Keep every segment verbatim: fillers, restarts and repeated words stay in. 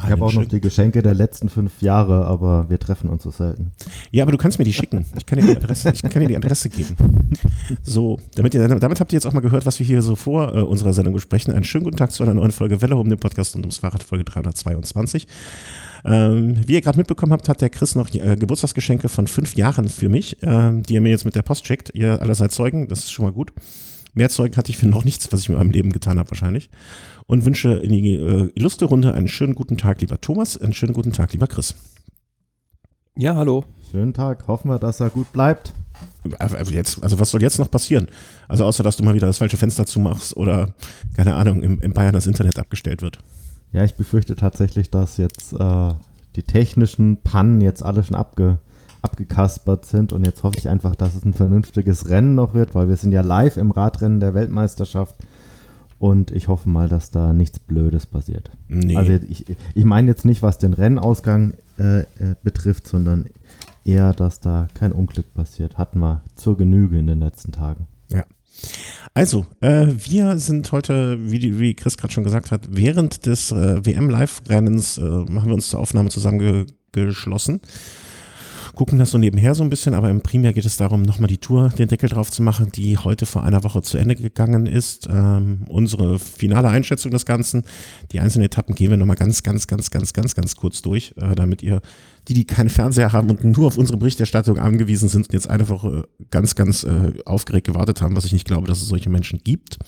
Ich habe auch noch die Geschenke der letzten fünf Jahre, aber wir treffen uns so selten. Ja, aber du kannst mir die schicken. Ich kann dir die Adresse, ich kann dir die Adresse geben. So, damit, ihr, damit habt ihr jetzt auch mal gehört, was wir hier so vor äh, unserer Sendung besprechen. Einen schönen guten Tag zu einer neuen Folge Welle um den Podcast und ums Fahrrad, Folge dreihundertzweiundzwanzig. Ähm, wie ihr gerade mitbekommen habt, hat der Chris noch äh, Geburtstagsgeschenke von fünf Jahren für mich, äh, die er mir jetzt mit der Post schickt. Ihr alle seid Zeugen, das ist schon mal gut. Mehr Zeugen hatte ich für noch nichts, was ich mit meinem Leben getan habe wahrscheinlich. Und wünsche in die äh, illustre Runde einen schönen guten Tag, lieber Thomas, einen schönen guten Tag, lieber Chris. Ja, hallo. Schönen Tag, hoffen wir, dass er gut bleibt. Also, jetzt, also was soll jetzt noch passieren? Also außer, dass du mal wieder das falsche Fenster zumachst oder, keine Ahnung, im, in Bayern das Internet abgestellt wird. Ja, ich befürchte tatsächlich, dass jetzt äh, die technischen Pannen jetzt alle schon abge, abgekaspert sind und jetzt hoffe ich einfach, dass es ein vernünftiges Rennen noch wird, weil wir sind ja live im Radrennen der Weltmeisterschaft und ich hoffe mal, dass da nichts Blödes passiert. Nee. Also ich, ich meine jetzt nicht, was den Rennausgang äh, äh, betrifft, sondern eher, dass da kein Unglück passiert. Hatten wir zur Genüge in den letzten Tagen. Ja. Also, äh, wir sind heute, wie, die, wie Chris gerade schon gesagt hat, während des äh, W M-Live-Rennens äh, haben wir uns zur Aufnahme zusammengeschlossen. Gucken das so nebenher so ein bisschen, aber im Primär geht es darum, nochmal die Tour, den Deckel drauf zu machen, die heute vor einer Woche zu Ende gegangen ist. Ähm, unsere finale Einschätzung des Ganzen, die einzelnen Etappen gehen wir nochmal ganz, ganz, ganz, ganz, ganz, ganz kurz durch, äh, damit ihr, die, die keine Fernseher haben und nur auf unsere Berichterstattung angewiesen sind und jetzt eine Woche ganz, ganz äh, aufgeregt gewartet haben, was ich nicht glaube, dass es solche Menschen gibt.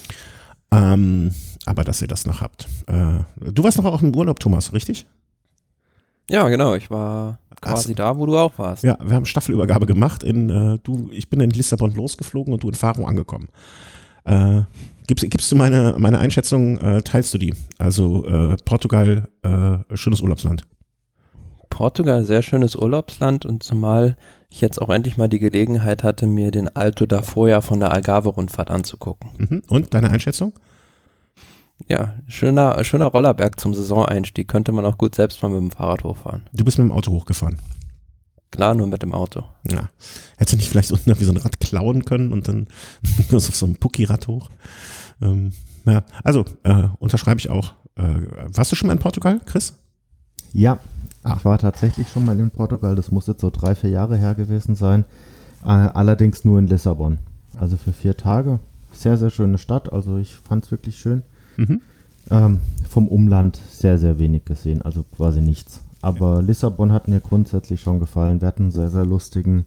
Ähm, aber dass ihr das noch habt. Äh, du warst noch auch im Urlaub, Thomas, richtig? Ja, genau. Ich war quasi Hast, da, wo du auch warst. Ja, wir haben Staffelübergabe gemacht. In, äh, du, ich bin in Lissabon losgeflogen und du in Faro angekommen. Äh, gibst, gibst du meine, meine Einschätzung, äh, teilst du die? Also äh, Portugal, äh, schönes Urlaubsland. Portugal, sehr schönes Urlaubsland und zumal ich jetzt auch endlich mal die Gelegenheit hatte, mir den Alto da vorher von der Algarve-Rundfahrt anzugucken. Mhm. Und deine Einschätzung? Ja, schöner, schöner Rollerberg zum Saisoneinstieg. Könnte man auch gut selbst mal mit dem Fahrrad hochfahren. Du bist mit dem Auto hochgefahren. Klar, nur mit dem Auto. Ja. Hättest du nicht vielleicht unten wie so ein Rad klauen können und dann nur auf so einem Pucki-Rad hoch? Ähm, ja, also äh, unterschreibe ich auch. Äh, warst du schon mal in Portugal, Chris? Ja, ah. ich war tatsächlich schon mal in Portugal. Das muss jetzt so drei, vier Jahre her gewesen sein. Äh, allerdings nur in Lissabon. Also für vier Tage. Sehr, sehr schöne Stadt. Also ich fand es wirklich schön. Mhm. Ähm, vom Umland sehr, sehr wenig gesehen, also quasi nichts. Aber ja. Lissabon hat mir grundsätzlich schon gefallen. Wir hatten einen sehr, sehr lustigen,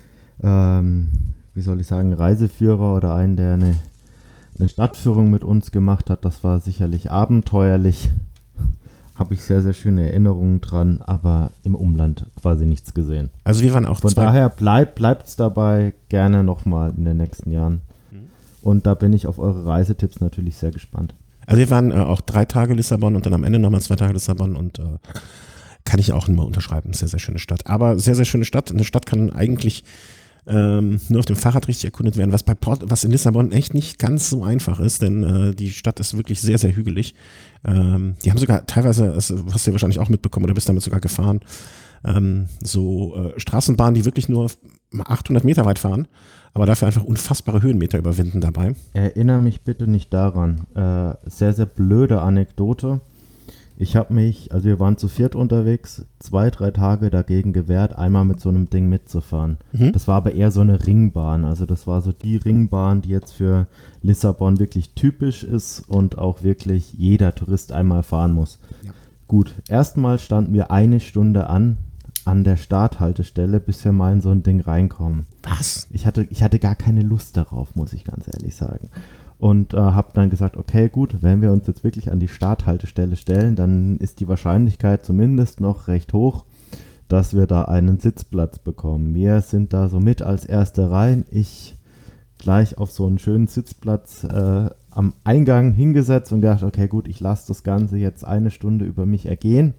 ähm, wie soll ich sagen, Reiseführer oder einen, der eine, eine Stadtführung mit uns gemacht hat. Das war sicherlich abenteuerlich. Habe ich sehr, sehr schöne Erinnerungen dran, aber im Umland quasi nichts gesehen. Also wir waren auch Von zwei. daher bleibt es dabei, gerne nochmal in den nächsten Jahren. Mhm. Und da bin ich auf eure Reisetipps natürlich sehr gespannt. Also wir waren äh, auch drei Tage Lissabon und dann am Ende nochmal zwei Tage Lissabon und äh, kann ich auch nur unterschreiben. Sehr, sehr schöne Stadt. Aber sehr, sehr schöne Stadt. Eine Stadt kann eigentlich ähm, nur auf dem Fahrrad richtig erkundet werden, was bei Port, was in Lissabon echt nicht ganz so einfach ist, denn äh, die Stadt ist wirklich sehr, sehr hügelig. Ähm, die haben sogar teilweise, das hast du ja wahrscheinlich auch mitbekommen oder bist damit sogar gefahren, ähm, so äh, Straßenbahnen, die wirklich nur achthundert Meter weit fahren, aber dafür einfach unfassbare Höhenmeter überwinden dabei. Erinnere mich bitte nicht daran. Äh, sehr, sehr blöde Anekdote. Ich habe mich, also wir waren zu viert unterwegs, zwei, drei Tage dagegen gewehrt, einmal mit so einem Ding mitzufahren. Mhm. Das war aber eher so eine Ringbahn. Also das war so die Ringbahn, die jetzt für Lissabon wirklich typisch ist und auch wirklich jeder Tourist einmal fahren muss. Ja. Gut, erstmal standen wir eine Stunde an, an der Starthaltestelle, bis wir mal in so ein Ding reinkommen. Was? Ich hatte, ich hatte gar keine Lust darauf, muss ich ganz ehrlich sagen. Und äh, habe dann gesagt, okay, gut, wenn wir uns jetzt wirklich an die Starthaltestelle stellen, dann ist die Wahrscheinlichkeit zumindest noch recht hoch, dass wir da einen Sitzplatz bekommen. Wir sind da so mit als Erste rein. Ich gleich auf so einen schönen Sitzplatz äh, am Eingang hingesetzt und gedacht, okay, gut, ich lasse das Ganze jetzt eine Stunde über mich ergehen.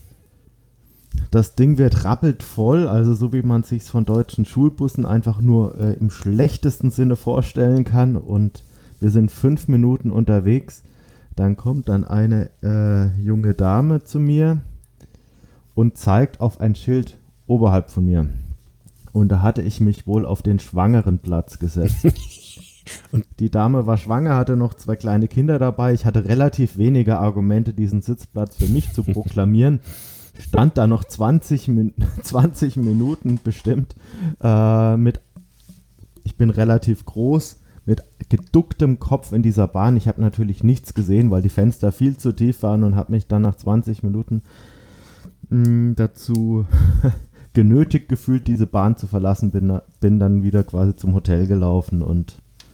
Das Ding wird rappelt voll, also so wie man es sich von deutschen Schulbussen einfach nur äh, im schlechtesten Sinne vorstellen kann. Und wir sind fünf Minuten unterwegs. Dann kommt dann eine äh, junge Dame zu mir und zeigt auf ein Schild oberhalb von mir. Und da hatte ich mich wohl auf den schwangeren Platz gesetzt. Und die Dame war schwanger, hatte noch zwei kleine Kinder dabei. Ich hatte relativ wenige Argumente, diesen Sitzplatz für mich zu proklamieren. Stand da noch zwanzig, Min- zwanzig Minuten bestimmt äh, mit, ich bin relativ groß, mit geducktem Kopf in dieser Bahn. Ich habe natürlich nichts gesehen, weil die Fenster viel zu tief waren und habe mich dann nach zwanzig Minuten mh, dazu genötigt gefühlt, diese Bahn zu verlassen. Bin, bin dann wieder quasi zum Hotel gelaufen und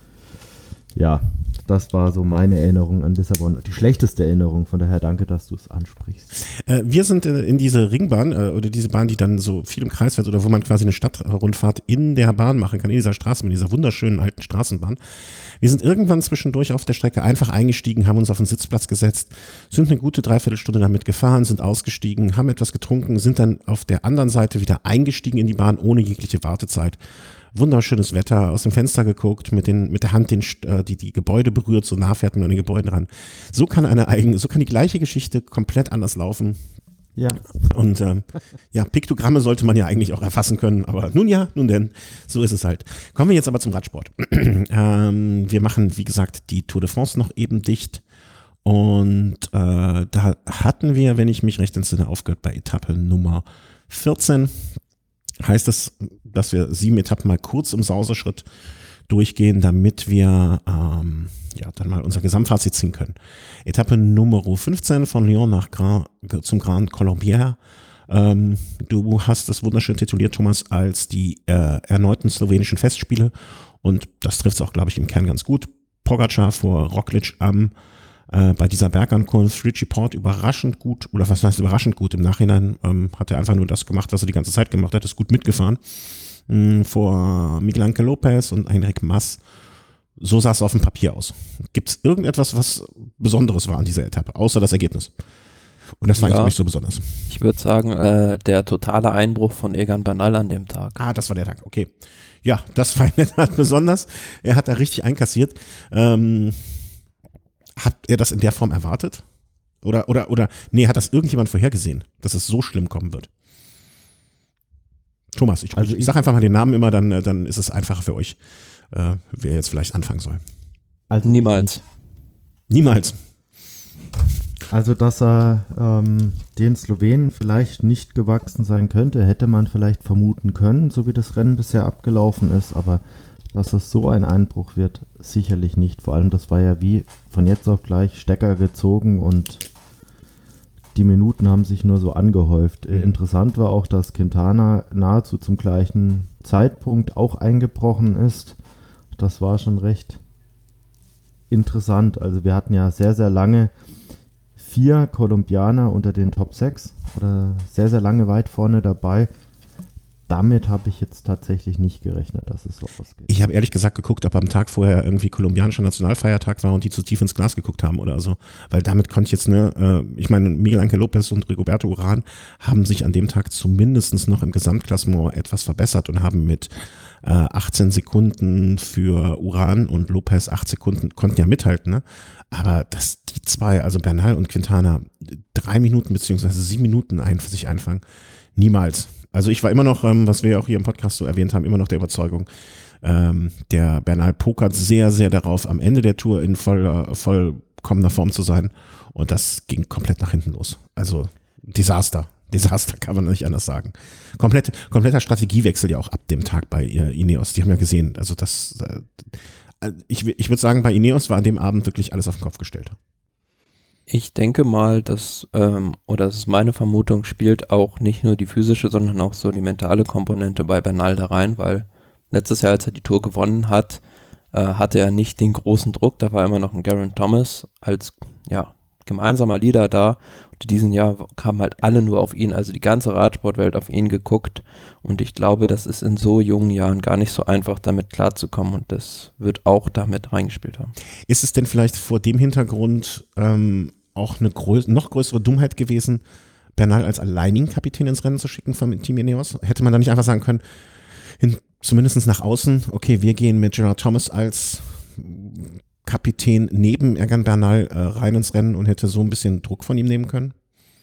ja, das war so meine Erinnerung an Lissabon. Die schlechteste Erinnerung, von daher danke, dass du es ansprichst. Äh, wir sind äh, in diese Ringbahn äh, oder diese Bahn, die dann so viel im Kreis fährt oder wo man quasi eine Stadtrundfahrt in der Bahn machen kann, in dieser Straßenbahn, in dieser wunderschönen alten Straßenbahn. Wir sind irgendwann zwischendurch auf der Strecke einfach eingestiegen, haben uns auf den Sitzplatz gesetzt, sind eine gute Dreiviertelstunde damit gefahren, sind ausgestiegen, haben etwas getrunken, sind dann auf der anderen Seite wieder eingestiegen in die Bahn ohne jegliche Wartezeit. Wunderschönes Wetter, aus dem Fenster geguckt, mit den mit der Hand den, äh, die die Gebäude berührt, so nah fährt man an den Gebäuden ran. So kann eine eigene, so kann die gleiche Geschichte komplett anders laufen. Ja. Und ähm, ja, Piktogramme sollte man ja eigentlich auch erfassen können, aber nun ja, nun denn, so ist es halt. Kommen wir jetzt aber zum Radsport. ähm, wir machen, wie gesagt, die Tour de France noch eben dicht. Und äh, da hatten wir, wenn ich mich recht entsinne, aufgehört bei Etappe Nummer vierzehn. Heißt das, dass wir sieben Etappen mal kurz im Sauseschritt durchgehen, damit wir ähm, ja dann mal unser Gesamtfazit ziehen können. Etappe Nummer fünfzehn von Lyon nach Grand, zum Grand Colombier. Ähm, du hast das wunderschön tituliert, Thomas, als die äh, erneuten slowenischen Festspiele und das trifft es auch, glaube ich, im Kern ganz gut. Pogačar vor Roglič am äh, bei dieser Bergankunft, Richie Porte überraschend gut, oder was heißt überraschend gut, im Nachhinein ähm, hat er einfach nur das gemacht, was er die ganze Zeit gemacht hat, ist gut mitgefahren. Mh, vor Miguel Ángel López und Enric Mas. So sah es auf dem Papier aus. Gibt es irgendetwas, was Besonderes war an dieser Etappe, außer das Ergebnis? Und das war Ja, eigentlich nicht so besonders. Ich würde sagen, äh, der totale Einbruch von Egan Bernal an dem Tag. Ah, das war der Tag, okay. Ja, das war in der Tat besonders. Er hat da richtig einkassiert. Ähm, hat er das in der Form erwartet? Oder, oder, oder, nee, hat das irgendjemand vorhergesehen, dass es so schlimm kommen wird? Thomas, ich, Also ich, ich ich- sag einfach mal den Namen immer, dann, dann ist es einfacher für euch, äh, wer jetzt vielleicht anfangen soll. Also Niemals. Niemals. Also, dass er ähm, den Slowenen vielleicht nicht gewachsen sein könnte, hätte man vielleicht vermuten können, so wie das Rennen bisher abgelaufen ist, aber dass es so ein Einbruch wird, sicherlich nicht. Vor allem, das war ja wie von jetzt auf gleich Stecker gezogen und die Minuten haben sich nur so angehäuft. Äh, Interessant war auch, dass Quintana nahezu zum gleichen Zeitpunkt auch eingebrochen ist. Das war schon recht interessant. Also wir hatten ja sehr, sehr lange vier Kolumbianer unter den Top sechs oder sehr, sehr lange weit vorne dabei. Damit habe ich jetzt tatsächlich nicht gerechnet, dass es so ausgeht. Ich habe ehrlich gesagt geguckt, ob am Tag vorher irgendwie kolumbianischer Nationalfeiertag war und die zu tief ins Glas geguckt haben oder so. Weil damit konnte ich jetzt, ne, äh, ich meine, Miguel Ángel López und Rigoberto Urán haben sich an dem Tag zumindest noch im Gesamtklassement etwas verbessert und haben mit äh, achtzehn Sekunden für Urán und López acht Sekunden, konnten ja mithalten, ne? Aber dass die zwei, also Bernal und Quintana, drei Minuten beziehungsweise sieben Minuten ein für sich einfangen, niemals. Also ich war immer noch, ähm, was wir ja auch hier im Podcast so erwähnt haben, immer noch der Überzeugung, ähm, der Bernal pokert sehr, sehr darauf, am Ende der Tour in voller, vollkommener Form zu sein. Und das ging komplett nach hinten los. Also Desaster. Desaster kann man nicht anders sagen. Komplett, kompletter Strategiewechsel ja auch ab dem Tag bei äh, Ineos. Die haben ja gesehen, also das, äh, ich, ich würde sagen, bei Ineos war an dem Abend wirklich alles auf den Kopf gestellt. Ich denke mal, dass, ähm, oder das ist meine Vermutung, spielt auch nicht nur die physische, sondern auch so die mentale Komponente bei Bernal da rein, weil letztes Jahr, als er die Tour gewonnen hat, äh, hatte er nicht den großen Druck, da war immer noch ein Geraint Thomas als, ja, gemeinsamer Leader da. Und in diesem Jahr kamen halt alle nur auf ihn, also die ganze Radsportwelt auf ihn geguckt. Und ich glaube, das ist in so jungen Jahren gar nicht so einfach, damit klarzukommen. Und das wird auch damit reingespielt haben. Ist es denn vielleicht vor dem Hintergrund ähm, auch eine grö- noch größere Dummheit gewesen, Bernal als alleinigen Kapitän ins Rennen zu schicken vom Team Ineos? Hätte man da nicht einfach sagen können, hin, zumindest nach außen, okay, wir gehen mit Geraint Thomas als Kapitän neben Egan Bernal äh, rein ins Rennen und hätte so ein bisschen Druck von ihm nehmen können?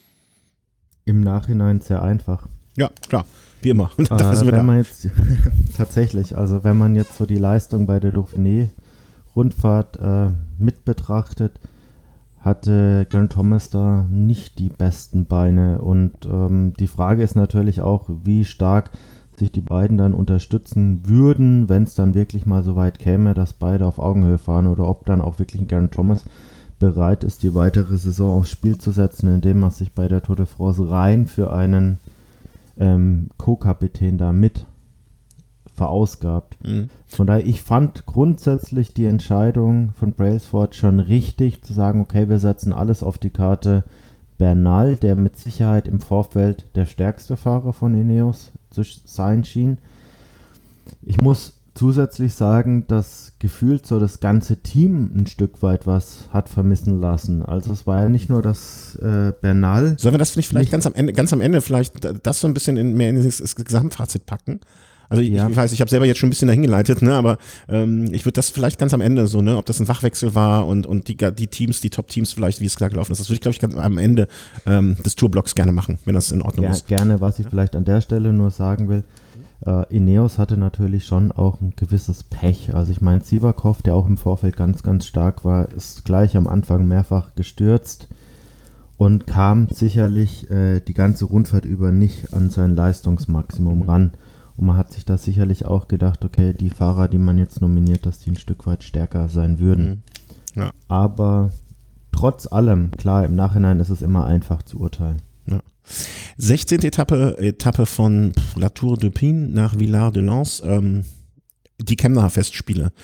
Im Nachhinein sehr einfach. Ja, klar, wie immer. Äh, Da sind wir wenn da. man jetzt tatsächlich, also wenn man jetzt so die Leistung bei der Dauphiné Rundfahrt äh, mit betrachtet, hatte Geraint Thomas da nicht die besten Beine. Und ähm, die Frage ist natürlich auch, wie stark sich die beiden dann unterstützen würden, wenn es dann wirklich mal so weit käme, dass beide auf Augenhöhe fahren, oder ob dann auch wirklich ein Geraint Thomas bereit ist, die weitere Saison aufs Spiel zu setzen, indem er sich bei der Tour de France rein für einen ähm, Co-Kapitän da mit verausgabt. Mhm. Von daher, ich fand grundsätzlich die Entscheidung von Brailsford schon richtig, zu sagen, okay, wir setzen alles auf die Karte. Bernal, der mit Sicherheit im Vorfeld der stärkste Fahrer von Ineos zu sein schien. Ich muss zusätzlich sagen, dass gefühlt so das ganze Team ein Stück weit was hat vermissen lassen. Also es war ja nicht nur das äh, Bernal. Sollen wir das vielleicht ganz am Ende, ganz am Ende vielleicht das so ein bisschen in, mehr in das, das Gesamtfazit packen? Also ich, ja. ich weiß, ich habe selber jetzt schon ein bisschen dahin geleitet, ne, aber ähm, ich würde das vielleicht ganz am Ende so, ne, ob das ein Wachwechsel war und, und die, die Teams, die Top-Teams vielleicht, wie es klar gelaufen ist, das würde ich, glaube ich, ganz am Ende ähm, des Tourblocks gerne machen, wenn das in Ordnung ja, ist. Gerne, was ich vielleicht an der Stelle nur sagen will, äh, Ineos hatte natürlich schon auch ein gewisses Pech. Also ich meine, Sivakov, der auch im Vorfeld ganz, ganz stark war, ist gleich am Anfang mehrfach gestürzt und kam sicherlich äh, die ganze Rundfahrt über nicht an sein Leistungsmaximum mhm. ran. Und man hat sich da sicherlich auch gedacht, okay, die Fahrer, die man jetzt nominiert, dass die ein Stück weit stärker sein würden. Ja. Aber trotz allem, klar, im Nachhinein ist es immer einfach zu urteilen. Ja. sechzehnte Etappe, Etappe von La Tour de Pin nach Villard de Lans, ähm, die Kemnaer Festspiele.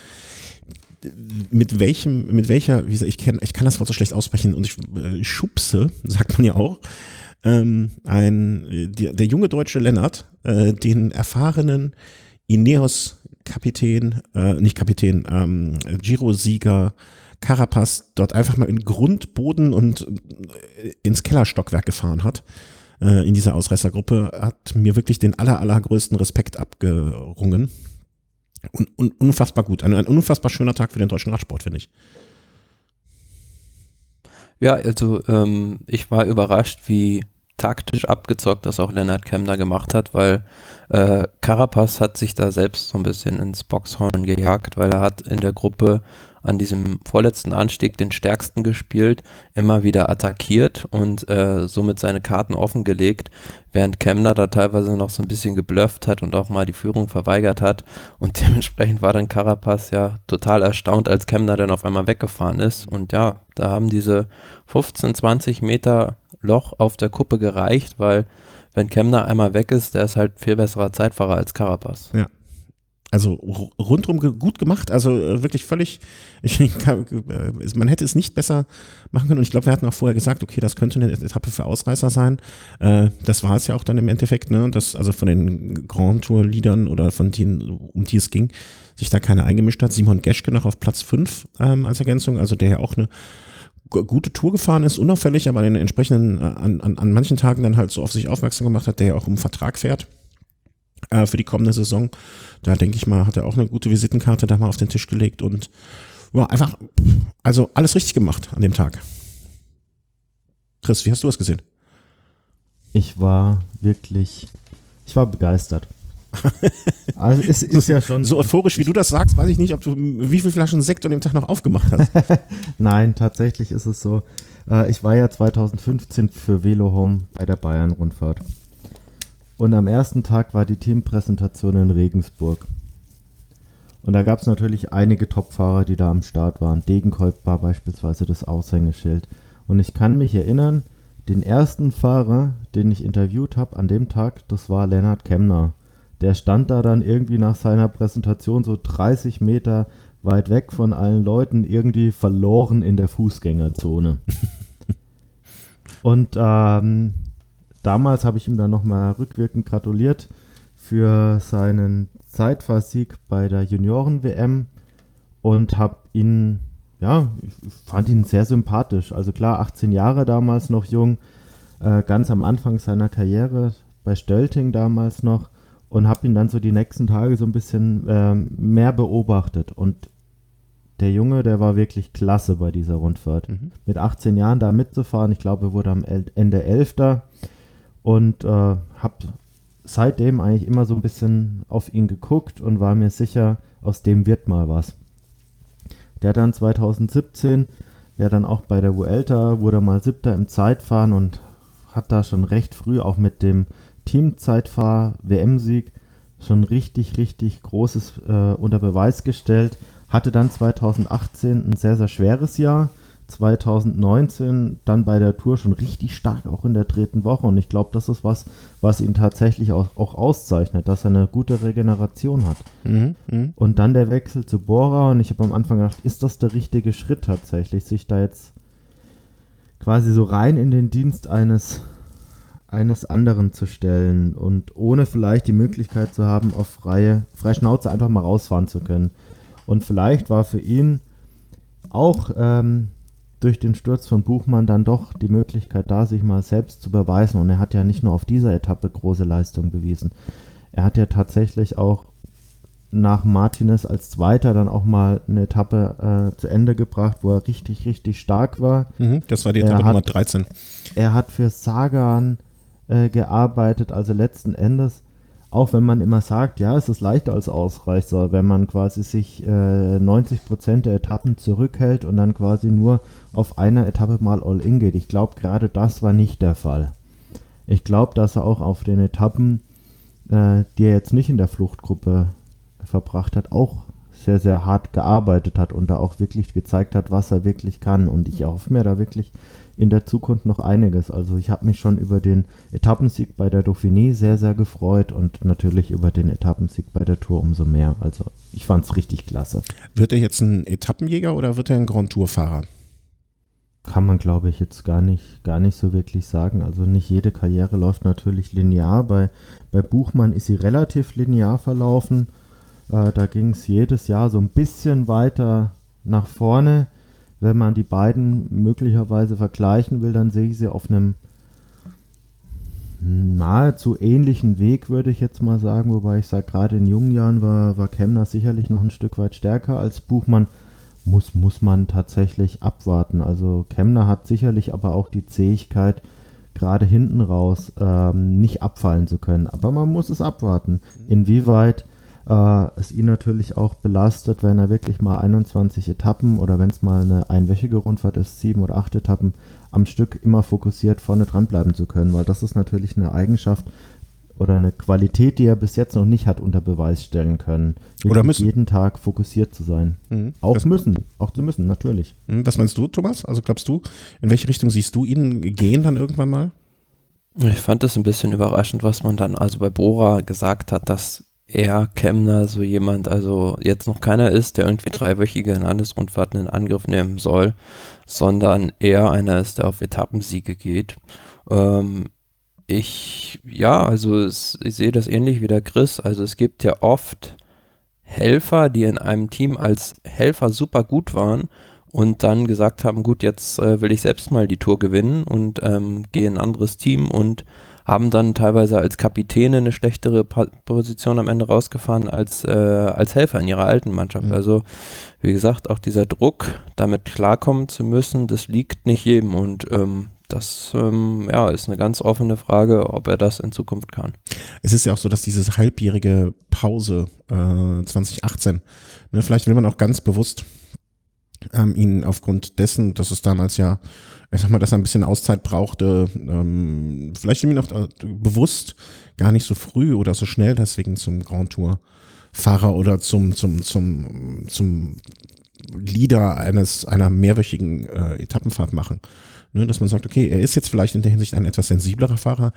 Mit welchem, mit welcher, wie gesagt, ich, kenn, ich kann das Wort so schlecht aussprechen und ich äh, schubse, sagt man ja auch, Ähm, ein, die, der junge deutsche Lennart, äh, den erfahrenen Ineos-Kapitän, äh, nicht Kapitän, ähm, Giro-Sieger Carapaz dort einfach mal in Grund, Boden und äh, ins Kellerstockwerk gefahren hat, äh, in dieser Ausreißergruppe, hat mir wirklich den aller, allergrößten Respekt abgerungen. Und, und unfassbar gut. Ein, ein unfassbar schöner Tag für den deutschen Radsport, finde ich. Ja, also ähm, ich war überrascht, wie taktisch abgezockt das auch Lennart Kämna gemacht hat, weil äh, Carapaz hat sich da selbst so ein bisschen ins Boxhorn gejagt, weil er hat in der Gruppe an diesem vorletzten Anstieg den stärksten gespielt, immer wieder attackiert und äh, somit seine Karten offengelegt, während Kämna da teilweise noch so ein bisschen geblufft hat und auch mal die Führung verweigert hat, und dementsprechend war dann Carapaz ja total erstaunt, als Kämna dann auf einmal weggefahren ist, und ja, da haben diese fünfzehn, zwanzig Meter Loch auf der Kuppe gereicht, weil wenn Kämna einmal weg ist, der ist halt viel besserer Zeitfahrer als Carapaz. Ja. Also rundum ge- gut gemacht, also äh, wirklich völlig, ich, kann, äh, man hätte es nicht besser machen können, und ich glaube, wir hatten auch vorher gesagt, okay, das könnte eine Etappe für Ausreißer sein, äh, das war es ja auch dann im Endeffekt, ne, das, also von den Grand Tour-Liedern oder von denen, um die es ging, sich da keiner eingemischt hat. Simon Geschke noch auf Platz fünf ähm, als Ergänzung, also der ja auch eine g- gute Tour gefahren ist, unauffällig, aber an den entsprechenden, äh, an, an, an manchen Tagen dann halt so auf sich aufmerksam gemacht hat, der ja auch um Vertrag fährt äh, für die kommende Saison. Da denke ich mal, hat er auch eine gute Visitenkarte da mal auf den Tisch gelegt und war einfach, also alles richtig gemacht an dem Tag. Chris, wie hast du das gesehen? Ich war wirklich, ich war begeistert. Also es ist ja schon so euphorisch, wie du das sagst, weiß ich nicht, ob du wie viele Flaschen Sekt an dem Tag noch aufgemacht hast. Nein, tatsächlich ist es so. Äh, ich war ja zwanzig fünfzehn für Velo Home bei der Bayern-Rundfahrt. Und am ersten Tag war die Teampräsentation in Regensburg. Und da gab es natürlich einige Topfahrer, die da am Start waren. Degenkolb war beispielsweise das Aushängeschild. Und ich kann mich erinnern, den ersten Fahrer, den ich interviewt habe an dem Tag, das war Lennart Kämna. Der stand da dann irgendwie nach seiner Präsentation so dreißig Meter weit weg von allen Leuten, irgendwie verloren in der Fußgängerzone. Und ähm, damals habe ich ihm dann nochmal rückwirkend gratuliert für seinen Zeitfahrsieg bei der Junioren-W M und habe ihn, ja, ich fand ihn sehr sympathisch. Also klar, achtzehn Jahre damals noch jung, äh, ganz am Anfang seiner Karriere bei Stölting damals noch, und habe ihn dann so die nächsten Tage so ein bisschen äh, mehr beobachtet. Und der Junge, der war wirklich klasse bei dieser Rundfahrt. Mhm. Mit achtzehn Jahren da mitzufahren, ich glaube, er wurde am Ende Elfter. Und äh, habe seitdem eigentlich immer so ein bisschen auf ihn geguckt und war mir sicher, aus dem wird mal was. Der dann zwanzig siebzehn, ja dann auch bei der Vuelta, wurde mal Siebter im Zeitfahren und hat da schon recht früh auch mit dem Teamzeitfahr-W M-Sieg schon richtig, richtig Großes äh, unter Beweis gestellt. Hatte dann zwanzig achtzehn ein sehr, sehr schweres Jahr. zwanzig neunzehn dann bei der Tour schon richtig stark auch in der dritten Woche und ich glaube, das ist was, was ihn tatsächlich auch, auch auszeichnet, dass er eine gute Regeneration hat. Mhm, mh. Und dann der Wechsel zu Bora und ich habe am Anfang gedacht, ist das der richtige Schritt tatsächlich, sich da jetzt quasi so rein in den Dienst eines, eines anderen zu stellen und ohne vielleicht die Möglichkeit zu haben, auf freie, freie Schnauze einfach mal rausfahren zu können. Und vielleicht war für ihn auch ähm, durch den Sturz von Buchmann dann doch die Möglichkeit da, sich mal selbst zu beweisen. Und er hat ja nicht nur auf dieser Etappe große Leistung bewiesen. Er hat ja tatsächlich auch nach Martinez als Zweiter dann auch mal eine Etappe äh, zu Ende gebracht, wo er richtig, richtig stark war. Mhm, das war die Er Etappe hat- Nummer dreizehn. Er hat für Sagan äh, gearbeitet, also letzten Endes, auch wenn man immer sagt, ja, es ist leichter als Ausreißer, wenn man quasi sich äh, neunzig Prozent der Etappen zurückhält und dann quasi nur auf einer Etappe mal all-in geht. Ich glaube, gerade das war nicht der Fall. Ich glaube, dass er auch auf den Etappen, äh, die er jetzt nicht in der Fluchtgruppe verbracht hat, auch sehr, sehr hart gearbeitet hat und da auch wirklich gezeigt hat, was er wirklich kann. Und ich erhoffe mir da wirklich in der Zukunft noch einiges. Also ich habe mich schon über den Etappensieg bei der Dauphiné sehr, sehr gefreut und natürlich über den Etappensieg bei der Tour umso mehr. Also ich fand es richtig klasse. Wird er jetzt ein Etappenjäger oder wird er ein Grand Tour-Fahrer? Kann man, glaube ich, jetzt gar nicht, gar nicht so wirklich sagen. Also nicht jede Karriere läuft natürlich linear. Bei, bei Buchmann ist sie relativ linear verlaufen. Äh, da ging es jedes Jahr so ein bisschen weiter nach vorne. Wenn man die beiden möglicherweise vergleichen will, dann sehe ich sie auf einem nahezu ähnlichen Weg, würde ich jetzt mal sagen. Wobei ich sage, gerade in jungen Jahren war, war Kemna sicherlich noch ein Stück weit stärker als Buchmann. Muss, muss man tatsächlich abwarten. Also Kemna hat sicherlich aber auch die Zähigkeit, gerade hinten raus ähm, nicht abfallen zu können. Aber man muss es abwarten, inwieweit äh, es ihn natürlich auch belastet, wenn er wirklich mal einundzwanzig Etappen oder wenn es mal eine einwöchige Rundfahrt ist, sieben oder acht Etappen am Stück immer fokussiert vorne dran bleiben zu können, weil das ist natürlich eine Eigenschaft oder eine Qualität, die er bis jetzt noch nicht hat unter Beweis stellen können. Wirklich Oder müssen. jeden Tag fokussiert zu sein. Mhm. Auch Das- müssen, auch zu müssen, natürlich. Hm, Was meinst du, Thomas? Also glaubst du, in welche Richtung siehst du ihn gehen dann irgendwann mal? Ich fand es ein bisschen überraschend, was man dann also bei Bora gesagt hat, dass er, Kemna, so jemand, also jetzt noch keiner ist, der irgendwie dreiwöchige Landesrundfahrten in Angriff nehmen soll, sondern eher einer ist, der auf Etappensiege geht. Ähm, ich, ja, also es, ich sehe das ähnlich wie der Chris. Also es gibt ja oft Helfer, die in einem Team als Helfer super gut waren und dann gesagt haben, gut, jetzt äh, will ich selbst mal die Tour gewinnen und ähm, gehe in ein anderes Team und haben dann teilweise als Kapitäne eine schlechtere pa Position am Ende rausgefahren als, äh, als Helfer in ihrer alten Mannschaft. Mhm. Also wie gesagt, auch dieser Druck, damit klarkommen zu müssen, das liegt nicht jedem und ähm, das ähm, ja, ist eine ganz offene Frage, ob er das in Zukunft kann. Es ist ja auch so, dass diese halbjährige Pause äh, zwanzig achtzehn, ne, vielleicht will man auch ganz bewusst ähm, ihn aufgrund dessen, dass es damals ja, ich sag mal, dass er ein bisschen Auszeit brauchte, ähm, vielleicht ihm auch äh, bewusst gar nicht so früh oder so schnell deswegen zum Grand Tour Fahrer oder zum zum zum zum Leader eines einer mehrwöchigen äh, Etappenfahrt machen. Ne, dass man sagt, okay, er ist jetzt vielleicht in der Hinsicht ein etwas sensiblerer Fahrer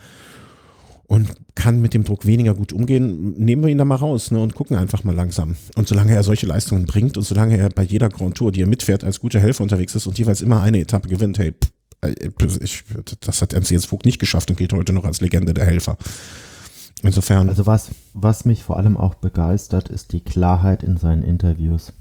und kann mit dem Druck weniger gut umgehen. Nehmen wir ihn da mal raus, ne, und gucken einfach mal langsam. Und solange er solche Leistungen bringt und solange er bei jeder Grand Tour, die er mitfährt, als guter Helfer unterwegs ist und jeweils immer eine Etappe gewinnt, hey, pff, äh, ich, das hat Ernst Jens Vogt nicht geschafft und gilt heute noch als Legende der Helfer. Insofern. Also was, was mich vor allem auch begeistert, ist die Klarheit in seinen Interviews.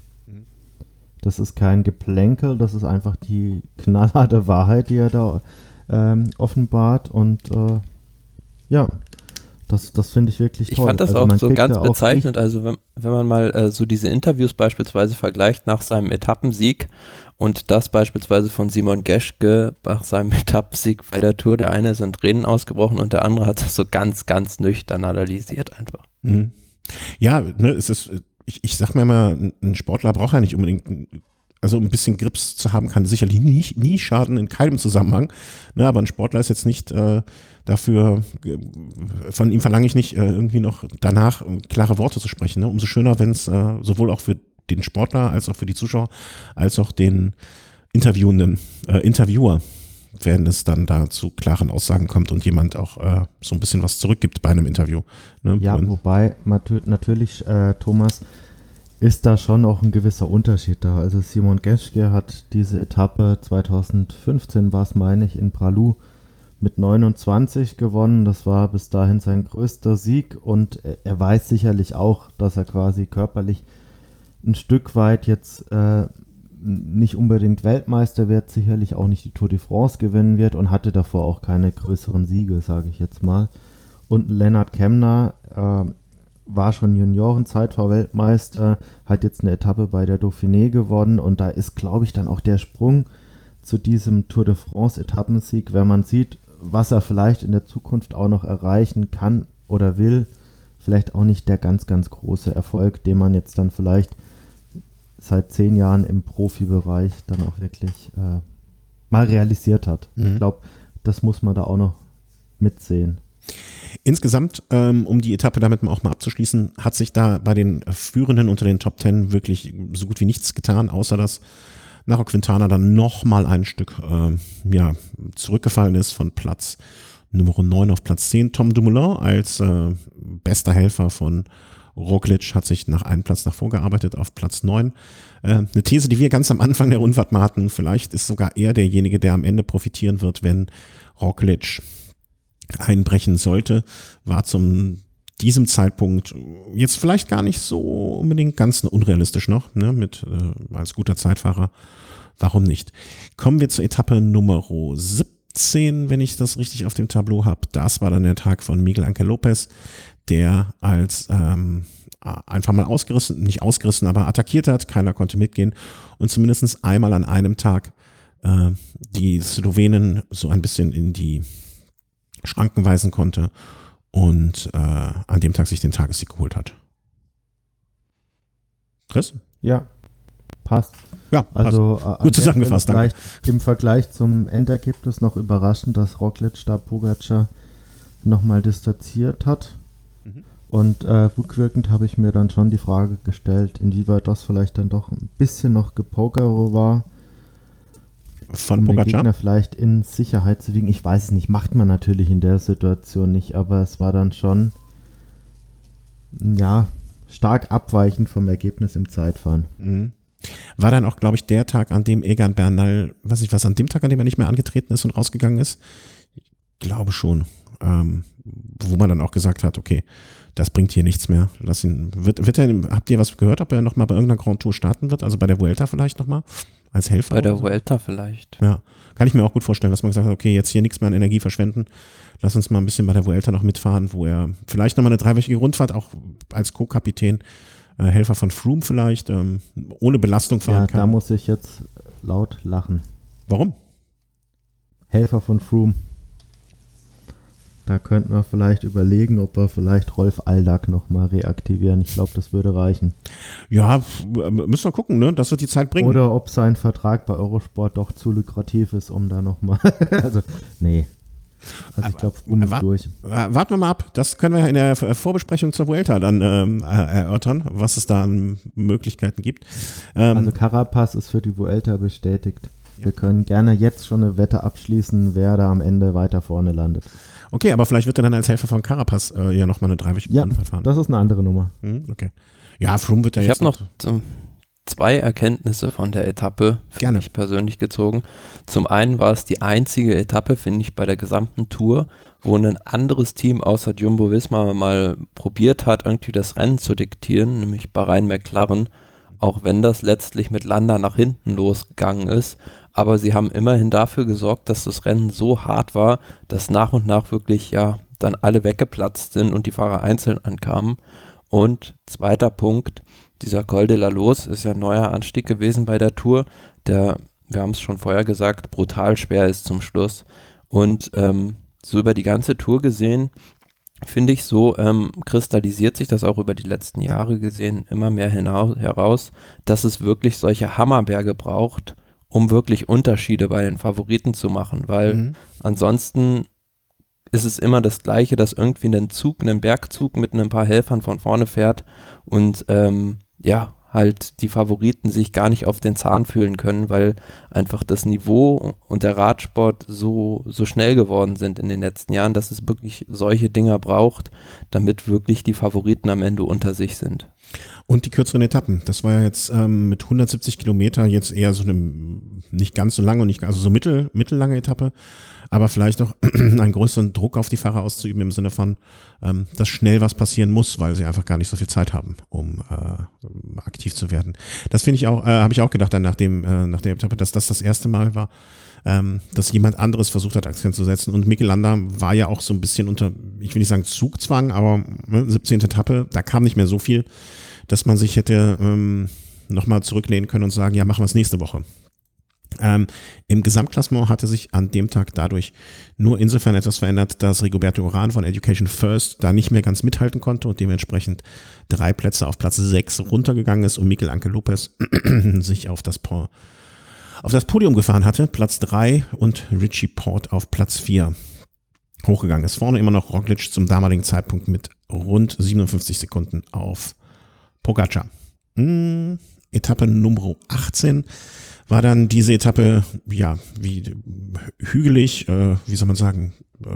Das ist kein Geplänkel, das ist einfach die knallharte Wahrheit, die er da ähm, offenbart und äh, ja, das, das finde ich wirklich Ich toll. fand das Also auch man so kriegt ganz da auch bezeichnend, also wenn, wenn man mal äh, so diese Interviews beispielsweise vergleicht nach seinem Etappensieg und das beispielsweise von Simon Geschke nach seinem Etappensieg bei der Tour, der eine ist in Tränen ausgebrochen und der andere hat das so ganz, ganz nüchtern analysiert einfach. Mhm. Ja, ne, es ist, ich, ich sag mir immer, ein Sportler braucht ja nicht unbedingt also ein bisschen Grips zu haben, kann sicherlich nie, nie schaden in keinem Zusammenhang. Ne, aber ein Sportler ist jetzt nicht äh, dafür, äh, von ihm verlange ich nicht, äh, irgendwie noch danach äh, klare Worte zu sprechen. Ne? Umso schöner, wenn es äh, sowohl auch für den Sportler als auch für die Zuschauer, als auch den Interviewenden, äh, Interviewer, wenn es dann da zu klaren Aussagen kommt und jemand auch äh, so ein bisschen was zurückgibt bei einem Interview. Ne? Ja, Und, wobei natür- natürlich, äh, Thomas, ist da schon auch ein gewisser Unterschied da. Also Simon Geschke hat diese Etappe zweitausendfünfzehn, war es meine ich, in Bralou mit neunundzwanzig gewonnen. Das war bis dahin sein größter Sieg und er, er weiß sicherlich auch, dass er quasi körperlich ein Stück weit jetzt äh, nicht unbedingt Weltmeister wird, sicherlich auch nicht die Tour de France gewinnen wird und hatte davor auch keine größeren Siege, sage ich jetzt mal. Und Lennart Kemna äh, war schon Juniorenzeitfahr-Weltmeister, hat jetzt eine Etappe bei der Dauphiné gewonnen und da ist, glaube ich, dann auch der Sprung zu diesem Tour de France-Etappensieg, wenn man sieht, was er vielleicht in der Zukunft auch noch erreichen kann oder will, vielleicht auch nicht der ganz, ganz große Erfolg, den man jetzt dann vielleicht seit zehn Jahren im Profibereich dann auch wirklich äh, mal realisiert hat. Mhm. Ich glaube, das muss man da auch noch mitsehen. Insgesamt, ähm, um die Etappe damit auch mal abzuschließen, hat sich da bei den Führenden unter den Top Ten wirklich so gut wie nichts getan, außer dass Nairo Quintana dann nochmal ein Stück äh, ja, zurückgefallen ist von Platz Nummer neun auf Platz zehn. Tom Dumoulin als äh, bester Helfer von Roglic hat sich nach einem Platz nach vorgearbeitet auf Platz neun. Äh, eine These, die wir ganz am Anfang der Rundfahrt mal hatten, vielleicht ist sogar er derjenige, der am Ende profitieren wird, wenn Roglic einbrechen sollte, war zum diesem Zeitpunkt jetzt vielleicht gar nicht so unbedingt ganz unrealistisch noch, ne, mit äh, als guter Zeitfahrer. Warum nicht? Kommen wir zur Etappe Nummer siebzehn, wenn ich das richtig auf dem Tableau habe. Das war dann der Tag von Miguel Ángel López, der als ähm, einfach mal ausgerissen, nicht ausgerissen, aber attackiert hat. Keiner konnte mitgehen und zumindest einmal an einem Tag äh, die Slowenen so ein bisschen in die Schranken weisen konnte und äh, an dem Tag sich den Tagessieg geholt hat. Chris? Ja, passt. Ja, also passt. Gut zusammengefasst. Danke. Im Vergleich zum Endergebnis noch überraschend, dass Roglic da Pogačar nochmal distanziert hat. Mhm. Und äh, rückwirkend habe ich mir dann schon die Frage gestellt, inwieweit das vielleicht dann doch ein bisschen noch Gepokere war. Von um Pogačar? Den Gegner vielleicht in Sicherheit zu wiegen. Ich weiß es nicht, macht man natürlich in der Situation nicht, aber es war dann schon ja, stark abweichend vom Ergebnis im Zeitfahren. Mhm. War dann auch, glaube ich, der Tag, an dem Egan Bernal, weiß ich was, an dem Tag, an dem er nicht mehr angetreten ist und rausgegangen ist? Ich glaube schon. Ähm, wo man dann auch gesagt hat, okay, das bringt hier nichts mehr. Lass ihn, wird, wird er, habt ihr was gehört, ob er nochmal bei irgendeiner Grand Tour starten wird? Also bei der Vuelta vielleicht nochmal? Als Helfer? Bei der so? Vuelta vielleicht. Ja, kann ich mir auch gut vorstellen, dass man gesagt hat, okay, jetzt hier nichts mehr an Energie verschwenden. Lass uns mal ein bisschen bei der Vuelta noch mitfahren, wo er vielleicht nochmal eine dreiwöchige Rundfahrt auch als Co-Kapitän, äh, Helfer von Froome vielleicht, ähm, ohne Belastung fahren ja, kann. Da muss ich jetzt laut lachen. Warum? Helfer von Froome. Da könnten wir vielleicht überlegen, ob wir vielleicht Rolf Aldag nochmal reaktivieren. Ich glaube, das würde reichen. Ja, müssen wir gucken, ne? Das wird die Zeit bringen. Oder ob sein Vertrag bei Eurosport doch zu lukrativ ist, um da nochmal. also, nee. Also ich glaube, um wa- durch. Warten wir mal ab. Das können wir in der Vorbesprechung zur Vuelta dann ähm, erörtern, was es da an Möglichkeiten gibt. Ähm, also Carapaz ist für die Vuelta bestätigt. Wir können gerne jetzt schon eine Wette abschließen, wer da am Ende weiter vorne landet. Okay, aber vielleicht wird er dann als Helfer von Carapaz äh, ja nochmal eine dreiwöchige Ja, Rundfahrt fahren. das ist eine andere Nummer. Hm, okay. Ja, Froome wird ja Ich jetzt habe noch zum, zwei Erkenntnisse von der Etappe für Gerne. mich persönlich gezogen. Zum einen war es die einzige Etappe, finde ich, bei der gesamten Tour, wo ein anderes Team außer Jumbo-Visma mal probiert hat, irgendwie das Rennen zu diktieren, nämlich Bahrain McLaren, auch wenn das letztlich mit Landa nach hinten losgegangen ist. Aber sie haben immerhin dafür gesorgt, dass das Rennen so hart war, dass nach und nach wirklich ja dann alle weggeplatzt sind und die Fahrer einzeln ankamen. Und zweiter Punkt, dieser Col de la Loz ist ja ein neuer Anstieg gewesen bei der Tour, der, wir haben es schon vorher gesagt, brutal schwer ist zum Schluss. Und ähm, so über die ganze Tour gesehen, finde ich, so ähm, kristallisiert sich das auch über die letzten Jahre gesehen immer mehr hinaus, heraus, dass es wirklich solche Hammerberge braucht, um wirklich Unterschiede bei den Favoriten zu machen, weil Mhm. ansonsten ist es immer das Gleiche, dass irgendwie ein Zug, ein Bergzug mit ein paar Helfern von vorne fährt und ähm, ja, halt die Favoriten sich gar nicht auf den Zahn fühlen können, weil einfach das Niveau und der Radsport so, so schnell geworden sind in den letzten Jahren, dass es wirklich solche Dinger braucht, damit wirklich die Favoriten am Ende unter sich sind. Und die kürzeren Etappen. Das war ja jetzt ähm, mit hundertsiebzig Kilometer jetzt eher so eine nicht ganz so lange und nicht, also so mittel, mittellange Etappe, aber vielleicht auch einen größeren Druck auf die Fahrer auszuüben im Sinne von, ähm, dass schnell was passieren muss, weil sie einfach gar nicht so viel Zeit haben, um äh, aktiv zu werden. Das finde ich auch, äh, habe ich auch gedacht dann nach dem, äh, nach der Etappe, dass das das erste Mal war, ähm, dass jemand anderes versucht hat, Akzent zu setzen. Und Mikel Landa war ja auch so ein bisschen unter, ich will nicht sagen Zugzwang, aber ne, siebzehnte Etappe, da kam nicht mehr so viel, dass man sich hätte ähm, nochmal zurücklehnen können und sagen, ja, machen wir es nächste Woche. Ähm, Im Gesamtklassement hatte sich an dem Tag dadurch nur insofern etwas verändert, dass Rigoberto Urán von Education First da nicht mehr ganz mithalten konnte und dementsprechend drei Plätze auf Platz sechs runtergegangen ist und Miguel Ángel López sich auf das, auf das Podium gefahren hatte, Platz drei, und Richie Porte auf Platz vier hochgegangen ist. Vorne immer noch Roglic zum damaligen Zeitpunkt mit rund siebenundfünfzig Sekunden auf Pogačar. Hm, Etappe Nummer achtzehn war dann diese Etappe, ja, wie hügelig, äh, wie soll man sagen,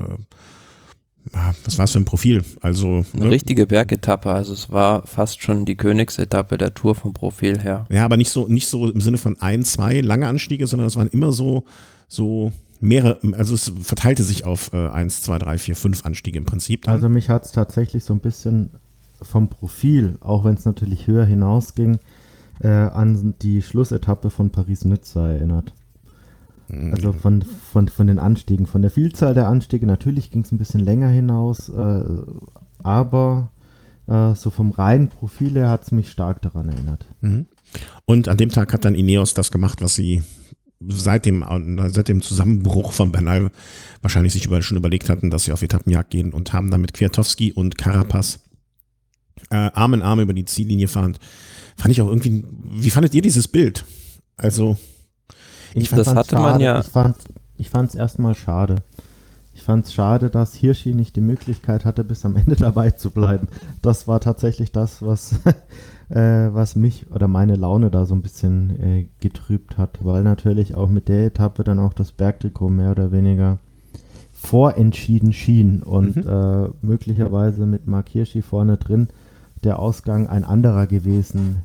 äh, was war es für ein Profil? Also Eine ne? richtige Bergetappe, also es war fast schon die Königsetappe der Tour vom Profil her. Ja, aber nicht so, nicht so im Sinne von ein, zwei lange Anstiege, sondern es waren immer so, so mehrere, also es verteilte sich auf äh, eins, zwei, drei, vier, fünf Anstiege im Prinzip. Dann. Also mich hat es tatsächlich so ein bisschen vom Profil, auch wenn es natürlich höher hinausging, äh, an die Schlussetappe von Paris-Nizza erinnert. Also von, von, von den Anstiegen, von der Vielzahl der Anstiege, natürlich ging es ein bisschen länger hinaus, äh, aber äh, so vom reinen Profil her hat es mich stark daran erinnert. Mhm. Und an dem Tag hat dann Ineos das gemacht, was sie seit dem, seit dem Zusammenbruch von Bernal wahrscheinlich sich über, schon überlegt hatten, dass sie auf Etappenjagd gehen, und haben dann mit Kwiatkowski und Carapaz äh, Arm in Arm über die Ziellinie fahren. Fand ich auch irgendwie, wie fandet ihr dieses Bild? Also, Ich das fand's hatte man schade. ja- Ich fand ich fand's erstmal schade. Ich fand es schade, dass Hirschi nicht die Möglichkeit hatte, bis am Ende dabei zu bleiben. Das war tatsächlich das, was, äh, was mich oder meine Laune da so ein bisschen äh, getrübt hat, weil natürlich auch mit der Etappe dann auch das Bergtrikot mehr oder weniger vorentschieden schien und Mhm. äh, möglicherweise mit Mark Hirschi vorne drin der Ausgang ein anderer gewesen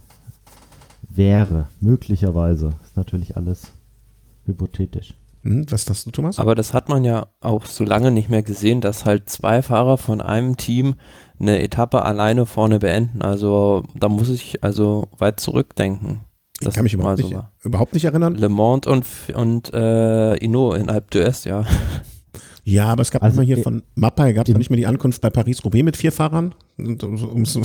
wäre. Möglicherweise. Ist natürlich alles hypothetisch. hm, was ist das, du, Thomas? Aber das hat man ja auch so lange nicht mehr gesehen, dass halt zwei Fahrer von einem Team eine Etappe alleine vorne beenden. Also da muss ich also weit zurückdenken. Ich kann mich mal überhaupt so nicht, war. überhaupt nicht erinnern. Le Mans und, und äh, Hinault in Alpe d'Huez, ja. Ja, aber es gab Also immer hier i- von Mappai, gab es im- nicht mehr die Ankunft bei Paris-Roubaix mit vier Fahrern? Und, um, um, so,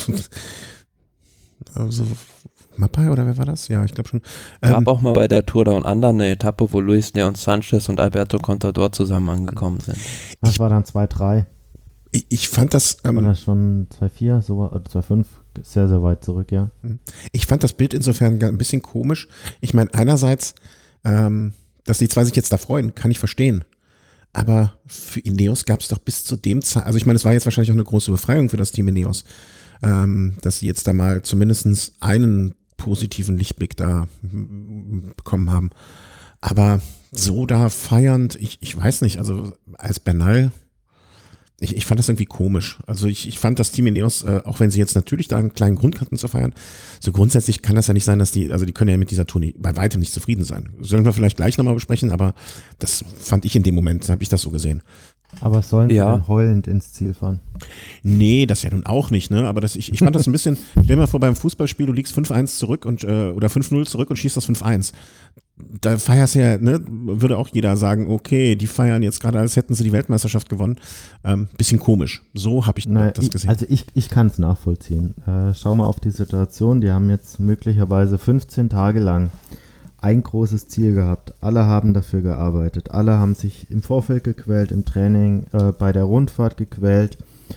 also, Mappai oder wer war das? Ja, ich glaube schon. Gab Ähm, auch mal bei der Tour Down Under eine Etappe, wo Luis Leon Sanchez und Alberto Contador zusammen angekommen sind. Das Ich- war dann zwei drei ich, ich fand das, ähm, oder schon zwei vier, so, oder zwei fünf, sehr, sehr weit zurück, ja. ich fand das Bild insofern ein bisschen komisch. Ich meine, einerseits, ähm, dass die zwei sich jetzt da freuen, kann ich verstehen. Aber für Ineos gab es doch bis zu dem Zeit, also ich meine, es war jetzt wahrscheinlich auch eine große Befreiung für das Team Ineos, ähm, dass sie jetzt da mal zumindest einen positiven Lichtblick da mm, bekommen haben. Aber so da feiernd, ich, ich weiß nicht, also als Bernal, ich, ich fand das irgendwie komisch. Also ich, ich fand das Team Ineos, äh, auch wenn sie jetzt natürlich da einen kleinen Grund hatten zu feiern, so grundsätzlich kann das ja nicht sein, dass die, also die können ja mit dieser Tour nie, bei weitem nicht zufrieden sein. Sollen wir vielleicht gleich nochmal besprechen, aber das fand ich in dem Moment, habe ich das so gesehen. Aber sollen sie Ja. dann heulend ins Ziel fahren? Nee, das ja nun auch nicht, ne? Aber das, ich, ich fand das ein bisschen, stell dir mal vor, beim Fußballspiel, du liegst fünf eins zurück und äh, oder fünf null zurück und schießt das fünf eins. Da feierst du ja, ne, würde auch jeder sagen, okay, die feiern jetzt gerade, als hätten sie die Weltmeisterschaft gewonnen. Ähm, bisschen komisch. So habe ich Nein, das ich, gesehen. also ich, ich kann es nachvollziehen. Äh, schau mal auf die Situation, die haben jetzt möglicherweise fünfzehn Tage lang ein großes Ziel gehabt. Alle haben dafür gearbeitet. Alle haben sich im Vorfeld gequält, im Training, äh, bei der Rundfahrt gequält.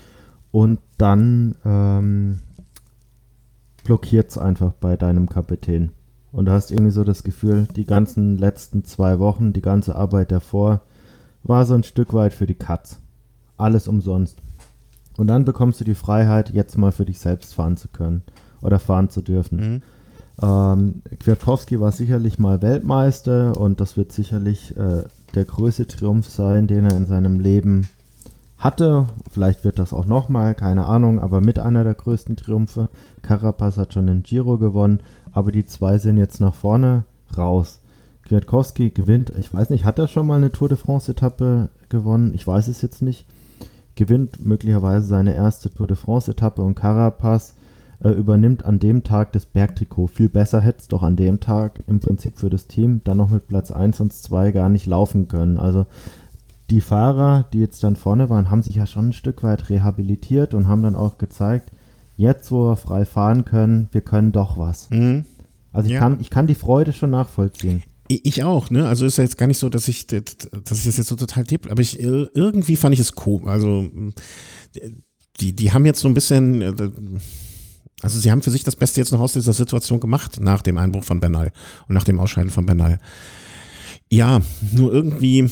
und dann ähm, blockiert es einfach bei deinem Kapitän. Und du hast irgendwie so das Gefühl, die ganzen letzten zwei Wochen, die ganze Arbeit davor, war so ein Stück weit für die Katz. Alles umsonst. Und dann bekommst du die Freiheit, jetzt mal für dich selbst fahren zu können oder fahren zu dürfen. Mhm. Ähm, Kwiatkowski war sicherlich mal Weltmeister und das wird sicherlich äh, der größte Triumph sein, den er in seinem Leben hatte. Vielleicht wird das auch nochmal, keine Ahnung, aber mit einer der größten Triumphe. Carapaz hat schon den Giro gewonnen, aber die zwei sind jetzt nach vorne raus. Kwiatkowski gewinnt, ich weiß nicht, hat er schon mal eine Tour de France-Etappe gewonnen? Ich weiß es jetzt nicht. Gewinnt möglicherweise seine erste Tour de France-Etappe und Carapaz äh, übernimmt an dem Tag das Bergtrikot. Viel besser hätte es doch an dem Tag im Prinzip für das Team dann noch mit Platz eins und zwei gar nicht laufen können. Also die Fahrer, die jetzt dann vorne waren, haben sich ja schon ein Stück weit rehabilitiert und haben dann auch gezeigt, jetzt wo wir frei fahren können, wir können doch was. Mhm. Also ich, Ja. kann, ich kann die Freude schon nachvollziehen. Ich ich auch, ne? Also ist ja jetzt gar nicht so, dass ich, dass ich das jetzt so total tippe, aber ich irgendwie fand ich es cool. Also die, die haben jetzt so ein bisschen, also sie haben für sich das Beste jetzt noch aus dieser Situation gemacht nach dem Einbruch von Bernal und nach dem Ausscheiden von Bernal. Ja, nur irgendwie,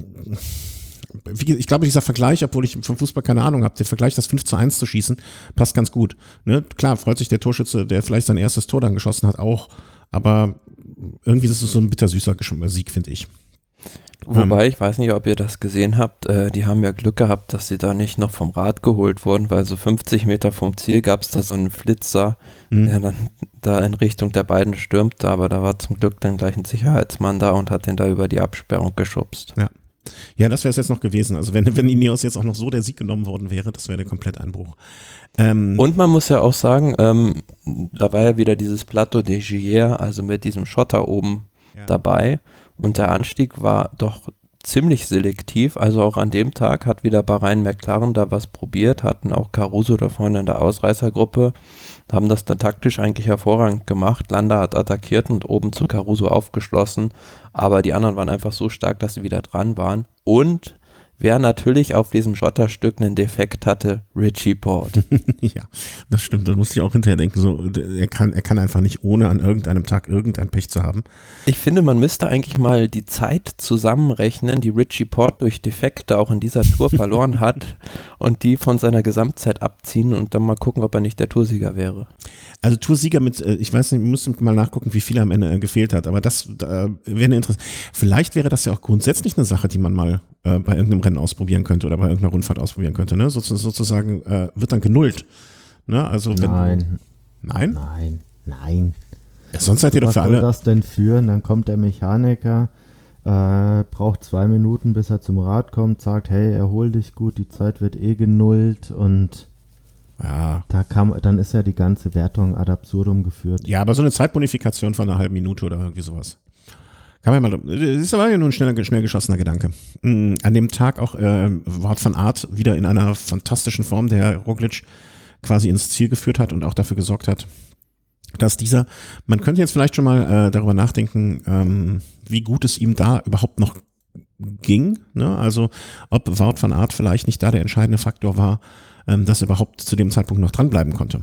wie, ich glaube, dieser Vergleich, obwohl ich vom Fußball keine Ahnung habe, der Vergleich, das fünf zu eins zu schießen, passt ganz gut. Ne? Klar, freut sich der Torschütze, der vielleicht sein erstes Tor dann geschossen hat, auch, aber irgendwie ist es so ein bittersüßer Sieg, finde ich. Wobei, ich weiß nicht, ob ihr das gesehen habt, äh, die haben ja Glück gehabt, dass sie da nicht noch vom Rad geholt wurden, weil so fünfzig Meter vom Ziel gab es da so einen Flitzer, Mhm. der dann da in Richtung der beiden stürmte, aber da war zum Glück dann gleich ein Sicherheitsmann da und hat den da über die Absperrung geschubst. Ja, das wäre es jetzt noch gewesen. Also wenn, wenn Ineos jetzt auch noch so der Sieg genommen worden wäre, das wäre der Kompletteinbruch. Ähm, Und man muss ja auch sagen, ähm, da war ja wieder dieses Plateau des Giers, also mit diesem Schotter oben Ja. dabei. Und der Anstieg war doch ziemlich selektiv. Also auch an dem Tag hat wieder Bahrain McLaren da was probiert, hatten auch Caruso da vorne in der Ausreißergruppe, haben das dann taktisch eigentlich hervorragend gemacht. Landa hat attackiert und oben zu Caruso aufgeschlossen. Aber die anderen waren einfach so stark, dass sie wieder dran waren. Und wer natürlich auf diesem Schotterstück einen Defekt hatte, Richie Porte. ja, das stimmt. Da musste ich auch hinterher denken, so, er kann, er kann einfach nicht, ohne an irgendeinem Tag irgendein Pech zu haben. Ich finde, man müsste eigentlich mal die Zeit zusammenrechnen, die Richie Porte durch Defekte auch in dieser Tour verloren hat und die von seiner Gesamtzeit abziehen und dann mal gucken, ob er nicht der Toursieger wäre. Also Toursieger mit, äh, ich weiß nicht, wir müssen mal nachgucken, wie viel am Ende äh, gefehlt hat, aber das äh, wäre eine Interesse. Vielleicht wäre das ja auch grundsätzlich eine Sache, die man mal äh, bei irgendeinem Rennen ausprobieren könnte oder bei irgendeiner Rundfahrt ausprobieren könnte, ne? So, sozusagen äh, wird dann genullt. Ne? Also wenn, Nein, Nein? nein, nein. Ja, sonst seid ihr doch Was für soll alle. das denn führen? Dann kommt der Mechaniker, äh, braucht zwei Minuten, bis er zum Rad kommt, sagt, hey, erhol dich gut, die Zeit wird eh genullt und Ja. da kam, dann ist ja die ganze Wertung ad absurdum geführt. Ja, aber so eine Zeitbonifikation von einer halben Minute oder irgendwie sowas. Kann man mal, das ist aber ja nur ein schneller, schnell geschossener Gedanke. Mhm, an dem Tag auch äh, Wout van Aert wieder in einer fantastischen Form, der Roglic quasi ins Ziel geführt hat und auch dafür gesorgt hat, dass dieser, man könnte jetzt vielleicht schon mal äh, darüber nachdenken, ähm, wie gut es ihm da überhaupt noch ging. Ne? Also ob Wout van Aert vielleicht nicht da der entscheidende Faktor war, ähm, dass er überhaupt zu dem Zeitpunkt noch dranbleiben konnte.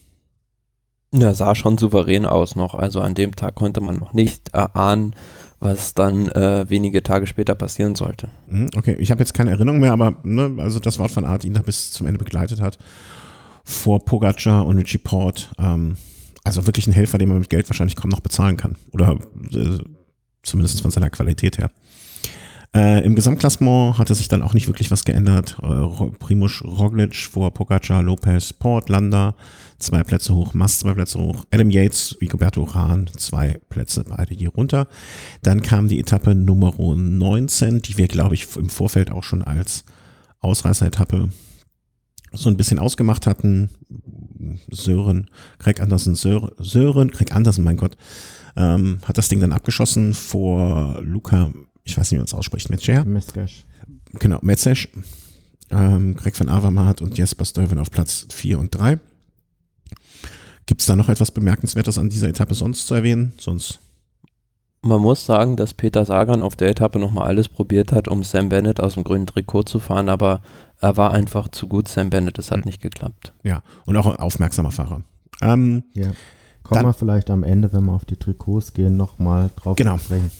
Ja, sah schon souverän aus noch. Also an dem Tag konnte man noch nicht erahnen, was dann äh, wenige Tage später passieren sollte. Mhm, okay, ich habe jetzt keine Erinnerung mehr, aber ne, also das Wout van Aert ihn da bis zum Ende begleitet hat. Vor Pogacar und Richie Porte. Ähm, also wirklich ein Helfer, den man mit Geld wahrscheinlich kaum noch bezahlen kann. Oder äh, zumindest von seiner Qualität her. Äh, Im Gesamtklassement hatte sich dann auch nicht wirklich was geändert. Äh, Primož Roglic vor Pogacar, Lopez, Porte, Landa, zwei Plätze hoch, Mas zwei Plätze hoch, Adam Yates, Rigoberto Urán, zwei Plätze beide hier runter. Dann kam die Etappe Nummer neunzehn, die wir, glaube ich, im Vorfeld auch schon als Ausreißer-Etappe so ein bisschen ausgemacht hatten. Sören, Craig Anderson, Sören, Sören Craig Anderson, mein Gott, ähm, hat das Ding dann abgeschossen vor Luca, ich weiß nicht, wie man es ausspricht, Metzger. Metzgesch. Genau, Metzgesch, ähm, Greg van Avermaet und Jesper Stuyven auf Platz vier und drei. Gibt es da noch etwas Bemerkenswertes an dieser Etappe sonst zu erwähnen? Sonst man muss sagen, dass Peter Sagan auf der Etappe nochmal alles probiert hat, um Sam Bennett aus dem grünen Trikot zu fahren, aber er war einfach zu gut, Sam Bennett, es hat Mhm. nicht geklappt. Ja, und auch ein aufmerksamer Fahrer. Ähm, Ja. Kommen Dann- wir vielleicht am Ende, wenn wir auf die Trikots gehen, nochmal drauf Genau. zu sprechen.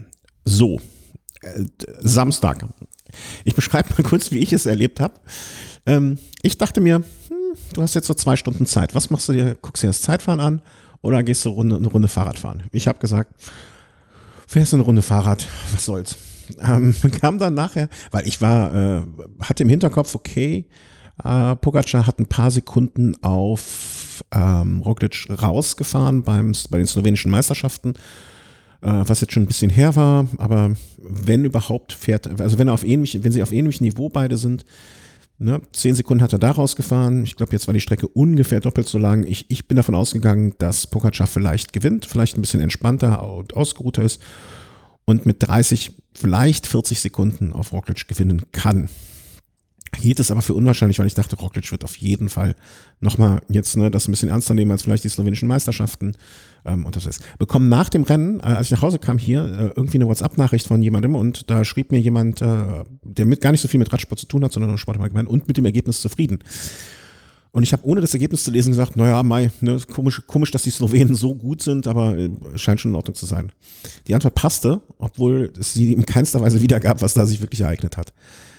so, äh, Samstag. Ich beschreibe mal kurz, wie ich es erlebt habe. Ähm, ich dachte mir, hm, du hast jetzt so zwei Stunden Zeit. Was machst du dir? Guckst du dir das Zeitfahren an oder gehst du Runde, eine Runde Fahrrad fahren? Ich habe gesagt, fährst du eine Runde Fahrrad, was soll's. Ähm, kam dann nachher, weil ich war, äh, hatte im Hinterkopf, okay, äh, Pogacar hat ein paar Sekunden auf ähm, Roglic rausgefahren beim, bei den slowenischen Meisterschaften, äh, was jetzt schon ein bisschen her war, aber wenn überhaupt fährt, also wenn er auf ähnlich, wenn sie auf ähnlichem Niveau beide sind, ne, zehn Sekunden hat er da rausgefahren. Ich glaube, jetzt war die Strecke ungefähr doppelt so lang. Ich, ich bin davon ausgegangen, dass Pogacar vielleicht gewinnt, vielleicht ein bisschen entspannter und ausgeruhter ist und mit dreißig, vielleicht vierzig Sekunden auf Roglic gewinnen kann. Hielt es aber für unwahrscheinlich, weil ich dachte, Roglic wird auf jeden Fall nochmal jetzt ne, das ein bisschen ernster nehmen als vielleicht die slowenischen Meisterschaften. Ähm, und das ist. Bekommen nach dem Rennen, äh, als ich nach Hause kam hier, äh, irgendwie eine WhatsApp-Nachricht von jemandem und da schrieb mir jemand, äh, der mit gar nicht so viel mit Radsport zu tun hat, sondern nur Sport im Allgemeinen und mit dem Ergebnis zufrieden. Und ich habe ohne das Ergebnis zu lesen gesagt, naja, Mai, ne, komisch, komisch, dass die Slowenen so gut sind, aber äh, scheint schon in Ordnung zu sein. Die Antwort passte, obwohl es sie in keinster Weise wiedergab, was da sich wirklich ereignet hat.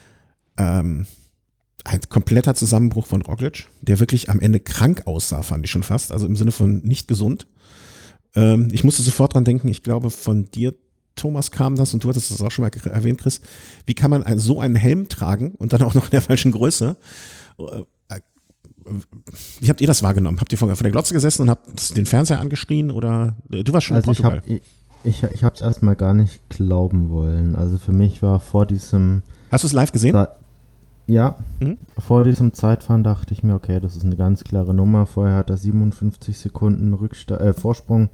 Ähm, ein kompletter Zusammenbruch von Roglic, der wirklich am Ende krank aussah, fand ich schon fast, also im Sinne von nicht gesund. Ähm, ich musste sofort dran denken, ich glaube von dir, Thomas, kam das und du hattest das auch schon mal erwähnt, Chris. Wie kann man ein, so einen Helm tragen und dann auch noch in der falschen Größe? Äh, Wie habt ihr das wahrgenommen? Habt ihr vor, vor der Glotze gesessen und habt den Fernseher angeschrien oder äh, du warst schon Also in ich Portugal? habe ich, ich, ich es erstmal gar nicht glauben wollen. Also für mich war vor diesem Hast du es live gesehen? Sa- ja, Mhm. vor diesem Zeitfahren dachte ich mir, okay, das ist eine ganz klare Nummer. Vorher hat er siebenundfünfzig Sekunden Rücksta äh, Vorsprung.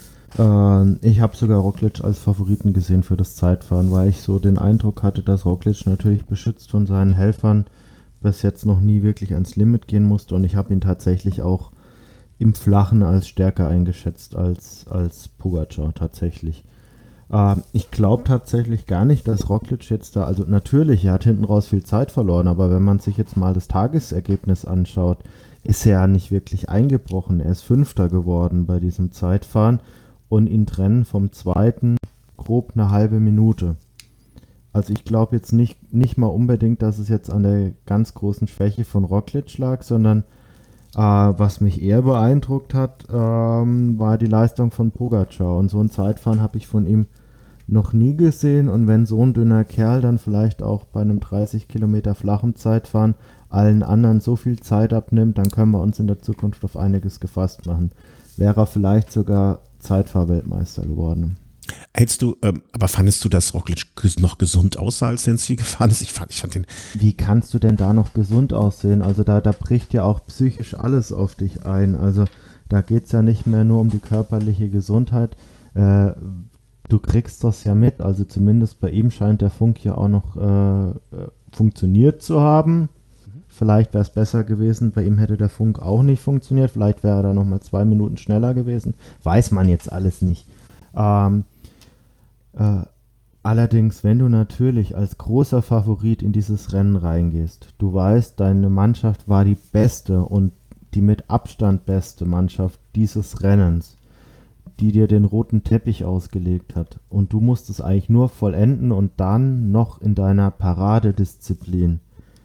Äh, ich habe sogar Roglic als Favoriten gesehen für das Zeitfahren, weil ich so den Eindruck hatte, dass Roglic natürlich beschützt von seinen Helfern bis jetzt noch nie wirklich ans Limit gehen musste und ich habe ihn tatsächlich auch im Flachen als stärker eingeschätzt als, als Pogacar tatsächlich. Ähm, ich glaube tatsächlich gar nicht, dass Roglic jetzt da, also natürlich, er hat hinten raus viel Zeit verloren, aber wenn man sich jetzt mal das Tagesergebnis anschaut, ist er ja nicht wirklich eingebrochen. Er ist Fünfter geworden bei diesem Zeitfahren und ihn trennen vom Zweiten grob eine halbe Minute. Also ich glaube jetzt nicht, nicht mal unbedingt, dass es jetzt an der ganz großen Schwäche von Roglic lag, sondern äh, was mich eher beeindruckt hat, ähm, war die Leistung von Pogacar. Und so ein Zeitfahren habe ich von ihm noch nie gesehen. Und wenn so ein dünner Kerl dann vielleicht auch bei einem dreißig Kilometer flachen Zeitfahren allen anderen so viel Zeit abnimmt, dann können wir uns in der Zukunft auf einiges gefasst machen. Wäre er vielleicht sogar Zeitfahrweltmeister geworden. Hältst du, ähm, aber fandest du, dass Roglic ges- noch gesund aussah, als er ins Ziel gefahren ist? Ich fand, ich fand den, Wie kannst du denn da noch gesund aussehen? Also da, da bricht ja auch psychisch alles auf dich ein. Also da geht es ja nicht mehr nur um die körperliche Gesundheit. Äh, du kriegst das ja mit. Also zumindest bei ihm scheint der Funk ja auch noch äh, äh, funktioniert zu haben. Vielleicht wäre es besser gewesen. Bei ihm hätte der Funk auch nicht funktioniert. Vielleicht wäre er da nochmal zwei Minuten schneller gewesen. Weiß man jetzt alles nicht. Ähm, äh, allerdings, wenn du natürlich als großer Favorit in dieses Rennen reingehst, du weißt, deine Mannschaft war die beste und die mit Abstand beste Mannschaft dieses Rennens, die dir den roten Teppich ausgelegt hat und du musst es eigentlich nur vollenden und dann noch in deiner Paradedisziplin.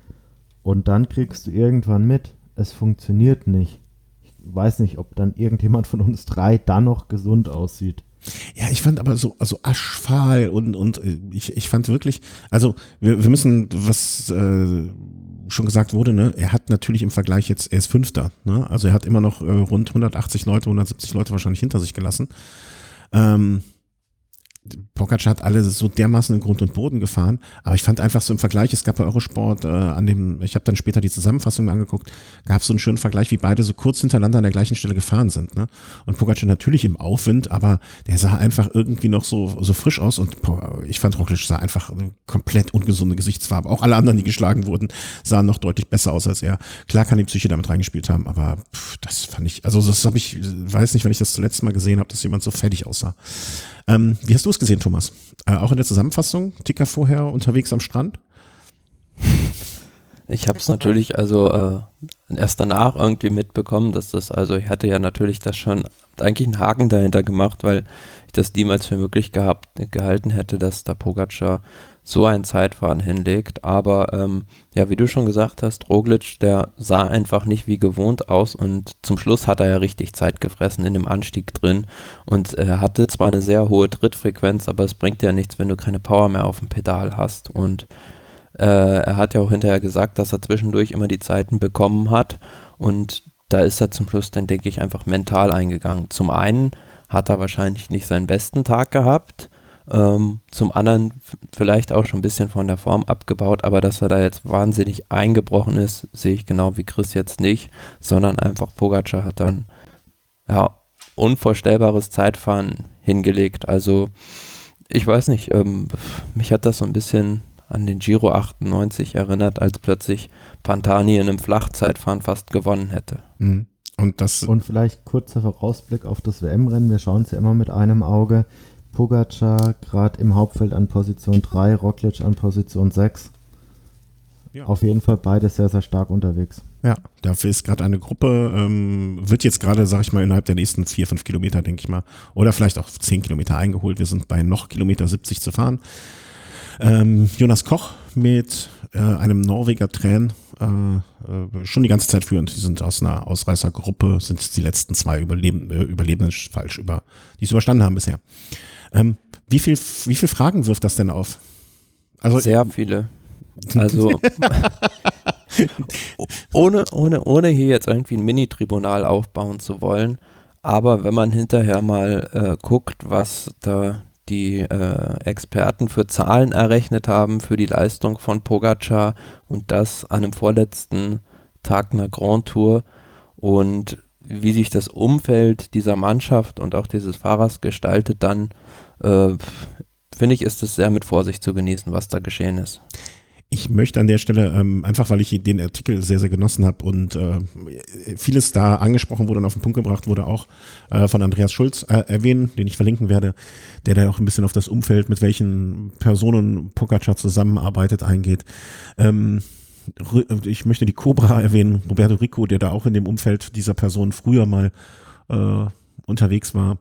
Und dann kriegst du irgendwann mit, es funktioniert nicht. Ich weiß nicht, ob dann irgendjemand von uns drei dann noch gesund aussieht. ja, ich fand aber so, also aschfahl und, und äh, ich, ich fand wirklich, also wir, wir müssen, was äh, schon gesagt wurde, ne, er hat natürlich im Vergleich jetzt, er ist Fünfter, ne, also er hat immer noch äh, rund hundertachtzig Leute, hundertsiebzig Leute wahrscheinlich hinter sich gelassen. Ähm, Pogacar hat alle so dermaßen in Grund und Boden gefahren, aber ich fand einfach so im Vergleich, es gab bei Eurosport äh, an dem, ich habe dann später die Zusammenfassung angeguckt, gab es so einen schönen Vergleich, wie beide so kurz hintereinander an der gleichen Stelle gefahren sind. Ne? Und Pogacar natürlich im Aufwind, aber der sah einfach irgendwie noch so so frisch aus und ich fand Roglic sah einfach eine komplett ungesunde Gesichtsfarbe. Auch alle anderen, die geschlagen wurden, sahen noch deutlich besser aus als er. Klar kann die Psyche damit reingespielt haben, aber pff, das fand ich, also das habe ich, weiß nicht, wenn ich das zuletzt mal gesehen habe, dass jemand so fertig aussah. Ähm, wie hast du es gesehen, Thomas? Äh, auch in der Zusammenfassung, Ticker vorher unterwegs am Strand? Ich habe es natürlich also äh, erst danach irgendwie mitbekommen, dass das, also ich hatte ja natürlich das schon eigentlich einen Haken dahinter gemacht, weil ich das niemals für möglich gehabt, gehalten hätte, dass der Pogacar so ein Zeitfahren hinlegt. Aber ähm, ja, wie du schon gesagt hast, Roglic, der sah einfach nicht wie gewohnt aus und zum Schluss hat er ja richtig Zeit gefressen in dem Anstieg drin und er hatte zwar eine sehr hohe Trittfrequenz, aber es bringt ja nichts, wenn du keine Power mehr auf dem Pedal hast und äh, er hat ja auch hinterher gesagt, dass er zwischendurch immer die Zeiten bekommen hat und da ist er zum Schluss dann, denke ich, einfach mental eingegangen. Zum einen hat er wahrscheinlich nicht seinen besten Tag gehabt, Ähm, zum anderen vielleicht auch schon ein bisschen von der Form abgebaut, aber dass er da jetzt wahnsinnig eingebrochen ist, sehe ich genau wie Chris jetzt nicht, sondern einfach Pogacar hat dann ja unvorstellbares Zeitfahren hingelegt. Also ich weiß nicht, ähm, mich hat das so ein bisschen an den Giro achtundneunzig erinnert, als plötzlich Pantani in einem Flachzeitfahren fast gewonnen hätte. Mhm. Und das Und vielleicht kurzer Vorausblick auf das W M-Rennen, wir schauen es ja immer mit einem Auge. Pogacar gerade im Hauptfeld an Position drei, Roglic an Position sechs. Ja. Auf jeden Fall beide sehr, sehr stark unterwegs. Ja, dafür ist gerade eine Gruppe, ähm, wird jetzt gerade, sag ich mal, innerhalb der nächsten vier, fünf Kilometer, denke ich mal, oder vielleicht auch zehn Kilometer eingeholt. Wir sind bei noch Kilometer siebzig zu fahren. Ähm, Jonas Koch mit äh, einem Norweger Tränen äh, äh, schon die ganze Zeit führend. Die sind aus einer Ausreißergruppe, sind die letzten zwei Überleben, äh, Überlebenden falsch, über, die es überstanden haben bisher. Ähm, wie viel, wie viel Fragen wirft das denn auf? Also, sehr viele. Also ohne, ohne, ohne hier jetzt irgendwie ein Mini-Tribunal aufbauen zu wollen, aber wenn man hinterher mal äh, guckt, was da die äh, Experten für Zahlen errechnet haben für die Leistung von Pogacar und das an dem vorletzten Tag einer Grand Tour und wie sich das Umfeld dieser Mannschaft und auch dieses Fahrers gestaltet, dann äh, finde ich, ist es sehr mit Vorsicht zu genießen, was da geschehen ist. Ich möchte an der Stelle, ähm, einfach weil ich den Artikel sehr, sehr genossen habe und äh, vieles da angesprochen wurde und auf den Punkt gebracht wurde, auch äh, von Andreas Schulz äh, erwähnen, den ich verlinken werde, der da auch ein bisschen auf das Umfeld, mit welchen Personen Pogacar zusammenarbeitet, eingeht. Ähm, ich möchte die Cobra erwähnen, Roberto Rico, der da auch in dem Umfeld dieser Person früher mal äh, unterwegs war.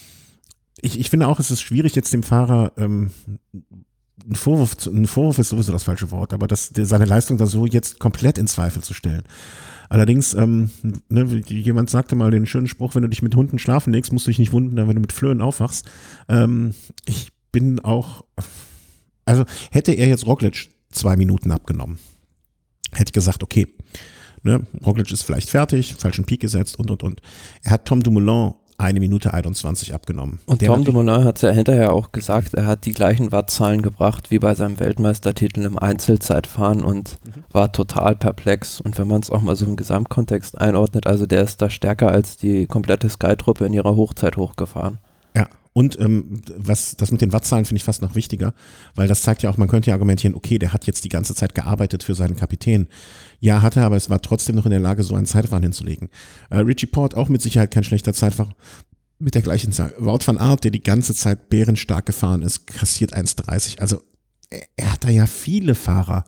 Ich, ich finde auch, es ist schwierig, jetzt dem Fahrer ähm, ein Vorwurf, ein Vorwurf ist sowieso das falsche Wort, aber das, seine Leistung da so jetzt komplett in Zweifel zu stellen. Allerdings, ähm, ne, jemand sagte mal den schönen Spruch, wenn du dich mit Hunden schlafen legst, musst du dich nicht wundern, wenn du mit Flöhen aufwachst. Ähm, ich bin auch, also hätte er jetzt Roglic zwei Minuten abgenommen, hätte ich gesagt, okay, ne, Roglic ist vielleicht fertig, falschen Peak gesetzt und, und, und. Er hat Tom Dumoulin eine Minute einundzwanzig abgenommen. Und der Tom Dumoulin hat es ja hinterher auch gesagt, er hat die gleichen Wattzahlen gebracht wie bei seinem Weltmeistertitel im Einzelzeitfahren und mhm. war total perplex. Und wenn man es auch mal so im Gesamtkontext einordnet, also der ist da stärker als die komplette Sky-Truppe in ihrer Hochzeit hochgefahren. Ja, und ähm, was das mit den Wattzahlen finde ich fast noch wichtiger, weil das zeigt ja auch, man könnte ja argumentieren, okay, der hat jetzt die ganze Zeit gearbeitet für seinen Kapitän. Ja, hat er, aber es war trotzdem noch in der Lage, so einen Zeitfahren hinzulegen. Äh, Richie Porte auch mit Sicherheit kein schlechter Zeitfahrer mit der gleichen Zahl. Wout van Aert, der die ganze Zeit bärenstark gefahren ist, kassiert eins dreißig. Also er, er hat da ja viele Fahrer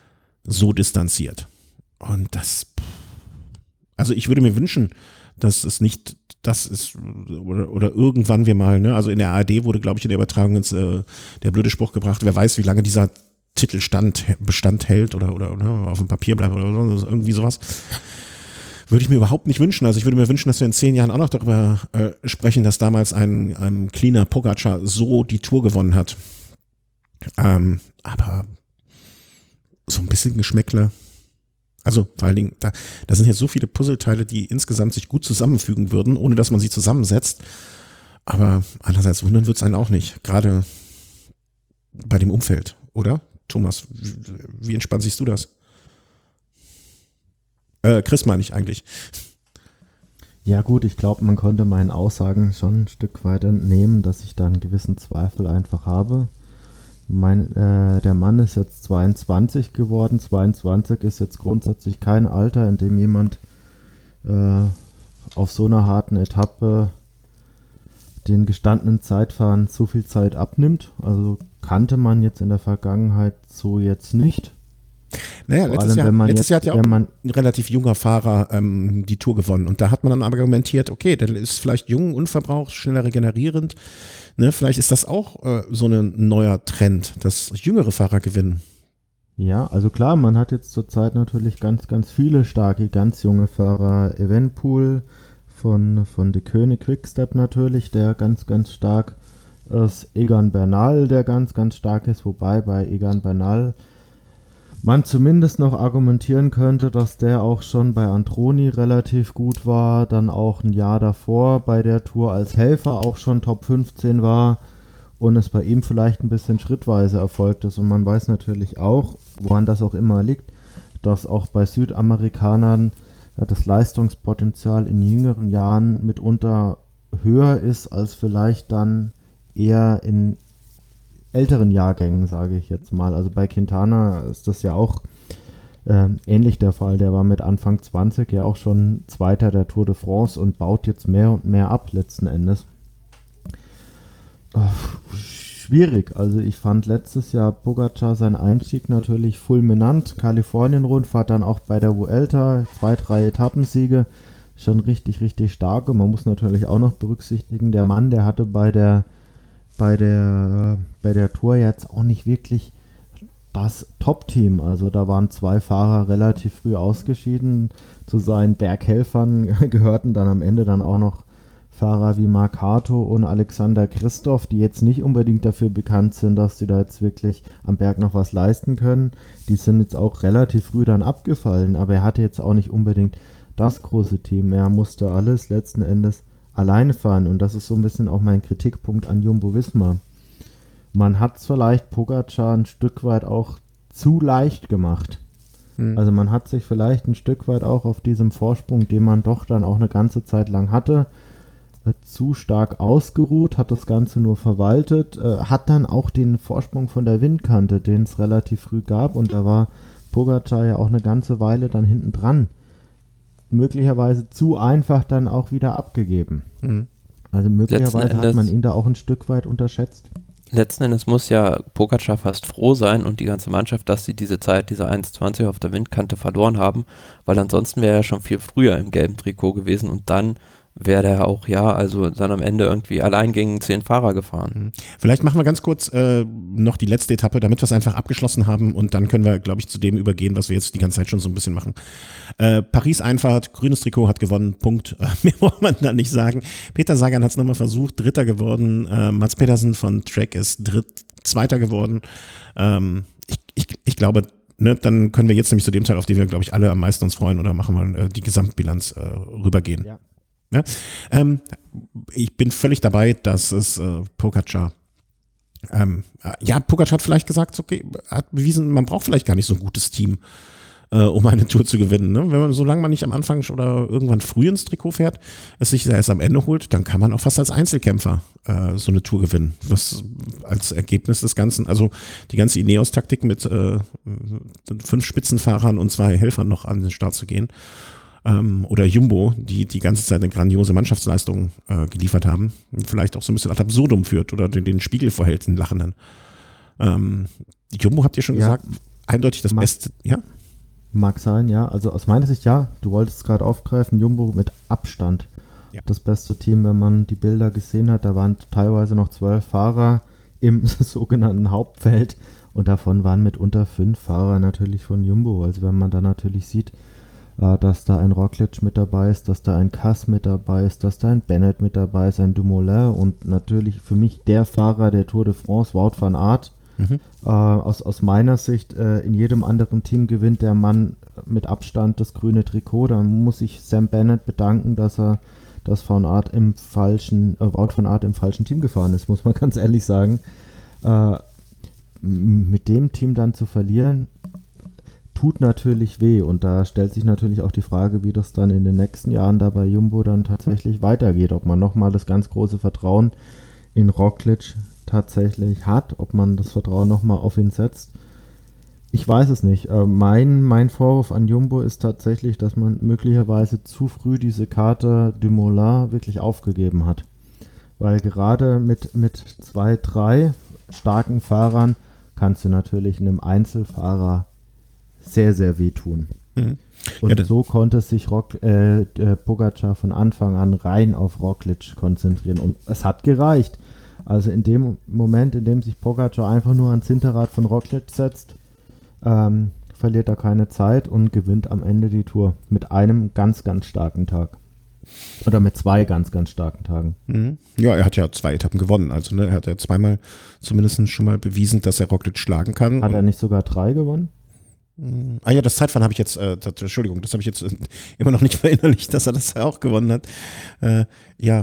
so distanziert. Und das, also ich würde mir wünschen, dass es nicht das ist, oder, oder irgendwann wir mal, ne, also in der A R D wurde, glaube ich, in der Übertragung ins, äh, der blöde Spruch gebracht, wer weiß, wie lange dieser Titelstand Bestand hält oder, oder, oder auf dem Papier bleibt oder so, irgendwie sowas. Würde ich mir überhaupt nicht wünschen. Also ich würde mir wünschen, dass wir in zehn Jahren auch noch darüber äh, sprechen, dass damals ein, ein cleaner Pogacar so die Tour gewonnen hat. Ähm, aber so ein bisschen Geschmäckle. Also vor allen Dingen, da, da sind jetzt so viele Puzzleteile, die insgesamt sich gut zusammenfügen würden, ohne dass man sie zusammensetzt. Aber andererseits wundern wird es einen auch nicht, gerade bei dem Umfeld, oder? Thomas, wie, wie entspannt siehst du das? Äh, Chris meine ich eigentlich. Ja gut, ich glaube, man konnte meinen Aussagen schon ein Stück weit entnehmen, dass ich da einen gewissen Zweifel einfach habe. Mein, äh, der Mann ist jetzt zweiundzwanzig geworden. zweiundzwanzig ist jetzt grundsätzlich kein Alter, in dem jemand äh, auf so einer harten Etappe den gestandenen Zeitfahren so viel Zeit abnimmt. Also kannte man jetzt in der Vergangenheit so jetzt nicht. Naja, Vor letztes, allem, Jahr, wenn man letztes jetzt, Jahr hat ja auch wenn man, ein relativ junger Fahrer ähm, die Tour gewonnen. Und da hat man dann argumentiert, okay, der ist vielleicht jung, unverbraucht, schneller regenerierend. Ne, vielleicht ist das auch äh, so ein neuer Trend, dass jüngere Fahrer gewinnen. ja, also klar, man hat jetzt zurzeit natürlich ganz, ganz viele starke, ganz junge Fahrer. Evenepoel von, von De König Quickstep natürlich, der ganz, ganz stark ist. Egan Bernal, der ganz, ganz stark ist, wobei bei Egan Bernal man zumindest noch argumentieren könnte, dass der auch schon bei Antroni relativ gut war, dann auch ein Jahr davor bei der Tour als Helfer auch schon Top fünfzehn war und es bei ihm vielleicht ein bisschen schrittweise erfolgt ist. Und man weiß natürlich auch, woran das auch immer liegt, dass auch bei Südamerikanern ja, das Leistungspotenzial in jüngeren Jahren mitunter höher ist als vielleicht dann eher in älteren Jahrgängen, sage ich jetzt mal. Also bei Quintana ist das ja auch äh, ähnlich der Fall. Der war mit Anfang zwanzig ja auch schon Zweiter der Tour de France und baut jetzt mehr und mehr ab letzten Endes. Oh, schwierig. Also ich fand letztes Jahr Pogacar seinen Einstieg natürlich fulminant. Kalifornien-Rundfahrt, dann auch bei der Vuelta, zwei, drei Etappensiege. Schon richtig, richtig stark. Und man muss natürlich auch noch berücksichtigen, der Mann, der hatte bei der bei der bei der Tour jetzt auch nicht wirklich das Top-Team. Also da waren zwei Fahrer relativ früh ausgeschieden. Zu seinen Berghelfern gehörten dann am Ende dann auch noch Fahrer wie Marc Harto und Alexander Christoph, die jetzt nicht unbedingt dafür bekannt sind, dass sie da jetzt wirklich am Berg noch was leisten können. Die sind jetzt auch relativ früh dann abgefallen, aber er hatte jetzt auch nicht unbedingt das große Team. Er musste alles letzten Endes alleine fahren und das ist so ein bisschen auch mein Kritikpunkt an Jumbo-Visma. Man hat es vielleicht Pogacar ein Stück weit auch zu leicht gemacht. Hm. Also man hat sich vielleicht ein Stück weit auch auf diesem Vorsprung, den man doch dann auch eine ganze Zeit lang hatte, äh, zu stark ausgeruht, hat das Ganze nur verwaltet, äh, hat dann auch den Vorsprung von der Windkante, den es relativ früh gab und da war Pogacar ja auch eine ganze Weile dann hinten dran. Möglicherweise zu einfach dann auch wieder abgegeben. Mhm. Also möglicherweise hat man ihn da auch ein Stück weit unterschätzt. Letzten Endes muss ja Pogacar fast froh sein und die ganze Mannschaft, dass sie diese Zeit, diese eins zwanzig auf der Windkante verloren haben, weil ansonsten wäre er schon viel früher im gelben Trikot gewesen und dann wäre der auch, ja, also dann am Ende irgendwie allein gegen zehn Fahrer gefahren. Vielleicht machen wir ganz kurz äh, noch die letzte Etappe, damit wir es einfach abgeschlossen haben und dann können wir, glaube ich, zu dem übergehen, was wir jetzt die ganze Zeit schon so ein bisschen machen. Äh, Paris-Einfahrt, grünes Trikot hat gewonnen, Punkt. Äh, mehr braucht man da nicht sagen. Peter Sagan hat es nochmal versucht, Dritter geworden. Äh, Mats Pedersen von Trek ist Dritt, Zweiter geworden. Ähm, ich, ich, ich glaube, ne, dann können wir jetzt nämlich zu dem Teil, auf den wir, glaube ich, alle am meisten uns freuen, oder machen wir äh, die Gesamtbilanz äh, rübergehen. Ja. Ja, ähm, ich bin völlig dabei, dass es äh, Pogacar, ähm, ja, Pogacar hat vielleicht gesagt, okay, hat bewiesen, man braucht vielleicht gar nicht so ein gutes Team, äh, um eine Tour zu gewinnen. Ne? Wenn man, solange man nicht am Anfang oder irgendwann früh ins Trikot fährt, es sich erst am Ende holt, dann kann man auch fast als Einzelkämpfer äh, so eine Tour gewinnen. Was als Ergebnis des Ganzen, also die ganze Ineos-Taktik mit äh, fünf Spitzenfahrern und zwei Helfern noch an den Start zu gehen, oder Jumbo, die die ganze Zeit eine grandiose Mannschaftsleistung äh, geliefert haben, vielleicht auch so ein bisschen ad absurdum führt oder den, den Spiegel vorhält, den Lachenden. Ähm, Jumbo, habt ihr schon ja, gesagt, eindeutig das mag, Beste, ja? Mag sein, ja. Also aus meiner Sicht, ja, du wolltest es gerade aufgreifen, Jumbo mit Abstand ja. Das beste Team, wenn man die Bilder gesehen hat. Da waren teilweise noch zwölf Fahrer im sogenannten Hauptfeld und davon waren mitunter fünf Fahrer natürlich von Jumbo. Also wenn man da natürlich sieht, dass da ein Roglic mit dabei ist, dass da ein Kass mit dabei ist, dass da ein Bennett mit dabei ist, ein Dumoulin und natürlich für mich der Fahrer der Tour de France, Wout van Aert. Mhm. Äh, aus, aus meiner Sicht, äh, in jedem anderen Team gewinnt der Mann mit Abstand das grüne Trikot. Da muss ich Sam Bennett bedanken, dass er dass Van Aert im falschen, äh, Wout van Aert im falschen Team gefahren ist, muss man ganz ehrlich sagen. Äh, mit dem Team dann zu verlieren, tut natürlich weh und da stellt sich natürlich auch die Frage, wie das dann in den nächsten Jahren da bei Jumbo dann tatsächlich weitergeht, ob man nochmal das ganz große Vertrauen in Roglic tatsächlich hat, ob man das Vertrauen nochmal auf ihn setzt. Ich weiß es nicht. Äh, mein, mein Vorwurf an Jumbo ist tatsächlich, dass man möglicherweise zu früh diese Karte Dumoulin wirklich aufgegeben hat. Weil gerade mit, mit zwei, drei starken Fahrern kannst du natürlich einem Einzelfahrer sehr, sehr wehtun. Mhm. Und Ja, so konnte sich Rock, äh, äh, Pogacar von Anfang an rein auf Roglic konzentrieren. Und es hat gereicht. Also in dem Moment, in dem sich Pogacar einfach nur ans Hinterrad von Roglic setzt, ähm, verliert er keine Zeit und gewinnt am Ende die Tour mit einem ganz, ganz starken Tag. Oder mit zwei ganz, ganz starken Tagen. Mhm. Ja, er hat ja zwei Etappen gewonnen. Also ne, er hat ja zweimal zumindest schon mal bewiesen, dass er Roglic schlagen kann. Hat er nicht sogar drei gewonnen? Ah ja, das Zeitfahren habe ich jetzt, äh, das, Entschuldigung, das habe ich jetzt äh, immer noch nicht verinnerlicht, dass er das auch gewonnen hat. Äh, ja,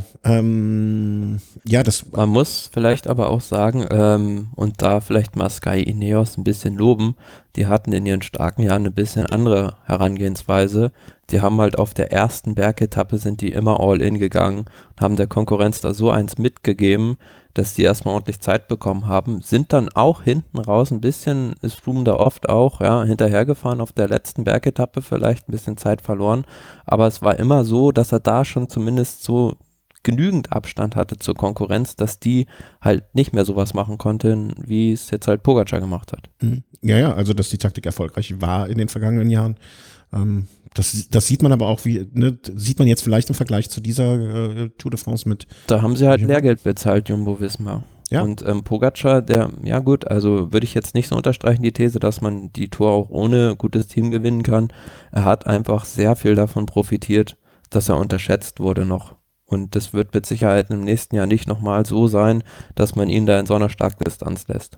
ähm, ja, das. Man muss vielleicht aber auch sagen, ähm, und da vielleicht mal Sky Ineos ein bisschen loben, die hatten in ihren starken Jahren eine bisschen andere Herangehensweise. Die haben halt auf der ersten Bergetappe sind die immer all in gegangen und haben der Konkurrenz da so eins mitgegeben, dass die erstmal ordentlich Zeit bekommen haben, sind dann auch hinten raus ein bisschen, ist Froome da oft auch, ja, hinterhergefahren auf der letzten Bergetappe, vielleicht ein bisschen Zeit verloren, aber es war immer so, dass er da schon zumindest so genügend Abstand hatte zur Konkurrenz, dass die halt nicht mehr sowas machen konnten, wie es jetzt halt Pogacar gemacht hat. Ja, ja, also dass die Taktik erfolgreich war in den vergangenen Jahren. Ähm, das, das sieht man aber auch, wie ne, sieht man jetzt vielleicht im Vergleich zu dieser äh, Tour de France mit. Da haben sie halt Lehrgeld bezahlt, Jumbo-Visma. Ja. Und ähm, Pogacar, der, ja gut, also würde ich jetzt nicht so unterstreichen, die These, dass man die Tour auch ohne gutes Team gewinnen kann. Er hat einfach sehr viel davon profitiert, dass er unterschätzt wurde noch. Und das wird mit Sicherheit im nächsten Jahr nicht nochmal so sein, dass man ihn da in so einer starken Distanz lässt.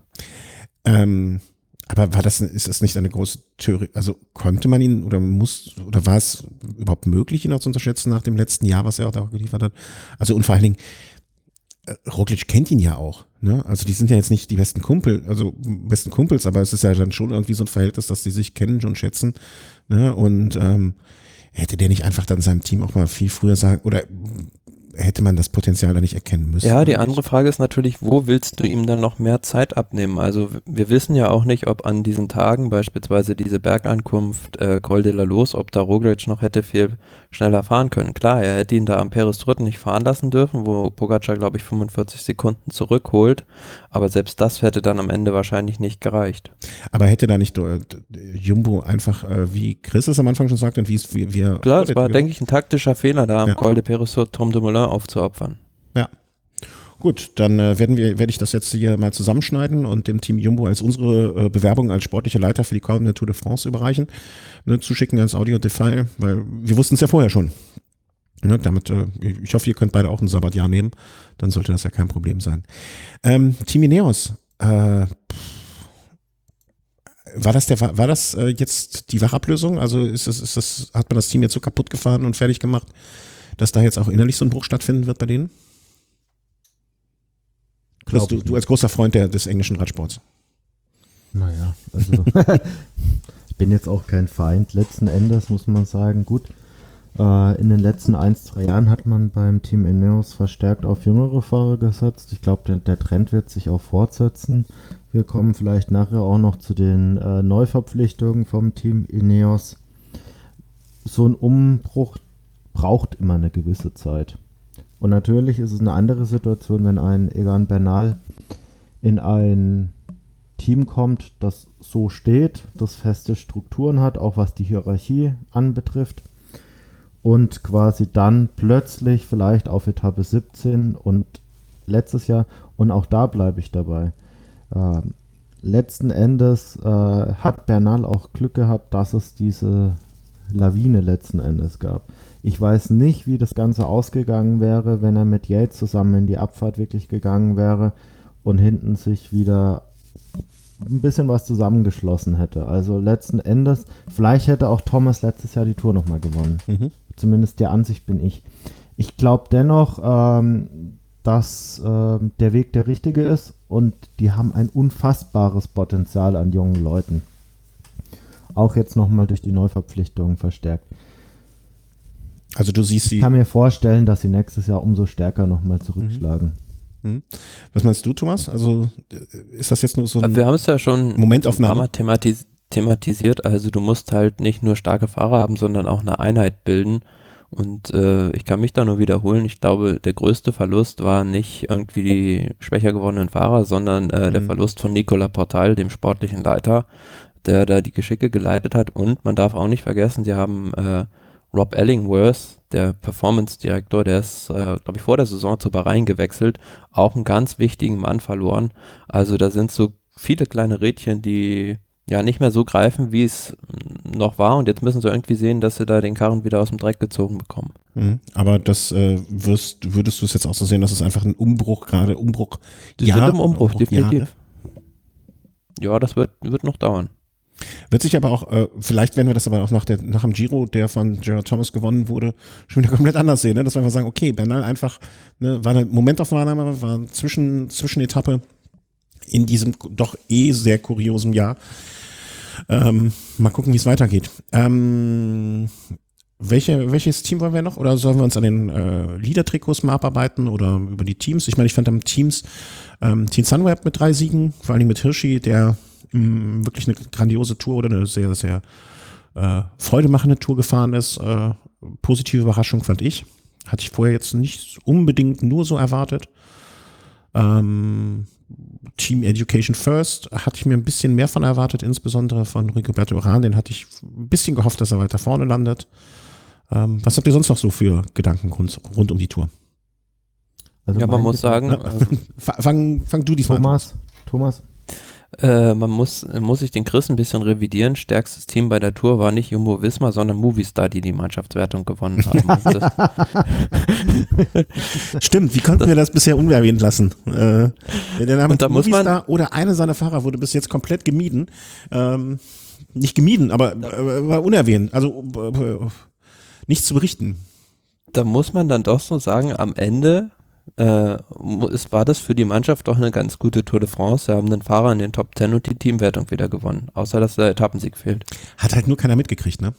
Ähm, aber war das, ist das nicht eine große Theorie? Also konnte man ihn oder muss, oder war es überhaupt möglich, ihn auch zu unterschätzen nach dem letzten Jahr, was er auch da geliefert hat? Also und vor allen Dingen, äh, Roglic kennt ihn ja auch, ne? Also die sind ja jetzt nicht die besten Kumpel, also besten Kumpels, aber es ist ja dann schon irgendwie so ein Verhältnis, dass die sich kennen und schätzen, ne? Und ähm, hätte der nicht einfach dann seinem Team auch mal viel früher sagen, oder hätte man das Potenzial da nicht erkennen müssen? Ja, die andere Frage ist natürlich, wo willst du ihm dann noch mehr Zeit abnehmen? Also wir wissen ja auch nicht, ob an diesen Tagen, beispielsweise diese Bergankunft äh, Col de la Loz, ob da Roglic noch hätte viel schneller fahren können. Klar, er hätte ihn da am Perestroit nicht fahren lassen dürfen, wo Pogacar, glaube ich, fünfundvierzig Sekunden zurückholt, aber selbst das hätte dann am Ende wahrscheinlich nicht gereicht. Aber hätte da nicht äh, Jumbo einfach, äh, wie Chris es am Anfang schon sagte und wie es wie wir... Klar, es war, denke ich, ein taktischer Fehler, da am Ja. Col de Perestroit Tom Dumoulin aufzuopfern. Ja. Gut, dann äh, werden wir, werde ich das jetzt hier mal zusammenschneiden und dem Team Jumbo als unsere äh, Bewerbung als sportliche Leiter für die kommende Tour de France überreichen, ne, zuschicken als Audio-File, weil wir wussten es ja vorher schon. Ne, damit, äh, ich hoffe, ihr könnt beide auch ein Sabbatjahr nehmen, dann sollte das ja kein Problem sein. Ähm, Team Ineos, äh, war das der, war das äh, jetzt die Wachablösung? Also ist das, ist das, hat man das Team jetzt so kaputt gefahren und fertig gemacht, dass da jetzt auch innerlich so ein Bruch stattfinden wird bei denen? Chris, du, du als großer Freund der, des englischen Radsports. Naja, also ich bin jetzt auch kein Feind. Letzten Endes muss man sagen, gut, äh, in den letzten ein, zwei Jahren hat man beim Team Ineos verstärkt auf jüngere Fahrer gesetzt. Ich glaube, der, der Trend wird sich auch fortsetzen. Wir kommen vielleicht nachher auch noch zu den äh, Neuverpflichtungen vom Team Ineos. So ein Umbruch braucht immer eine gewisse Zeit. Und natürlich ist es eine andere Situation, wenn ein Egan Bernal in ein Team kommt, das so steht, das feste Strukturen hat, auch was die Hierarchie anbetrifft, und quasi dann plötzlich vielleicht auf Etappe siebzehn und letztes Jahr, und auch da bleibe ich dabei, äh, letzten Endes äh, hat Bernal auch Glück gehabt, dass es diese Lawine letzten Endes gab. Ich weiß nicht, wie das Ganze ausgegangen wäre, wenn er mit Yates zusammen in die Abfahrt wirklich gegangen wäre und hinten sich wieder ein bisschen was zusammengeschlossen hätte. Also letzten Endes, vielleicht hätte auch Thomas letztes Jahr die Tour nochmal gewonnen. Mhm. Zumindest der Ansicht bin ich. Ich glaube dennoch, ähm, dass ähm, der Weg der richtige ist und die haben ein unfassbares Potenzial an jungen Leuten. Auch jetzt nochmal durch die Neuverpflichtungen verstärkt. Also du siehst Ich sie. kann mir vorstellen, dass sie nächstes Jahr umso stärker nochmal zurückschlagen. Mhm. Was meinst du, Thomas? Also ist das jetzt nur so ein Wir haben es ja schon ein Momentaufnahme? paar Mal thematis thematisiert. Also du musst halt nicht nur starke Fahrer haben, sondern auch eine Einheit bilden. Und äh, ich kann mich da nur wiederholen. Ich glaube, der größte Verlust war nicht irgendwie die schwächer gewordenen Fahrer, sondern äh, der Mhm. Verlust von Nicolas Portal, dem sportlichen Leiter, der da die Geschicke geleitet hat. Und man darf auch nicht vergessen, sie haben äh, Rob Ellingworth, der Performance-Direktor, der ist, äh, glaube ich, vor der Saison zu Bahrain gewechselt, auch einen ganz wichtigen Mann verloren. Also da sind so viele kleine Rädchen, die ja nicht mehr so greifen, wie es noch war. Und jetzt müssen sie irgendwie sehen, dass sie da den Karren wieder aus dem Dreck gezogen bekommen. Mhm. Aber das äh, wirst, würdest du es jetzt auch so sehen, dass es einfach ein Umbruch, gerade Umbruch, Die ja, sind im Umbruch, Umbruch, definitiv. Ja, das wird, wird noch dauern. Wird sich aber auch, äh, vielleicht werden wir das aber auch nach, der, nach dem Giro, der von Gerard Thomas gewonnen wurde, schon wieder komplett anders sehen, ne? Dass wir einfach sagen, okay, Bernal einfach, ne, war eine Momentaufnahme, war eine Zwischen, Zwischenetappe in diesem doch eh sehr kuriosen Jahr. Ähm, mal gucken, wie es weitergeht. Ähm, welche, welches Team wollen wir noch? Oder sollen wir uns an den äh, Leader-Trikots mal abarbeiten oder über die Teams? Ich meine, ich fand am Teams ähm, Team Sunweb mit drei Siegen, vor allen Dingen mit Hirschi, der mh, wirklich eine grandiose Tour oder eine sehr, sehr äh, freudemachende Tour gefahren ist. Äh, positive Überraschung fand ich. Hatte ich vorher jetzt nicht unbedingt nur so erwartet. Ähm, Team Education First hatte ich mir ein bisschen mehr von erwartet, insbesondere von Rigoberto Urán. Den hatte ich ein bisschen gehofft, dass er weiter vorne landet. Ähm, was habt ihr sonst noch so für Gedanken rund, rund um die Tour? Also Ja, man mein muss Gedanke- sagen, ähm, Fang, fang du diesmal an. Thomas, Thomas, Äh, man muss, muss sich den Chris ein bisschen revidieren. Stärkstes Team bei der Tour war nicht Jumbo Visma, sondern Movistar, die die Mannschaftswertung gewonnen haben. Und das, Stimmt, wie konnten wir das bisher unerwähnt lassen? Äh, der Name Und da muss man- Movistar oder einer seiner Fahrer wurde bis jetzt komplett gemieden. Ähm, nicht gemieden, aber äh, war unerwähnt. Also äh, nichts zu berichten. da muss man dann doch so sagen, am Ende äh, mu- es war das für die Mannschaft doch eine ganz gute Tour de France. Sie haben den Fahrer in den Top Ten und die Teamwertung wieder gewonnen. Außer, dass der Etappensieg fehlt. Hat halt nur keiner mitgekriegt, ne?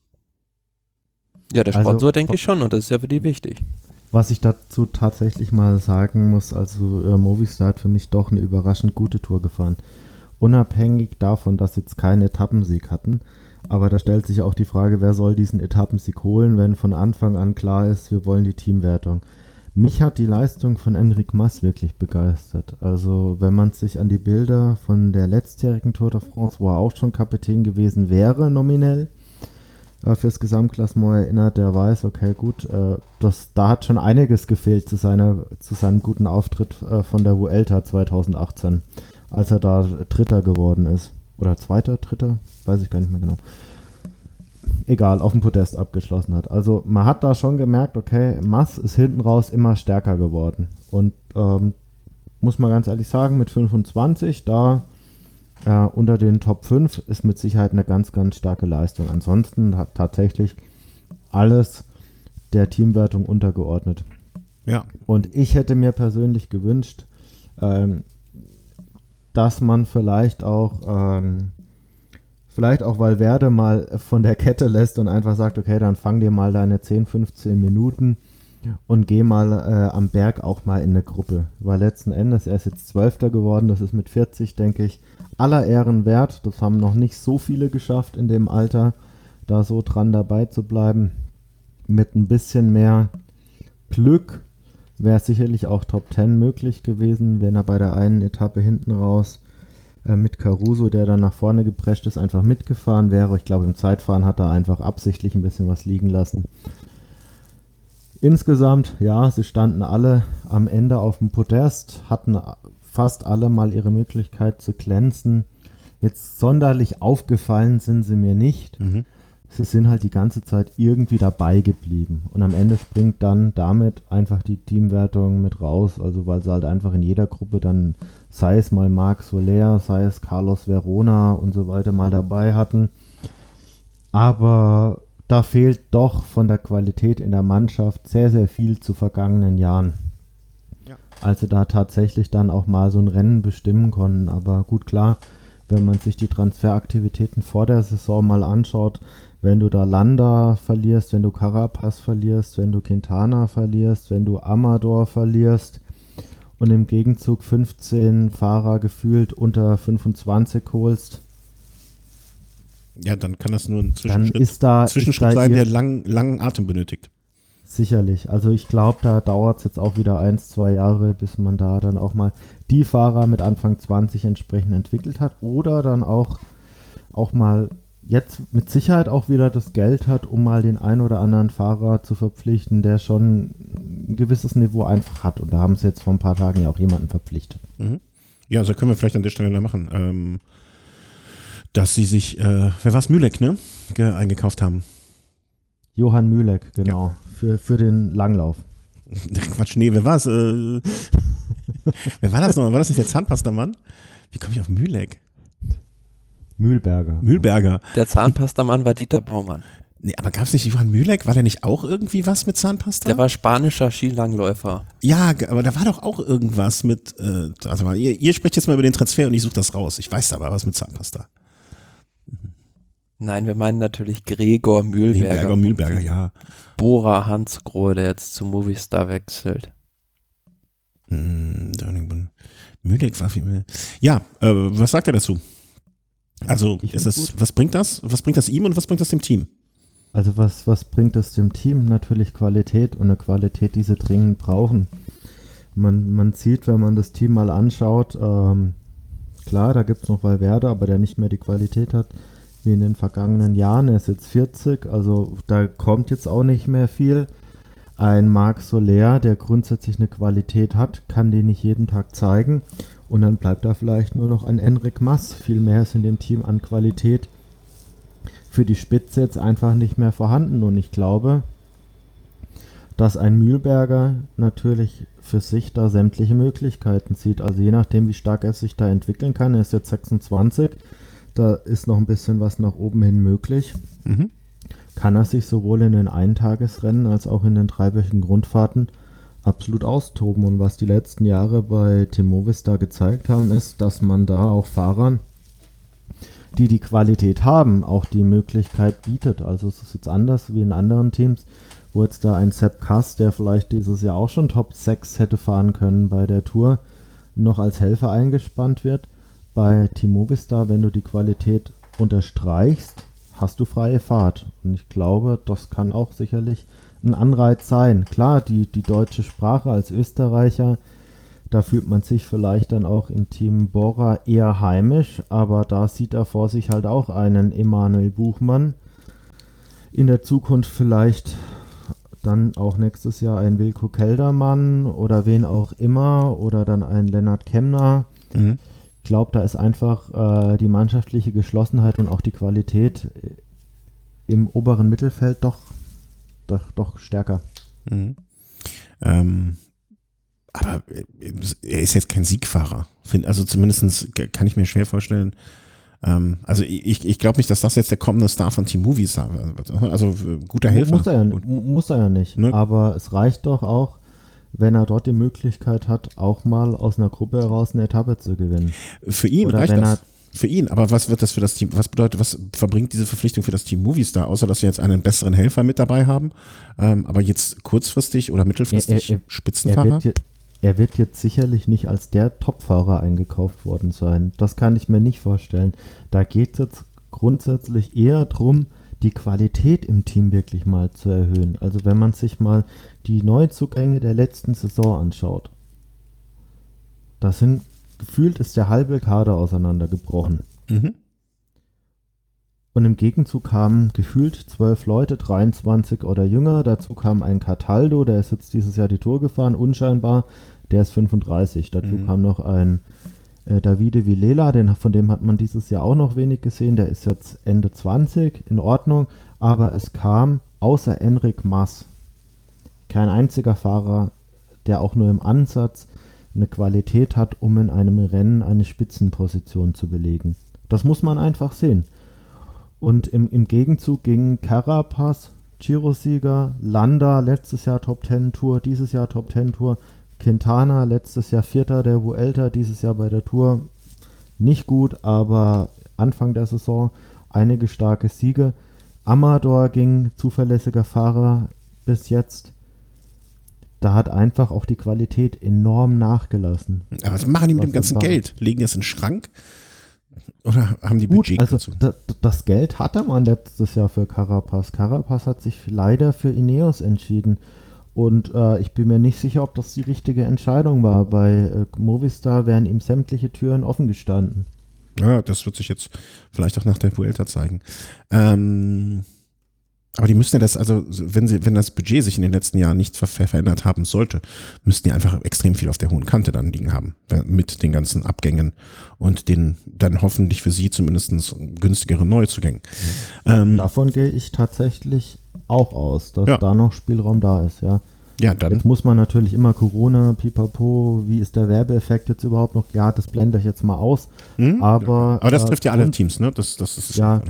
Ja, der Also- Sponsor denke ich schon und das ist ja für die wichtig. was ich dazu tatsächlich mal sagen muss, also äh, Movistar hat für mich doch eine überraschend gute Tour gefahren. Unabhängig davon, dass sie jetzt keinen Etappensieg hatten. Aber da stellt sich auch die Frage, wer soll diesen Etappensieg holen, wenn von Anfang an klar ist, wir wollen die Teamwertung. Mich hat die Leistung von Enric Mas wirklich begeistert. Also wenn man sich an die Bilder von der letztjährigen Tour de France, wo er auch schon Kapitän gewesen wäre, nominell, äh, fürs Gesamtklassement erinnert, der weiß, okay, gut, äh, das, da hat schon einiges gefehlt zu, seiner, zu seinem guten Auftritt äh, von der Vuelta zwanzig achtzehn, als er da Dritter geworden ist. Oder Zweiter, Dritter, weiß ich gar nicht mehr genau. Egal, auf dem Podest abgeschlossen hat. Also man hat da schon gemerkt, okay, Mas ist hinten raus immer stärker geworden. Und ähm, muss man ganz ehrlich sagen, mit fünfundzwanzig, da äh, unter den Top fünf ist mit Sicherheit eine ganz, ganz starke Leistung. Ansonsten hat tatsächlich alles der Teamwertung untergeordnet. Ja. Und ich hätte mir persönlich gewünscht, ähm, dass man vielleicht auch ähm, vielleicht auch Valverde mal von der Kette lässt und einfach sagt, okay, dann fang dir mal deine zehn, fünfzehn Minuten und geh mal äh, am Berg auch mal in eine Gruppe. Weil letzten Endes, er ist jetzt Zwölfter geworden, das ist mit vierzig, denke ich, aller Ehren wert. Das haben noch nicht so viele geschafft in dem Alter, da so dran dabei zu bleiben. Mit ein bisschen mehr Glück wäre sicherlich auch Top Ten möglich gewesen, wenn er bei der einen Etappe hinten raus äh, mit Caruso, der dann nach vorne geprescht ist, einfach mitgefahren wäre. Ich glaube, im Zeitfahren hat er einfach absichtlich ein bisschen was liegen lassen. Insgesamt, ja, sie standen alle am Ende auf dem Podest, hatten fast alle mal ihre Möglichkeit zu glänzen. Jetzt sonderlich aufgefallen sind sie mir nicht. Mhm. Sie sind halt die ganze Zeit irgendwie dabei geblieben. Und am Ende springt dann damit einfach die Teamwertung mit raus. Also weil sie halt einfach in jeder Gruppe dann, sei es mal Marc Soler, sei es Carlos Verona und so weiter mal dabei hatten. Aber da fehlt doch von der Qualität in der Mannschaft sehr, sehr viel zu vergangenen Jahren. Ja. Als sie da tatsächlich dann auch mal so ein Rennen bestimmen konnten. Aber gut, klar, wenn man sich die Transferaktivitäten vor der Saison mal anschaut, wenn du da Landa verlierst, wenn du Carapaz verlierst, wenn du Quintana verlierst, wenn du Amador verlierst und im Gegenzug fünfzehn Fahrer gefühlt unter fünfundzwanzig holst, Ja, dann kann das nur ein dann Zwischenschritt, ist da, Zwischenschritt ist da sein, ihr- der lang, langen Atem benötigt. Sicherlich. Also ich glaube, da dauert es jetzt auch wieder eins, zwei Jahre, bis man da dann auch mal die Fahrer mit Anfang zwanzig entsprechend entwickelt hat oder dann auch, auch mal jetzt mit Sicherheit auch wieder das Geld hat, um mal den ein oder anderen Fahrer zu verpflichten, der schon ein gewisses Niveau einfach hat. Und da haben sie jetzt vor ein paar Tagen ja auch jemanden verpflichtet. Mhm. Ja, also können wir vielleicht an der Stelle machen, ähm, dass sie sich, äh, wer war es, Mühleck, ne, Ge eingekauft haben. Johann Mühleck, genau, für, für den Langlauf. Quatsch, nee, wer war es? Äh, wer war das noch? War das nicht der Zahnpastamann? Wie komme ich auf Mühleck? Mühlberger. Mühlberger. Der Zahnpastamann war Dieter Baumann. Nee, aber gab es nicht Johann Mühleck? War der nicht auch irgendwie was mit Zahnpasta? Der war spanischer Skilangläufer. Ja, g- aber da war doch auch irgendwas mit, äh, also mal, ihr, ihr sprecht jetzt mal über den Transfer und ich suche das raus. Ich weiß aber was mit Zahnpasta. Nein, wir meinen natürlich Gregor Mühlberger. Mühlberger, Mühlberger, ja. Bora Hansgrohe, der jetzt zu Movistar wechselt. Hm, Dörning- Mühleck war viel. Ja, äh, was sagt er dazu? Also, Ich ist find's das, was bringt das? Was bringt das ihm und was bringt das dem Team? Also was, was bringt es dem Team? Natürlich Qualität und eine Qualität, die sie dringend brauchen. Man, man sieht, wenn man das Team mal anschaut, ähm, klar, da gibt es noch Valverde, aber der nicht mehr die Qualität hat wie in den vergangenen Jahren. Er ist jetzt vierzig, also da kommt jetzt auch nicht mehr viel. Ein Marc Soler, der grundsätzlich eine Qualität hat, kann die nicht jeden Tag zeigen. Und dann bleibt da vielleicht nur noch ein Enric Mas. Viel mehr ist in dem Team an Qualität für die Spitze jetzt einfach nicht mehr vorhanden. Und ich glaube, dass ein Mühlberger natürlich für sich da sämtliche Möglichkeiten sieht. Also je nachdem, wie stark er sich da entwickeln kann. Er ist jetzt sechsundzwanzig, da ist noch ein bisschen was nach oben hin möglich. Mhm. Kann er sich sowohl in den Eintagesrennen als auch in den dreiwöchigen Grundfahrten absolut austoben. Und was die letzten Jahre bei Team Movistar gezeigt haben, ist, dass man da auch Fahrern, die die Qualität haben, auch die Möglichkeit bietet. Also es ist jetzt anders wie in anderen Teams, wo jetzt da ein Sepp Kass, der vielleicht dieses Jahr auch schon Top sechs hätte fahren können bei der Tour, noch als Helfer eingespannt wird. Bei Team Movistar, wenn du die Qualität unterstreichst, hast du freie Fahrt. Und ich glaube, das kann auch sicherlich ein Anreiz sein. Klar, die, die deutsche Sprache als Österreicher, da fühlt man sich vielleicht dann auch im Team Bora eher heimisch, aber da sieht er vor sich halt auch einen Emanuel Buchmann. In der Zukunft vielleicht dann auch nächstes Jahr ein Wilko Keldermann oder wen auch immer oder dann ein Lennart Kemner. Mhm. Ich glaube, da ist einfach äh, die mannschaftliche Geschlossenheit und auch die Qualität im oberen Mittelfeld doch, doch, doch stärker. Mhm. Ähm, aber er ist jetzt kein Siegfahrer. Find, also zumindest kann ich mir schwer vorstellen. Ähm, also ich, ich glaube nicht, dass das jetzt der kommende Star von Team Movistar wird. Also guter Helfer. Muss er ja, muss er ja nicht. Ne? Aber es reicht doch auch, wenn er dort die Möglichkeit hat, auch mal aus einer Gruppe heraus eine Etappe zu gewinnen. Für ihn Oder reicht wenn das. Für ihn, aber was wird das für das Team, was bedeutet, was verbringt diese Verpflichtung für das Team Movistar, außer dass wir jetzt einen besseren Helfer mit dabei haben, ähm, aber jetzt kurzfristig oder mittelfristig Er- er- Er Spitzenfahrer? wird, je, er wird jetzt sicherlich nicht als der Topfahrer eingekauft worden sein. Das kann ich mir nicht vorstellen. Da geht es jetzt grundsätzlich eher darum, die Qualität im Team wirklich mal zu erhöhen. Also wenn man sich mal die Neuzugänge der letzten Saison anschaut, da sind gefühlt ist der halbe Kader auseinandergebrochen. Mhm. Und im Gegenzug kamen gefühlt zwölf Leute, dreiundzwanzig oder jünger. Dazu kam ein Cataldo, der ist jetzt dieses Jahr die Tour gefahren, unscheinbar. Der ist fünfunddreißig. Dazu Mhm. kam noch ein äh, Davide Villela, den, von dem hat man dieses Jahr auch noch wenig gesehen. Der ist jetzt Ende zwanzig, in Ordnung. Aber es kam außer Enric Mas kein einziger Fahrer, der auch nur im Ansatz eine Qualität hat, um in einem Rennen eine Spitzenposition zu belegen. Das muss man einfach sehen. Und im, im Gegenzug ging Carapaz, Giro-Sieger, Landa, letztes Jahr Top Ten Tour, dieses Jahr Top Ten Tour, Quintana, letztes Jahr Vierter der Vuelta, dieses Jahr bei der Tour nicht gut, aber Anfang der Saison einige starke Siege. Amador ging, zuverlässiger Fahrer bis jetzt. Da hat einfach auch die Qualität enorm nachgelassen. Aber was machen die mit Was dem ganzen das war. Geld? Legen die es in den Schrank? Oder haben die Gut, Budget also dazu? da, das Geld hatte man letztes Jahr für Carapaz. Carapaz hat sich leider für Ineos entschieden. Und äh, ich bin mir nicht sicher, ob das die richtige Entscheidung war. Bei äh, Movistar wären ihm sämtliche Türen offen gestanden. Ja, das wird sich jetzt vielleicht auch nach der Vuelta zeigen. Ähm, aber die müssten ja das, also wenn sie, wenn das Budget sich in den letzten Jahren nicht ver verändert haben sollte, müssten die einfach extrem viel auf der hohen Kante dann liegen haben. Mit den ganzen Abgängen und den dann hoffentlich für sie zumindest günstigeren Neuzugängen. Mhm. Ähm, Davon gehe ich tatsächlich auch aus, dass ja. da noch Spielraum da ist, ja. Ja, dann. Jetzt muss man natürlich immer Corona, Pipapo, wie ist der Werbeeffekt jetzt überhaupt noch? Ja, das blende ich jetzt mal aus. Hm? Aber, aber das äh, trifft ja alle und, Teams, ne? Das, das ist ja,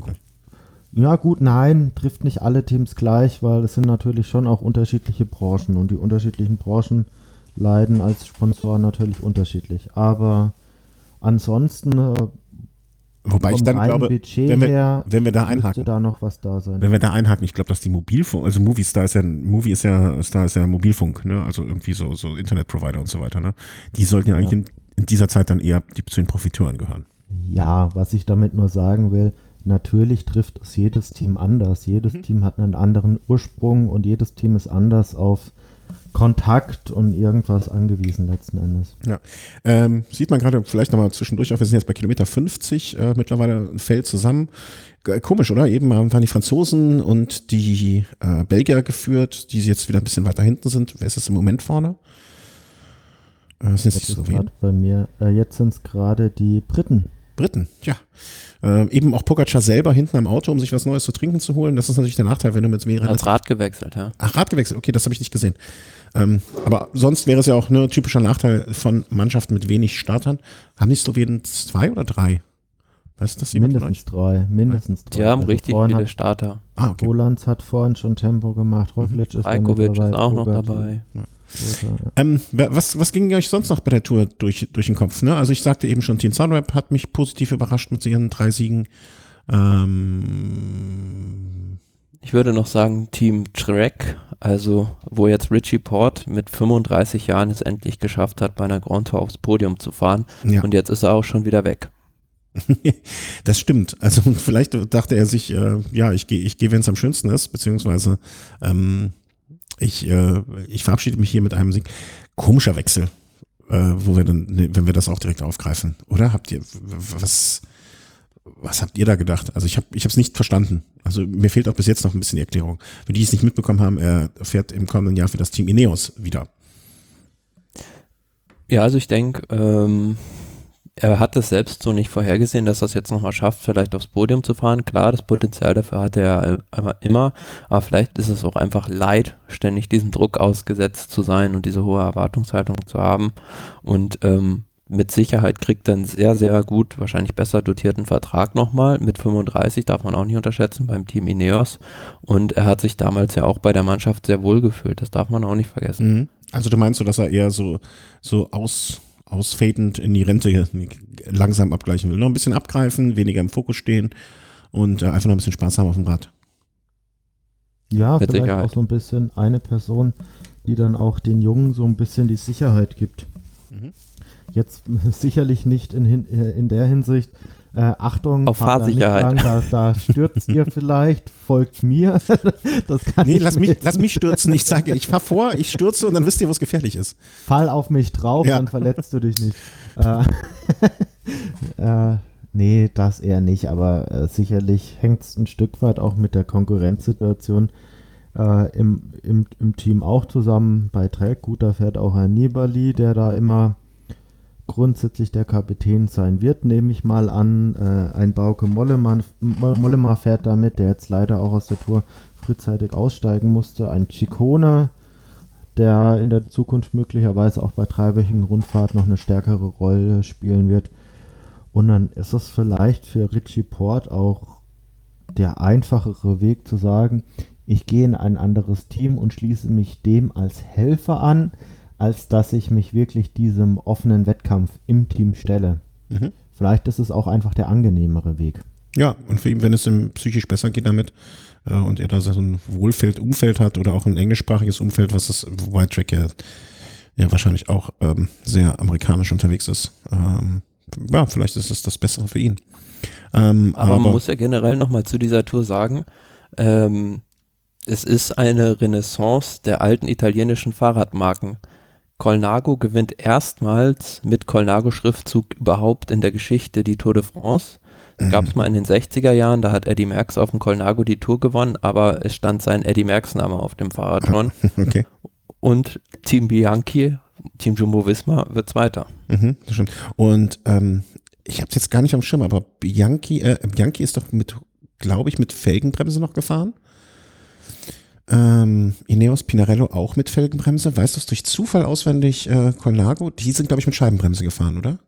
ja gut, nein, trifft nicht alle Teams gleich, weil es sind natürlich schon auch unterschiedliche Branchen und die unterschiedlichen Branchen leiden als Sponsor natürlich unterschiedlich. Aber ansonsten äh, Wobei ich dann glaube, Budget wenn wir, her, wenn wir da müsste einhaken, da noch was da sein. wenn wir da einhaken, ich glaube, dass die Mobilfunk, also Movistar ist ja, Movie ist ja, Star ist ja Mobilfunk, ne, also irgendwie so, so Internetprovider und so weiter, ne, die sollten ja eigentlich ja. In, in dieser Zeit dann eher die, zu den Profiteuren gehören. Ja, was ich damit nur sagen will, natürlich trifft es jedes Team anders. Jedes mhm. Team hat einen anderen Ursprung und jedes Team ist anders auf Kontakt und irgendwas angewiesen letzten Endes. Ja, ähm, sieht man gerade vielleicht nochmal zwischendurch auch, wir sind jetzt bei Kilometer fünfzig, äh, mittlerweile ein Feld zusammen. G komisch, oder? Eben waren die Franzosen und die äh, Belgier geführt, die jetzt wieder ein bisschen weiter hinten sind. Wer ist das im Moment vorne? Äh, sind das ist gerade bei mir. Äh, jetzt sind es gerade die Briten. Briten, ja. Äh, eben auch Pogacar selber hinten am Auto, um sich was Neues zu trinken zu holen. Das ist natürlich der Nachteil, wenn du mit mehreren... Als Rad gewechselt, ja. Ach, Rad gewechselt, okay, das habe ich nicht gesehen. Ähm, aber sonst wäre es ja auch ein ne, typischer Nachteil von Mannschaften mit wenig Startern. Haben die Slowenen zwei oder drei? Weißt du das jemand Mindestens drei, mindestens drei. Die haben also richtig viele hat, Starter. Ah, okay. Rolands hat vorhin schon Tempo gemacht, Roglic mhm. ist Rajkovic ist auch noch dabei. Ja. Ähm, was, was ging euch sonst noch bei der Tour durch, durch den Kopf? Ne? Also ich sagte eben schon, Team Sunweb hat mich positiv überrascht mit ihren drei Siegen. Ähm, ich würde noch sagen Team Trek, also wo jetzt Richie Port mit fünfunddreißig Jahren es endlich geschafft hat, bei einer Grand Tour aufs Podium zu fahren. Ja. Und jetzt ist er auch schon wieder weg. Das stimmt. Also vielleicht dachte er sich, äh, ja, ich gehe, ich gehe, wenn es am schönsten ist, beziehungsweise ähm, ich, äh, ich verabschiede mich hier mit einem Sieg. Komischer Wechsel, äh, wo wir dann, wenn wir das auch direkt aufgreifen, oder? Habt ihr, was, was habt ihr da gedacht? Also ich habe, ich habe es nicht verstanden. Also mir fehlt auch bis jetzt noch ein bisschen die Erklärung. Für die, die es nicht mitbekommen haben, er fährt im kommenden Jahr für das Team Ineos wieder. Ja, also ich denke, ähm, er hat es selbst so nicht vorhergesehen, dass er es jetzt nochmal schafft, vielleicht aufs Podium zu fahren. Klar, das Potenzial dafür hatte er immer, aber vielleicht ist es auch einfach leid, ständig diesem Druck ausgesetzt zu sein und diese hohe Erwartungshaltung zu haben. Und ähm, mit Sicherheit kriegt er einen sehr, sehr gut, wahrscheinlich besser dotierten Vertrag nochmal. Mit fünfunddreißig darf man auch nicht unterschätzen beim Team Ineos. Und er hat sich damals ja auch bei der Mannschaft sehr wohl gefühlt. Das darf man auch nicht vergessen. Mhm. Also du meinst so, dass er eher so, so aus... ausfadend in die Rente langsam abgleichen will. Noch ein bisschen abgreifen, weniger im Fokus stehen und äh, einfach noch ein bisschen Spaß haben auf dem Rad. Ja, Mit vielleicht Sicherheit. auch so ein bisschen eine Person, die dann auch den Jungen so ein bisschen die Sicherheit gibt. Mhm. Jetzt sicherlich nicht in, in der Hinsicht, äh, Achtung, auf Fahrsicherheit. Lang, da, da stürzt ihr vielleicht, folgt mir. Das kann nee, ich lass mich, lass mich stürzen. Ich sage, ich fahr vor, ich stürze und dann wisst ihr, wo es gefährlich ist. Fall auf mich drauf, ja. Dann verletzt du dich nicht. äh, äh, nee, das eher nicht, aber äh, sicherlich hängt es ein Stück weit auch mit der Konkurrenzsituation äh, im, im, im Team auch zusammen. Bei Trek, gut, da fährt auch ein Nibali, der da immer grundsätzlich der Kapitän sein wird, nehme ich mal an. Äh, ein Bauke Mollema, Mollema fährt damit, der jetzt leider auch aus der Tour frühzeitig aussteigen musste. Ein Ciccone, der in der Zukunft möglicherweise auch bei dreiwöchigen Rundfahrt noch eine stärkere Rolle spielen wird. Und dann ist es vielleicht für Richie Port auch der einfachere Weg zu sagen, ich gehe in ein anderes Team und schließe mich dem als Helfer an, als dass ich mich wirklich diesem offenen Wettkampf im Team stelle. Mhm. Vielleicht ist es auch einfach der angenehmere Weg. Ja, und für ihn, wenn es ihm psychisch besser geht damit äh, und er da so ein Wohlfeld-Umfeld hat oder auch ein englischsprachiges Umfeld, was das White Track ja, ja wahrscheinlich auch ähm, sehr amerikanisch unterwegs ist. Ähm, ja, vielleicht ist es das Bessere für ihn. Ähm, aber, aber man muss ja generell nochmal zu dieser Tour sagen, ähm, es ist eine Renaissance der alten italienischen Fahrradmarken. Colnago gewinnt erstmals mit Colnago-Schriftzug überhaupt in der Geschichte die Tour de France. Gab es mal in den sechziger Jahren, da hat Eddy Merckx auf dem Colnago die Tour gewonnen, aber es stand sein Eddy Merckx-Name auf dem Fahrrad schon. okay. Und Team Bianchi, Team Jumbo-Visma wird Zweiter. Mhm, das stimmt. Und ähm, ich habe es jetzt gar nicht am Schirm, aber Bianchi, äh, Bianchi ist doch mit, glaube ich, mit Felgenbremse noch gefahren. Ähm, Ineos Pinarello auch mit Felgenbremse. Weißt du es durch Zufall auswendig, äh, Colnago? Die sind, glaube ich, mit Scheibenbremse gefahren, oder?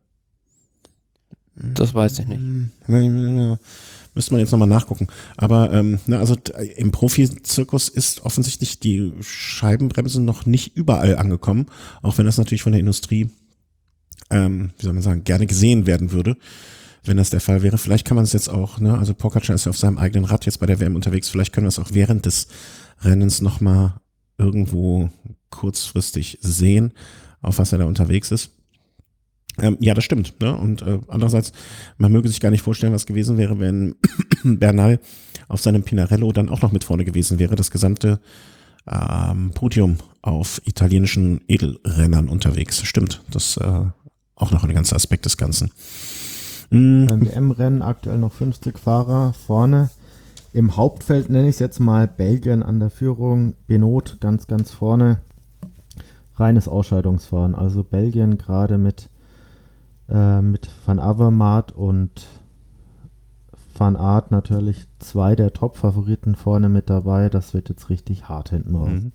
Das weiß ich nicht. Müsste man jetzt nochmal nachgucken. Aber ähm, na, also im Profizirkus ist offensichtlich die Scheibenbremse noch nicht überall angekommen, auch wenn das natürlich von der Industrie, ähm, wie soll man sagen, gerne gesehen werden würde, wenn das der Fall wäre. Vielleicht kann man es jetzt auch, ne, also Pogačar ist ja auf seinem eigenen Rad jetzt bei der W M unterwegs, vielleicht können wir es auch während des Rennens nochmal irgendwo kurzfristig sehen, auf was er da unterwegs ist. Ähm, ja, das stimmt. Ne? Und äh, andererseits, man möge sich gar nicht vorstellen, was gewesen wäre, wenn Bernal auf seinem Pinarello dann auch noch mit vorne gewesen wäre, das gesamte ähm, Podium auf italienischen Edelrennern unterwegs. Stimmt, das ist äh, auch noch ein ganzer Aspekt des Ganzen. Mhm. Beim W M-Rennen aktuell noch fünfzig Fahrer vorne. Im Hauptfeld nenne ich es jetzt mal Belgien an der Führung, Benoot ganz, ganz vorne. Reines Ausscheidungsfahren. Also Belgien gerade mit mit Van Avermaet und Van Aert natürlich zwei der Top-Favoriten vorne mit dabei. Das wird jetzt richtig hart hinten raus. Mhm.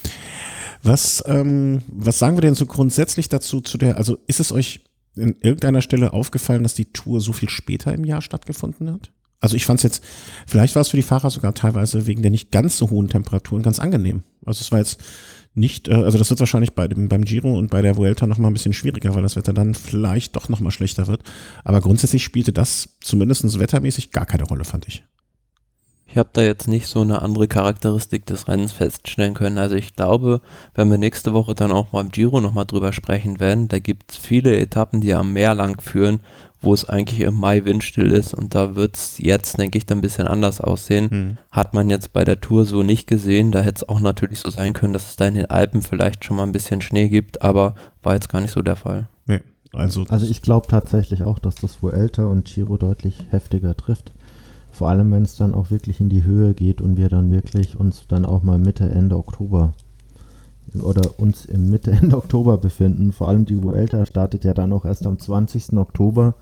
Was, ähm, was sagen wir denn so grundsätzlich dazu, zu der, also ist es euch in irgendeiner Stelle aufgefallen, dass die Tour so viel später im Jahr stattgefunden hat? Also ich fand es jetzt, vielleicht war es für die Fahrer sogar teilweise wegen der nicht ganz so hohen Temperaturen ganz angenehm. Also es war jetzt nicht, also das wird wahrscheinlich bei dem, beim Giro und bei der Vuelta nochmal ein bisschen schwieriger, weil das Wetter dann vielleicht doch nochmal schlechter wird. Aber grundsätzlich spielte das zumindest wettermäßig gar keine Rolle, fand ich. Ich habe da jetzt nicht so eine andere Charakteristik des Rennens feststellen können. Also ich glaube, wenn wir nächste Woche dann auch beim Giro nochmal drüber sprechen werden, da gibt es viele Etappen, die am Meer lang führen, wo es eigentlich im Mai windstill ist und da wird es jetzt, denke ich, dann ein bisschen anders aussehen. Hm. Hat man jetzt bei der Tour so nicht gesehen, da hätte es auch natürlich so sein können, dass es da in den Alpen vielleicht schon mal ein bisschen Schnee gibt, aber war jetzt gar nicht so der Fall. Nee, also, also ich glaube tatsächlich auch, dass das Vuelta und Giro deutlich heftiger trifft. Vor allem, wenn es dann auch wirklich in die Höhe geht und wir dann wirklich uns dann auch mal Mitte, Ende Oktober oder uns im Mitte, Ende Oktober befinden. Vor allem die Vuelta startet ja dann auch erst am zwanzigsten Oktober.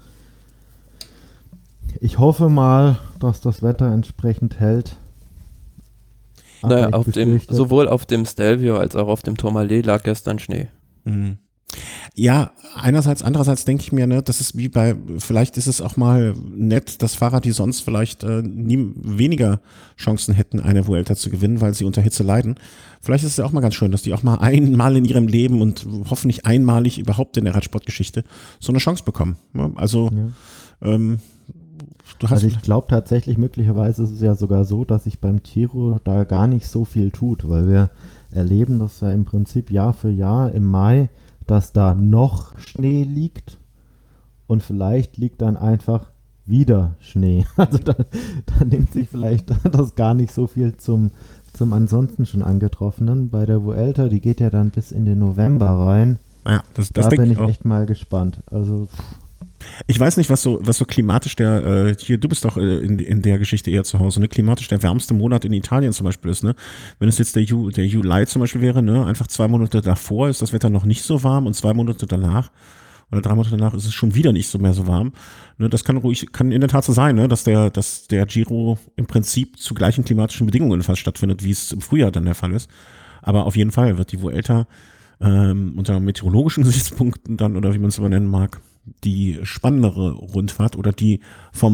Ich hoffe mal, dass das Wetter entsprechend hält. Naja, auf dem, sowohl auf dem Stelvio als auch auf dem Tourmalet lag gestern Schnee. Mhm. Ja, einerseits, andererseits denke ich mir, ne, das ist wie bei, vielleicht ist es auch mal nett, dass Fahrer, die sonst vielleicht äh, nie weniger Chancen hätten, eine Vuelta zu gewinnen, weil sie unter Hitze leiden. Vielleicht ist es ja auch mal ganz schön, dass die auch mal einmal in ihrem Leben und hoffentlich einmalig überhaupt in der Radsportgeschichte so eine Chance bekommen. Ne? Also, ja. ähm, du hast also ich glaube tatsächlich, möglicherweise ist es ja sogar so, dass sich beim Giro da gar nicht so viel tut, weil wir erleben das ja im Prinzip Jahr für Jahr im Mai, dass da noch Schnee liegt und vielleicht liegt dann einfach wieder Schnee. Also da, da nimmt sich vielleicht das gar nicht so viel zum, zum ansonsten schon angetroffenen. Bei der Vuelta, die geht ja dann bis in den November rein. Ja, das, das da bin ich auch. echt mal gespannt. Also ich weiß nicht, was so, was so klimatisch der, äh, hier, du bist doch äh, in, in der Geschichte eher zu Hause, ne? Klimatisch der wärmste Monat in Italien zum Beispiel ist, ne? Wenn es jetzt der, Ju, der Juli zum Beispiel wäre, ne? Einfach zwei Monate davor ist das Wetter noch nicht so warm und zwei Monate danach oder drei Monate danach ist es schon wieder nicht so mehr so warm. Ne? Das kann ruhig, kann in der Tat so sein, ne? Dass der, dass der Giro im Prinzip zu gleichen klimatischen Bedingungen fast stattfindet, wie es im Frühjahr dann der Fall ist. Aber auf jeden Fall wird die Vuelta ähm, unter meteorologischen Gesichtspunkten dann, oder wie man es aber nennen mag, die spannendere Rundfahrt oder die vom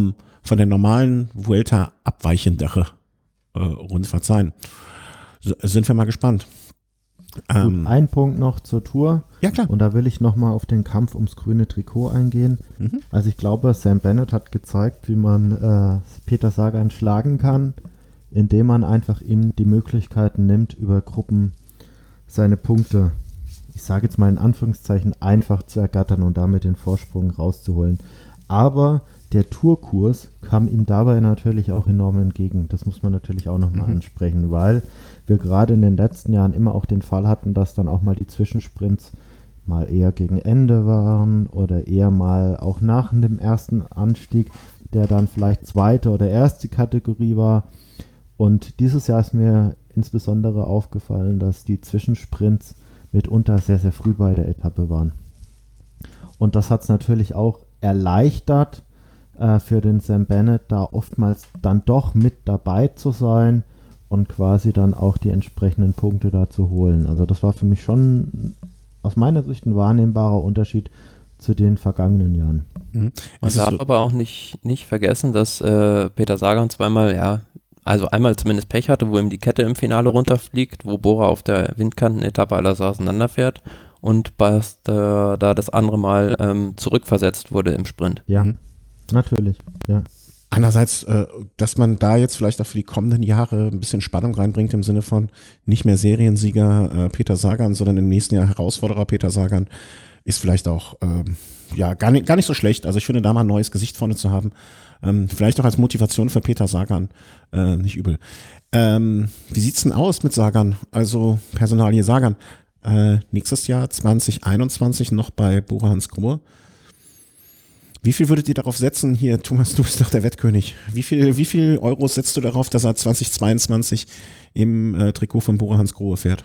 von der normalen Vuelta abweichendere äh, Rundfahrt sein. So, sind wir mal gespannt. Gut, ein Punkt noch zur Tour. Ja, klar. Und da will ich nochmal auf den Kampf ums grüne Trikot eingehen. Mhm. Also ich glaube, Sam Bennett hat gezeigt, wie man äh, Peter Sagan schlagen kann, indem man einfach ihm die Möglichkeiten nimmt, über Gruppen seine Punkte, ich sage jetzt mal in Anführungszeichen, einfach zu ergattern und damit den Vorsprung rauszuholen. Aber der Tourkurs kam ihm dabei natürlich auch enorm entgegen. Das muss man natürlich auch nochmal Mhm. ansprechen, weil wir gerade in den letzten Jahren immer auch den Fall hatten, dass dann auch mal die Zwischensprints mal eher gegen Ende waren oder eher mal auch nach dem ersten Anstieg, der dann vielleicht zweite oder erste Kategorie war. Und dieses Jahr ist mir insbesondere aufgefallen, dass die Zwischensprints mitunter sehr, sehr früh bei der Etappe waren. Und das hat es natürlich auch erleichtert, äh, für den Sam Bennett da oftmals dann doch mit dabei zu sein und quasi dann auch die entsprechenden Punkte da zu holen. Also das war für mich schon aus meiner Sicht ein wahrnehmbarer Unterschied zu den vergangenen Jahren. Mhm. Man Es ist darf so- aber auch nicht, nicht vergessen, dass äh, Peter Sagan zweimal, ja, also einmal zumindest Pech hatte, wo ihm die Kette im Finale runterfliegt, wo Bora auf der Windkantenetappe alles auseinanderfährt und was da, da das andere Mal ähm, zurückversetzt wurde im Sprint. Ja, Mhm. natürlich. Ja. Andererseits, äh, dass man da jetzt vielleicht auch für die kommenden Jahre ein bisschen Spannung reinbringt im Sinne von nicht mehr Seriensieger äh, Peter Sagan, sondern im nächsten Jahr Herausforderer Peter Sagan, ist vielleicht auch ähm, ja gar nicht, gar nicht so schlecht. Also ich finde, da mal ein neues Gesicht vorne zu haben, ähm, vielleicht auch als Motivation für Peter Sagan, äh, nicht übel. Ähm, wie sieht's denn aus mit Sagan? Also Personalie Sagan. Äh, nächstes Jahr zwanzig einundzwanzig noch bei Bora Hansgrohe. Wie viel würdet ihr darauf setzen? Hier, Thomas, du bist doch der Wettkönig. Wie viel, wie viel Euros setzt du darauf, dass er zwanzig zweiundzwanzig im äh, Trikot von Bora Hansgrohe fährt?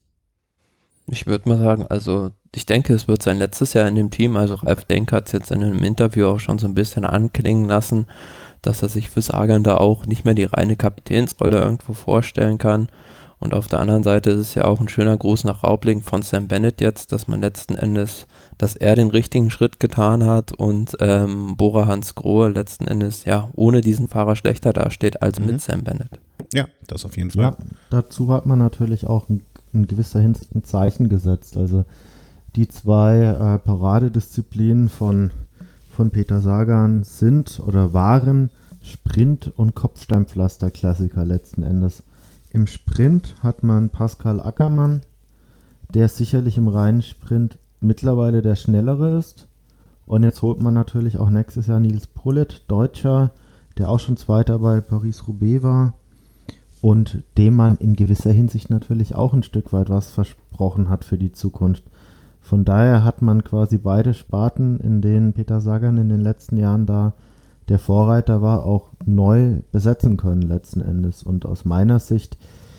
Ich würde mal sagen, also ich denke, es wird sein letztes Jahr in dem Team, also Ralf Denk hat es jetzt in einem Interview auch schon so ein bisschen anklingen lassen, dass er sich für Sagan da auch nicht mehr die reine Kapitänsrolle irgendwo vorstellen kann. Und auf der anderen Seite ist es ja auch ein schöner Gruß nach Raubling von Sam Bennett jetzt, dass man letzten Endes, dass er den richtigen Schritt getan hat und ähm, Bora Hansgrohe letzten Endes ja ohne diesen Fahrer schlechter dasteht als Mhm. mit Sam Bennett. Ja, das auf jeden Fall. Ja, dazu hat man natürlich auch in, in gewisser Hinsicht ein Zeichen gesetzt. Also die zwei äh, Paradedisziplinen von, von Peter Sagan sind oder waren Sprint- und Kopfsteinpflaster-Klassiker letzten Endes. Im Sprint hat man Pascal Ackermann, der sicherlich im reinen Sprint mittlerweile der Schnellere ist. Und jetzt holt man natürlich auch nächstes Jahr Nils Politt, Deutscher, der auch schon Zweiter bei Paris-Roubaix war und dem man in gewisser Hinsicht natürlich auch ein Stück weit was versprochen hat für die Zukunft. Von daher hat man quasi beide Sparten, in denen Peter Sagan in den letzten Jahren da der Vorreiter war, auch neu besetzen können letzten Endes. Und aus meiner Sicht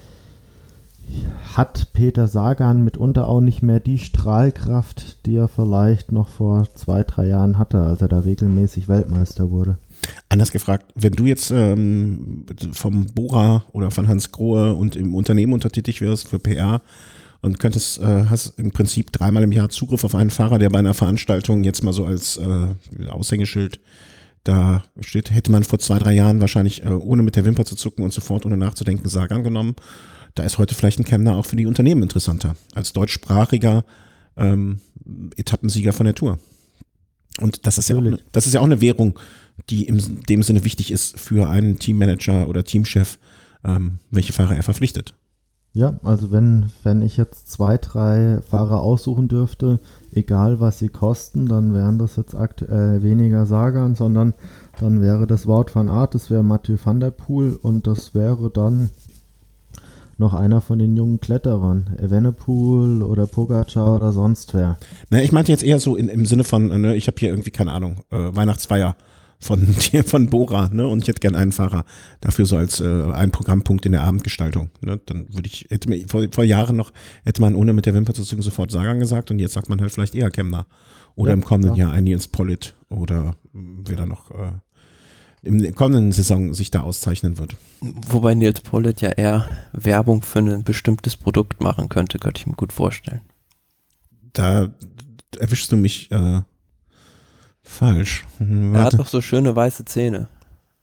hat Peter Sagan mitunter auch nicht mehr die Strahlkraft, die er vielleicht noch vor zwei, drei Jahren hatte, als er da regelmäßig Weltmeister wurde. Anders gefragt, wenn du jetzt ähm, vom Bora oder von Hansgrohe und im Unternehmen untertätig wirst für P R und könntest, äh, hast im Prinzip dreimal im Jahr Zugriff auf einen Fahrer, der bei einer Veranstaltung jetzt mal so als äh, Aushängeschild da steht, hätte man vor zwei, drei Jahren wahrscheinlich äh, ohne mit der Wimper zu zucken und sofort ohne nachzudenken Sagan genommen. Da ist heute vielleicht ein Kemner auch für die Unternehmen interessanter, als deutschsprachiger ähm, Etappensieger von der Tour. Und das ist ja auch eine, das ist ja auch eine Währung, die in dem Sinne wichtig ist für einen Teammanager oder Teamchef, ähm, welche Fahrer er verpflichtet. Ja, also wenn, wenn ich jetzt zwei, drei Fahrer aussuchen dürfte, egal was sie kosten, dann wären das jetzt aktuell weniger Sagan, sondern dann wäre das Wout van Aert, das wäre Mathieu van der Poel und das wäre dann noch einer von den jungen Kletterern, Evenepoel oder Pogacar oder sonst wer. Na, ich meinte jetzt eher so in, im Sinne von, ne, ich habe hier irgendwie, keine Ahnung, äh, Weihnachtsfeier von, von Bora, ne, und ich hätte gern einen Fahrer dafür so als äh, ein Programmpunkt in der Abendgestaltung, ne, dann würde ich, hätte mir vor, vor Jahren noch, hätte man ohne mit der Wimper zu zucken sofort Sagan gesagt und jetzt sagt man halt vielleicht eher Kemner oder Ja, im kommenden ja. Jahr ein Nils Politt oder mh, wer da noch äh, in der kommenden Saison sich da auszeichnen wird. Wobei Nils Politt ja eher Werbung für ein bestimmtes Produkt machen könnte, könnte ich mir gut vorstellen. Da erwischst du mich äh, falsch. Hm, Er hat warte. doch so schöne weiße Zähne.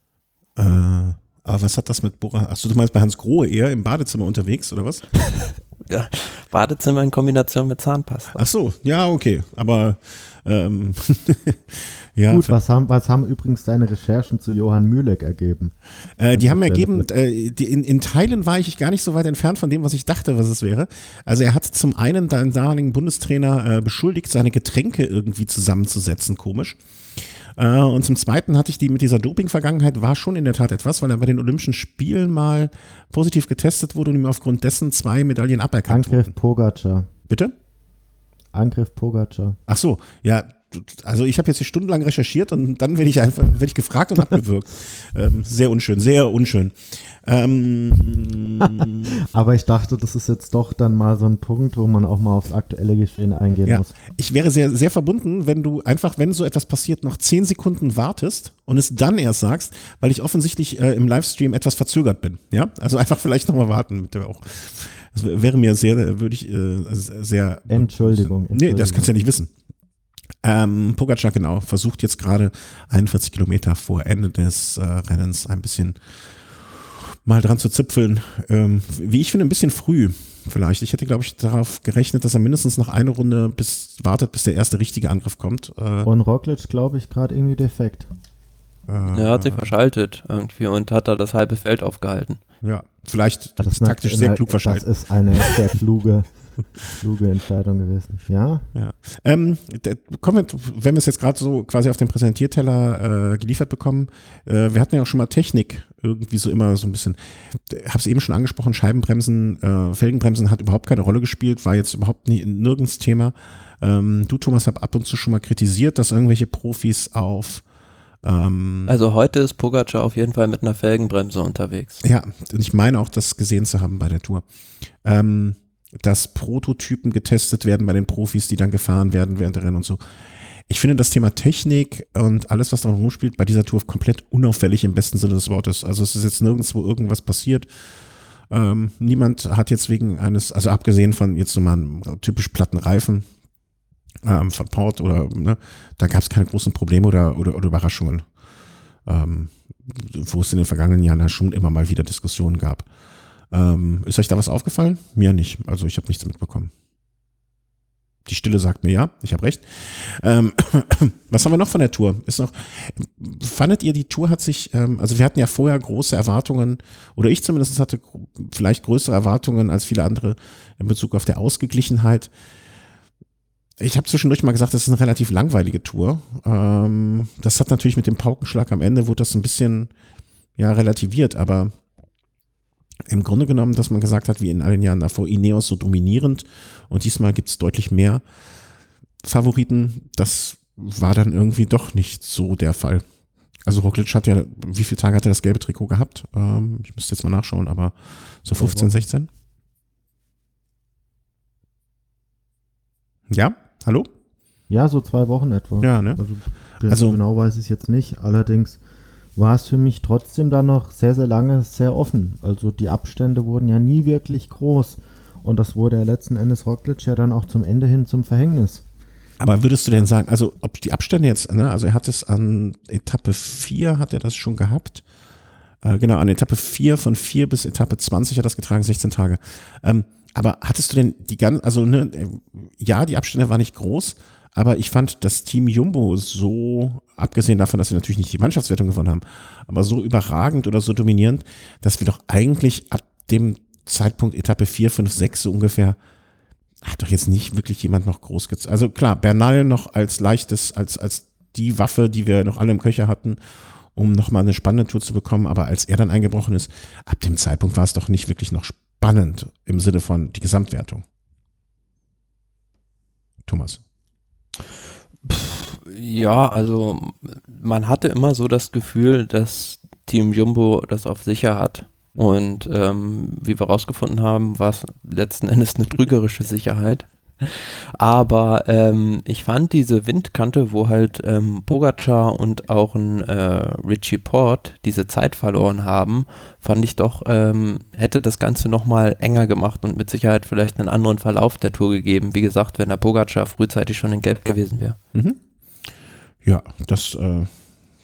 Äh, aber was hat das mit Bora? Achso, du meinst bei Hans Grohe eher im Badezimmer unterwegs, oder was? Ja, Badezimmer in Kombination mit Zahnpasta. Ach so, ja, okay. Aber ähm, ja. Gut, was haben, was haben übrigens deine Recherchen zu Johann Mühleck ergeben? Äh, die haben ergeben, äh, die, in, in Teilen war ich gar nicht so weit entfernt von dem, was ich dachte, was es wäre. Also er hat zum einen den damaligen Bundestrainer äh, beschuldigt, seine Getränke irgendwie zusammenzusetzen, komisch. Äh, und zum Zweiten hatte ich die mit dieser Doping-Vergangenheit, war schon in der Tat etwas, weil er bei den Olympischen Spielen mal positiv getestet wurde und ihm aufgrund dessen zwei Medaillen aberkannt Angriff wurden. Pogacar. Bitte? Angriff Pogacar. Ach so, ja, also ich habe jetzt hier stundenlang recherchiert und dann werde ich einfach werde ich gefragt und abgewürgt. ähm, sehr unschön, sehr unschön. Ähm, Aber ich dachte, das ist jetzt doch dann mal so ein Punkt, wo man auch mal aufs aktuelle Geschehen eingehen ja, muss. ich wäre sehr, sehr verbunden, wenn du einfach, wenn so etwas passiert, noch zehn Sekunden wartest und es dann erst sagst, weil ich offensichtlich äh, im Livestream etwas verzögert bin. Ja, also einfach vielleicht nochmal warten. Bitte auch. Das wäre mir sehr, würde ich äh, sehr. Entschuldigung, Entschuldigung. Nee, das kannst du ja nicht wissen. Ähm, Pogacar, genau, versucht jetzt gerade einundvierzig Kilometer vor Ende des äh, Rennens ein bisschen mal dran zu zipfeln. Ähm, wie ich finde, ein bisschen früh vielleicht. Ich hätte, glaube ich, darauf gerechnet, dass er mindestens noch eine Runde bis wartet, bis der erste richtige Angriff kommt. Äh, Und Roglic, glaube ich, gerade irgendwie defekt. äh, Er hat sich verschaltet irgendwie und hat da das halbe Feld aufgehalten. Ja, vielleicht Das ist taktisch eine- sehr klug verschaltet. Das ist eine sehr kluge, kluge Entscheidung gewesen. Ja, Ja. Ähm, der, kommen wir, wenn wir es jetzt gerade so quasi auf den Präsentierteller äh, geliefert bekommen, äh, wir hatten ja auch schon mal Technik irgendwie so immer so ein bisschen, ich habe es eben schon angesprochen, Scheibenbremsen, äh, Felgenbremsen hat überhaupt keine Rolle gespielt, war jetzt überhaupt nie, nirgends Thema. Ähm, du, Thomas, hab ab und zu schon mal kritisiert, dass irgendwelche Profis auf ähm, Also heute ist Pogacar auf jeden Fall mit einer Felgenbremse unterwegs. ja, und ich meine auch, das gesehen zu haben bei der Tour. Ähm, dass Prototypen getestet werden bei den Profis, die dann gefahren werden während der Rennen und so. Ich finde das Thema Technik und alles, was da rumspielt, bei dieser Tour komplett unauffällig im besten Sinne des Wortes. Also es ist jetzt nirgendwo irgendwas passiert. Ähm, niemand hat jetzt wegen eines, also abgesehen von jetzt so mal einem typisch platten Reifen ähm, verbaut oder, ne, da gab es keine großen Probleme oder, oder, oder Überraschungen. Ähm, wo es in den vergangenen Jahren ja schon immer mal wieder Diskussionen gab. Ähm, ist euch da was aufgefallen? Mir nicht. Also ich habe nichts mitbekommen. Die Stille sagt mir ja, ich habe recht. Ähm, was haben wir noch von der Tour? Ist noch, fandet ihr, die Tour hat sich, ähm, also wir hatten ja vorher große Erwartungen, oder ich zumindest hatte vielleicht größere Erwartungen als viele andere in Bezug auf der Ausgeglichenheit. Ich habe zwischendurch mal gesagt, das ist eine relativ langweilige Tour. Ähm, das hat natürlich mit dem Paukenschlag am Ende, wurde das ein bisschen ja relativiert, aber im Grunde genommen, dass man gesagt hat, wie in allen Jahren davor, Ineos so dominierend und diesmal gibt es deutlich mehr Favoriten. Das war dann irgendwie doch nicht so der Fall. Also Roglic hat ja, wie viele Tage hat er das gelbe Trikot gehabt? Ähm, ich müsste jetzt mal nachschauen, aber so fünfzehn, sechzehn? Ja, hallo? ja, so zwei Wochen etwa. Ja, ne? Also, Also- genau weiß ich es jetzt nicht. Allerdings war es für mich trotzdem dann noch sehr, sehr lange sehr offen. Also die Abstände wurden ja nie wirklich groß. Und das wurde ja letzten Endes Roglic ja dann auch zum Ende hin zum Verhängnis. Aber würdest du denn sagen, also ob die Abstände jetzt, ne, also er hat es an Etappe vier, hat er das schon gehabt? Äh, genau, an Etappe vier, von vier bis Etappe zwanzig hat er das getragen, sechzehn Tage. Ähm, aber hattest du denn die ganzen, also ne, ja, die Abstände waren nicht groß, aber ich fand das Team Jumbo so, abgesehen davon, dass sie natürlich nicht die Mannschaftswertung gewonnen haben, aber so überragend oder so dominierend, dass wir doch eigentlich ab dem Zeitpunkt Etappe vier, fünf, sechs so ungefähr, hat doch jetzt nicht wirklich jemand noch groß gezogen. Also klar, Bernal noch als leichtes, als, als die Waffe, die wir noch alle im Köcher hatten, um nochmal eine spannende Tour zu bekommen, aber als er dann eingebrochen ist, ab dem Zeitpunkt war es doch nicht wirklich noch spannend im Sinne von die Gesamtwertung. Thomas. Ja, also man hatte immer so das Gefühl, dass Team Jumbo das auf sicher hat. Und ähm, wie wir rausgefunden haben, war es letzten Endes eine trügerische Sicherheit. Aber ähm, ich fand diese Windkante, wo halt ähm, Pogacar und auch ein äh, Richie Porte diese Zeit verloren haben, fand ich doch, ähm, hätte das Ganze nochmal enger gemacht und mit Sicherheit vielleicht einen anderen Verlauf der Tour gegeben. Wie gesagt, wenn der Pogacar frühzeitig schon in Gelb gewesen wäre. Mhm. Ja, das, äh,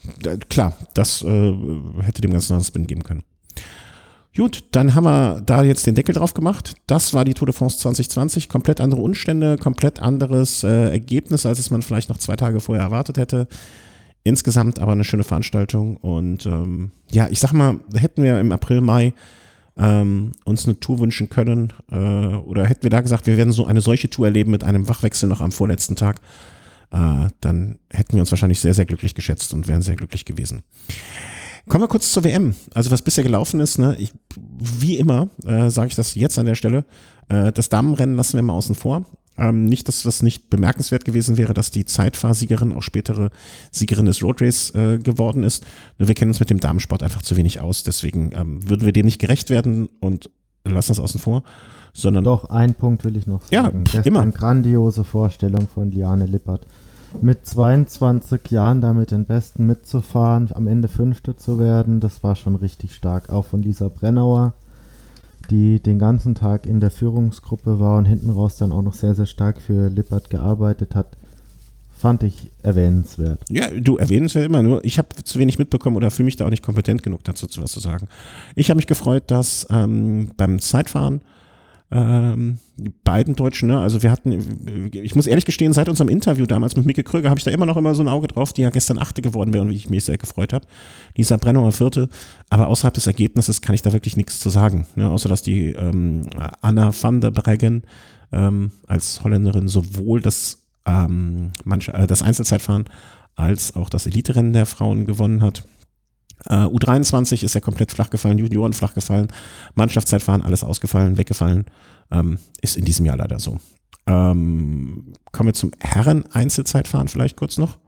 da, klar, das äh, hätte dem Ganzen einen Spin geben können. Gut, dann haben wir da jetzt den Deckel drauf gemacht. Das war die Tour de France zwanzig zwanzig. Komplett andere Umstände, komplett anderes äh, Ergebnis, als es man vielleicht noch zwei Tage vorher erwartet hätte. Insgesamt aber eine schöne Veranstaltung. Und ähm, ja, ich sag mal, hätten wir im April, Mai ähm, uns eine Tour wünschen können äh, oder hätten wir da gesagt, wir werden so eine solche Tour erleben mit einem Wachwechsel noch am vorletzten Tag, äh, dann hätten wir uns wahrscheinlich sehr, sehr glücklich geschätzt und wären sehr glücklich gewesen. Kommen wir kurz zur W M. Also was bisher gelaufen ist, ne, ich, wie immer, äh, sage ich das jetzt an der Stelle, äh, das Damenrennen lassen wir mal außen vor. Ähm, nicht, dass das nicht bemerkenswert gewesen wäre, dass die Zeitfahrsiegerin, auch spätere Siegerin des Road Race äh, geworden ist. Nur wir kennen uns mit dem Damensport einfach zu wenig aus, deswegen ähm, würden wir dem nicht gerecht werden und lassen das außen vor. Sondern Doch, einen Punkt will ich noch sagen. Ja, Gestern immer. grandiose Vorstellung von Liane Lippert. Mit zweiundzwanzig Jahren damit den Besten mitzufahren, am Ende Fünfte zu werden, das war schon richtig stark. Auch von Lisa Brennauer, die den ganzen Tag in der Führungsgruppe war und hinten raus dann auch noch sehr, sehr stark für Lippert gearbeitet hat, fand ich erwähnenswert. Ja, du erwähnst ja immer nur, ich habe zu wenig mitbekommen oder fühle mich da auch nicht kompetent genug dazu, was zu sagen. Ich habe mich gefreut, dass ähm, beim Zeitfahren ähm, die beiden Deutschen, ne, also wir hatten, ich muss ehrlich gestehen, seit unserem Interview damals mit Mieke Kröger habe ich da immer noch immer so ein Auge drauf, die ja gestern Achte geworden wäre und wie ich mich sehr gefreut habe. Lisa Brennauer Vierte, aber außerhalb des Ergebnisses kann ich da wirklich nichts zu sagen, ne, außer dass die ähm, Anna van der Breggen ähm, als Holländerin sowohl das, ähm, manch, äh, das Einzelzeitfahren als auch das Eliterennen der Frauen gewonnen hat. Uh, U dreiundzwanzig ist ja komplett flach gefallen, Junioren flach gefallen, Mannschaftszeitfahren, alles ausgefallen, weggefallen. Ähm, ist in diesem Jahr leider so. Ähm, kommen wir zum Herren-Einzelzeitfahren vielleicht kurz noch.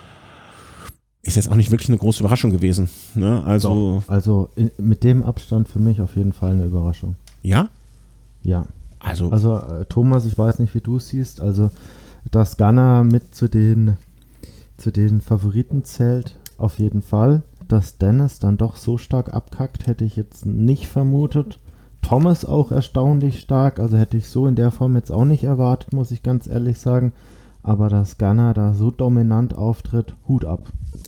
Ist jetzt auch nicht wirklich eine große Überraschung gewesen. Ne? Also, Doch, also in, mit dem Abstand für mich auf jeden Fall eine Überraschung. Ja? Ja. Also, Also äh, Thomas, ich weiß nicht, wie du es siehst, also dass Ghana mit zu den, zu den Favoriten zählt, auf jeden Fall. Dass Dennis dann doch so stark abkackt, hätte ich jetzt nicht vermutet. Thomas auch erstaunlich stark, also hätte ich so in der Form jetzt auch nicht erwartet, muss ich ganz ehrlich sagen. Aber dass Ghana da so dominant auftritt, Hut ab.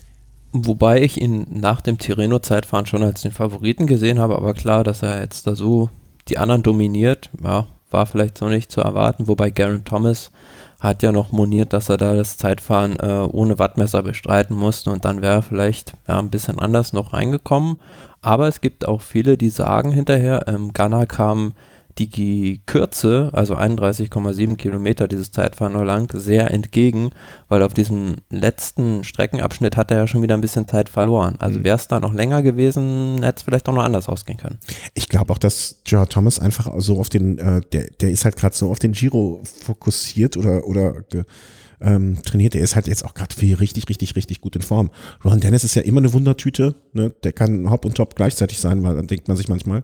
Wobei ich ihn nach dem Tirreno-Zeitfahren schon als den Favoriten gesehen habe, aber klar, dass er jetzt da so die anderen dominiert, ja, war vielleicht so nicht zu erwarten. Wobei Geraint Thomas hat ja noch moniert, dass er da das Zeitfahren äh, ohne Wattmesser bestreiten musste und dann wäre er vielleicht ja, ein bisschen anders noch reingekommen. Aber es gibt auch viele, die sagen hinterher, ähm, Ghana kam die Kürze, also einunddreißig Komma sieben Kilometer dieses Zeitfahren nur lang, sehr entgegen, weil auf diesem letzten Streckenabschnitt hat er ja schon wieder ein bisschen Zeit verloren. Also Mhm. wäre es da noch länger gewesen, hätte es vielleicht auch noch anders ausgehen können. ich glaube auch, dass Geraint Thomas einfach so auf den, äh, der, der ist halt gerade so auf den Giro fokussiert oder, oder ge, ähm, trainiert. Der ist halt jetzt auch gerade richtig, richtig, richtig gut in Form. Ron Dennis ist ja immer eine Wundertüte, ne? Der kann Hop und Top gleichzeitig sein, weil dann denkt man sich manchmal.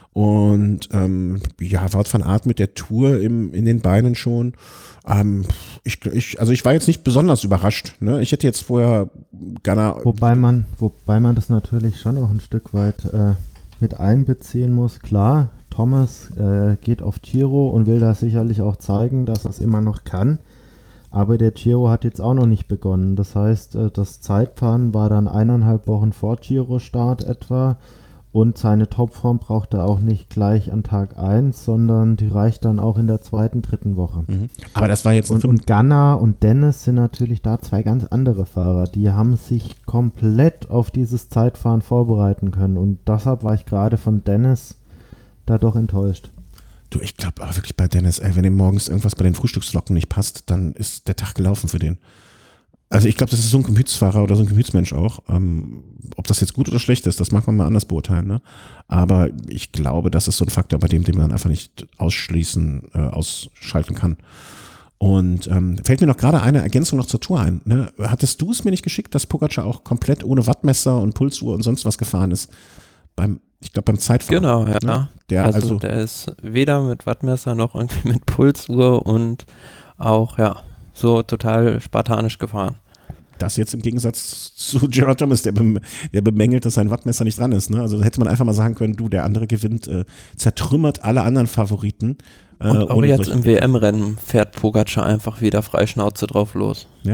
Und ähm, ja, Wout van Aert mit der Tour im, in den Beinen schon. Ähm, ich, ich, also ich war jetzt nicht besonders überrascht. Ne? Ich hätte jetzt vorher Ghana. Wobei man, wobei man das natürlich schon auch ein Stück weit äh, mit einbeziehen muss. Klar, Thomas äh, geht auf Giro und will da sicherlich auch zeigen, dass er es immer noch kann. Aber der Giro hat jetzt auch noch nicht begonnen. Das heißt, äh, das Zeitfahren war dann eineinhalb Wochen vor Giro-Start etwa. Und seine Topform braucht er auch nicht gleich an Tag eins, sondern die reicht dann auch in der zweiten, dritten Woche. Mhm. Aber das war jetzt Und, und Ghana und Dennis sind natürlich da zwei ganz andere Fahrer. Die haben sich komplett auf dieses Zeitfahren vorbereiten können. Und deshalb war ich gerade von Dennis da doch enttäuscht. Du, ich glaube aber wirklich bei Dennis, ey, wenn ihm morgens irgendwas bei den Frühstücksflocken nicht passt, dann ist der Tag gelaufen für den. Also ich glaube, das ist so ein Gemütsfahrer oder so ein Gemütsmensch auch. Ähm, ob das jetzt gut oder schlecht ist, das mag man mal anders beurteilen. Ne? Aber ich glaube, das ist so ein Faktor, bei dem, den man einfach nicht ausschließen, äh, ausschalten kann. Und ähm, fällt mir noch gerade eine Ergänzung noch zur Tour ein. Ne? Hattest du es mir nicht geschickt, dass Pogacar auch komplett ohne Wattmesser und Pulsuhr und sonst was gefahren ist? Beim, ich glaube beim Zeitfahren. Genau, ja. Ne? Der also, also der ist weder mit Wattmesser noch irgendwie mit Pulsuhr und auch, ja, so total spartanisch gefahren. Das jetzt im Gegensatz zu Geraint Thomas, der, bem- der bemängelt, dass sein Wattmesser nicht dran ist. Ne? Also hätte man einfach mal sagen können, du, der andere gewinnt, äh, zertrümmert alle anderen Favoriten. Äh, Und auch ohne jetzt solche- im W M-Rennen fährt Pogacar einfach wieder frei Schnauze drauf los. Ja,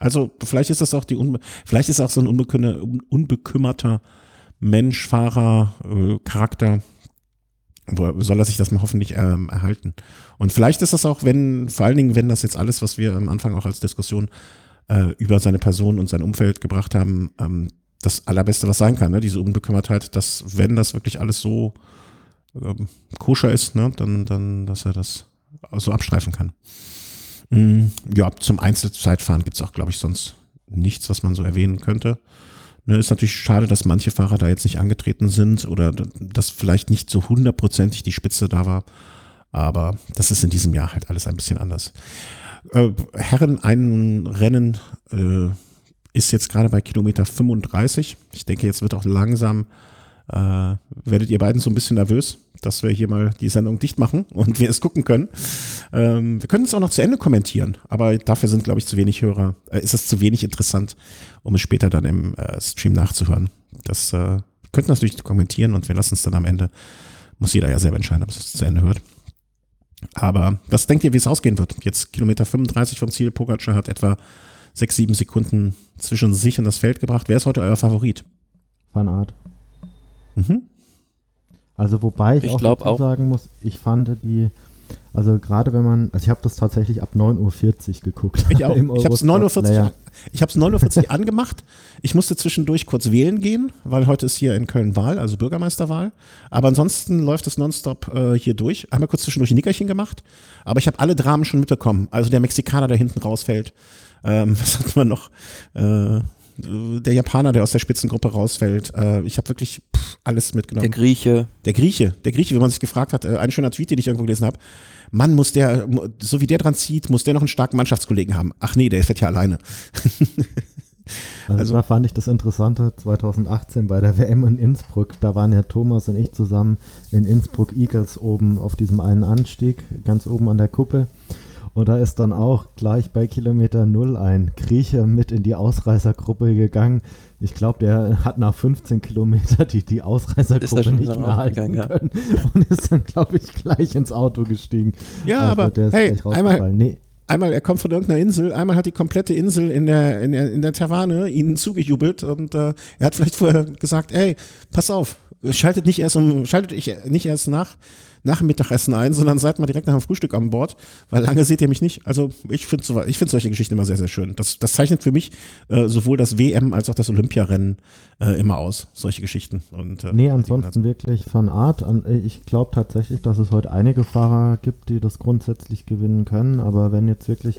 Also vielleicht ist das auch die, Unbe vielleicht ist auch so ein unbekümmer, unbekümmerter Mensch, Fahrer, äh, Charakter, wo soll er sich das mal hoffentlich ähm, erhalten. Und vielleicht ist das auch, wenn, vor allen Dingen, wenn das jetzt alles, was wir am Anfang auch als Diskussion äh, über seine Person und sein Umfeld gebracht haben, ähm, das Allerbeste, was sein kann, ne? Diese Unbekümmertheit, dass, wenn das wirklich alles so ähm, koscher ist, ne? dann, dann, dass er das so abstreifen kann. Mhm. Ja, zum Einzelzeitfahren gibt es auch, glaube ich, sonst nichts, was man so erwähnen könnte. Ne, ist natürlich schade, dass manche Fahrer da jetzt nicht angetreten sind oder dass vielleicht nicht so hundertprozentig die Spitze da war. Aber das ist in diesem Jahr halt alles ein bisschen anders. Äh, Herren, ein Rennen äh, ist jetzt gerade bei Kilometer fünfunddreißig. Ich denke, jetzt wird auch langsam, äh, werdet ihr beiden so ein bisschen nervös, dass wir hier mal die Sendung dicht machen und wir es gucken können. Ähm, wir können es auch noch zu Ende kommentieren, aber dafür sind, glaube ich, zu wenig Hörer, äh, ist es zu wenig interessant, um es später dann im äh, Stream nachzuhören. Das äh, könnten natürlich kommentieren und wir lassen es dann am Ende, muss jeder ja selber entscheiden, ob es zu Ende hört. Aber was denkt ihr, wie es ausgehen wird? Jetzt Kilometer fünfunddreißig vom Ziel, Pogačar hat etwa sechs, sieben Sekunden zwischen sich und das Feld gebracht. Wer ist heute euer Favorit? Van Aert. Mhm. Also wobei ich, Ich auch glaub dazu auch. sagen muss, ich fand die, also gerade wenn man, also ich habe das tatsächlich ab neun Uhr vierzig geguckt. Ich auch. im Ich habe es Eurosport neun Uhr vierzig, Player. ich hab's neun Uhr vierzig angemacht. Ich musste zwischendurch kurz wählen gehen, weil heute ist hier in Köln Wahl, also Bürgermeisterwahl. Aber ansonsten läuft es nonstop äh, hier durch. Einmal kurz zwischendurch ein Nickerchen gemacht. Aber ich habe alle Dramen schon mitbekommen. Also der Mexikaner, der hinten rausfällt. Ähm, was hat man noch? Äh, der Japaner, der aus der Spitzengruppe rausfällt. Äh, ich habe wirklich pff, alles mitgenommen. Der Grieche. Der Grieche, der Grieche, wie man sich gefragt hat, äh, ein schöner Tweet, den ich irgendwo gelesen habe. Mann, muss der, so wie der dran zieht, muss der noch einen starken Mannschaftskollegen haben. Ach nee, der fährt ja alleine. Also, Also- da fand ich das Interessante, zwanzig achtzehn bei der W M in Innsbruck, da waren ja Thomas und ich zusammen in Innsbruck Eagles oben auf diesem einen Anstieg, ganz oben an der Kuppe. Und da ist dann auch gleich bei Kilometer null ein Grieche mit in die Ausreißergruppe gegangen. Ich glaube, der hat nach fünfzehn Kilometern die, die Ist er Ausreißergruppe schon nicht dann mehr halten rausgegangen, ja. können und ist dann, glaube ich, gleich ins Auto gestiegen. Ja, Also aber der ist hey, gleich einmal, rausgefallen. Nee, einmal, er kommt von irgendeiner Insel, einmal hat die komplette Insel in der, in der, in der Taverne ihnen zugejubelt und äh, er hat vielleicht vorher gesagt, ey, pass auf, schaltet nicht erst um, schaltet ich nicht erst nach, nach dem Mittagessen ein, sondern seid mal direkt nach dem Frühstück an Bord, weil lange seht ihr mich nicht. Also ich finde so, ich finde solche Geschichten immer sehr, sehr schön. Das, das zeichnet für mich äh, sowohl das W M als auch das Olympiarennen äh, immer aus, solche Geschichten. Und, äh, nee, ansonsten wirklich Van Aert. An- Ich glaube tatsächlich, dass es heute einige Fahrer gibt, die das grundsätzlich gewinnen können, aber wenn jetzt wirklich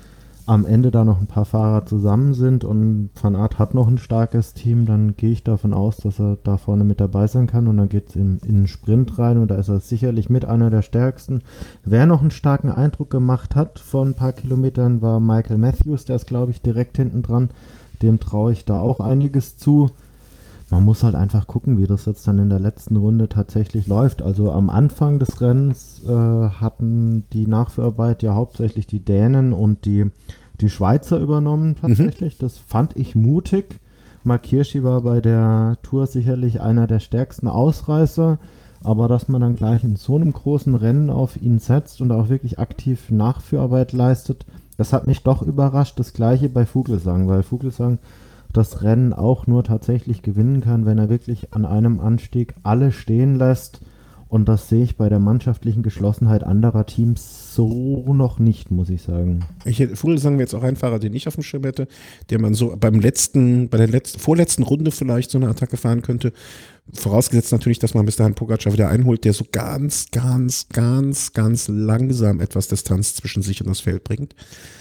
am Ende da noch ein paar Fahrer zusammen sind und Van Aert hat noch ein starkes Team, dann gehe ich davon aus, dass er da vorne mit dabei sein kann und dann geht es in, in den Sprint rein und da ist er sicherlich mit einer der stärksten. Wer noch einen starken Eindruck gemacht hat vor ein paar Kilometern war Michael Matthews, der ist glaube ich direkt hinten dran, dem traue ich da auch einiges zu. Man muss halt einfach gucken, wie das jetzt dann in der letzten Runde tatsächlich läuft. Also am Anfang des Rennens äh, hatten die Nachführarbeit ja hauptsächlich die Dänen und die, die Schweizer übernommen tatsächlich. Mhm. Das fand ich mutig. Mark Hirschi war bei der Tour sicherlich einer der stärksten Ausreißer, aber dass man dann gleich in so einem großen Rennen auf ihn setzt und auch wirklich aktiv Nachführarbeit leistet, das hat mich doch überrascht. Das gleiche bei Fuglsang, weil Fuglsang das Rennen auch nur tatsächlich gewinnen kann, wenn er wirklich an einem Anstieg alle stehen lässt. Und das sehe ich bei der mannschaftlichen Geschlossenheit anderer Teams so noch nicht, muss ich sagen. Ich hätte, Vogelsang wäre jetzt auch ein Fahrer, den ich auf dem Schirm hätte, der man so beim letzten, bei der letzten, vorletzten Runde vielleicht so eine Attacke fahren könnte. Vorausgesetzt natürlich, dass man bis dahin Pogačar wieder einholt, der so ganz, ganz, ganz, ganz langsam etwas Distanz zwischen sich und das Feld bringt.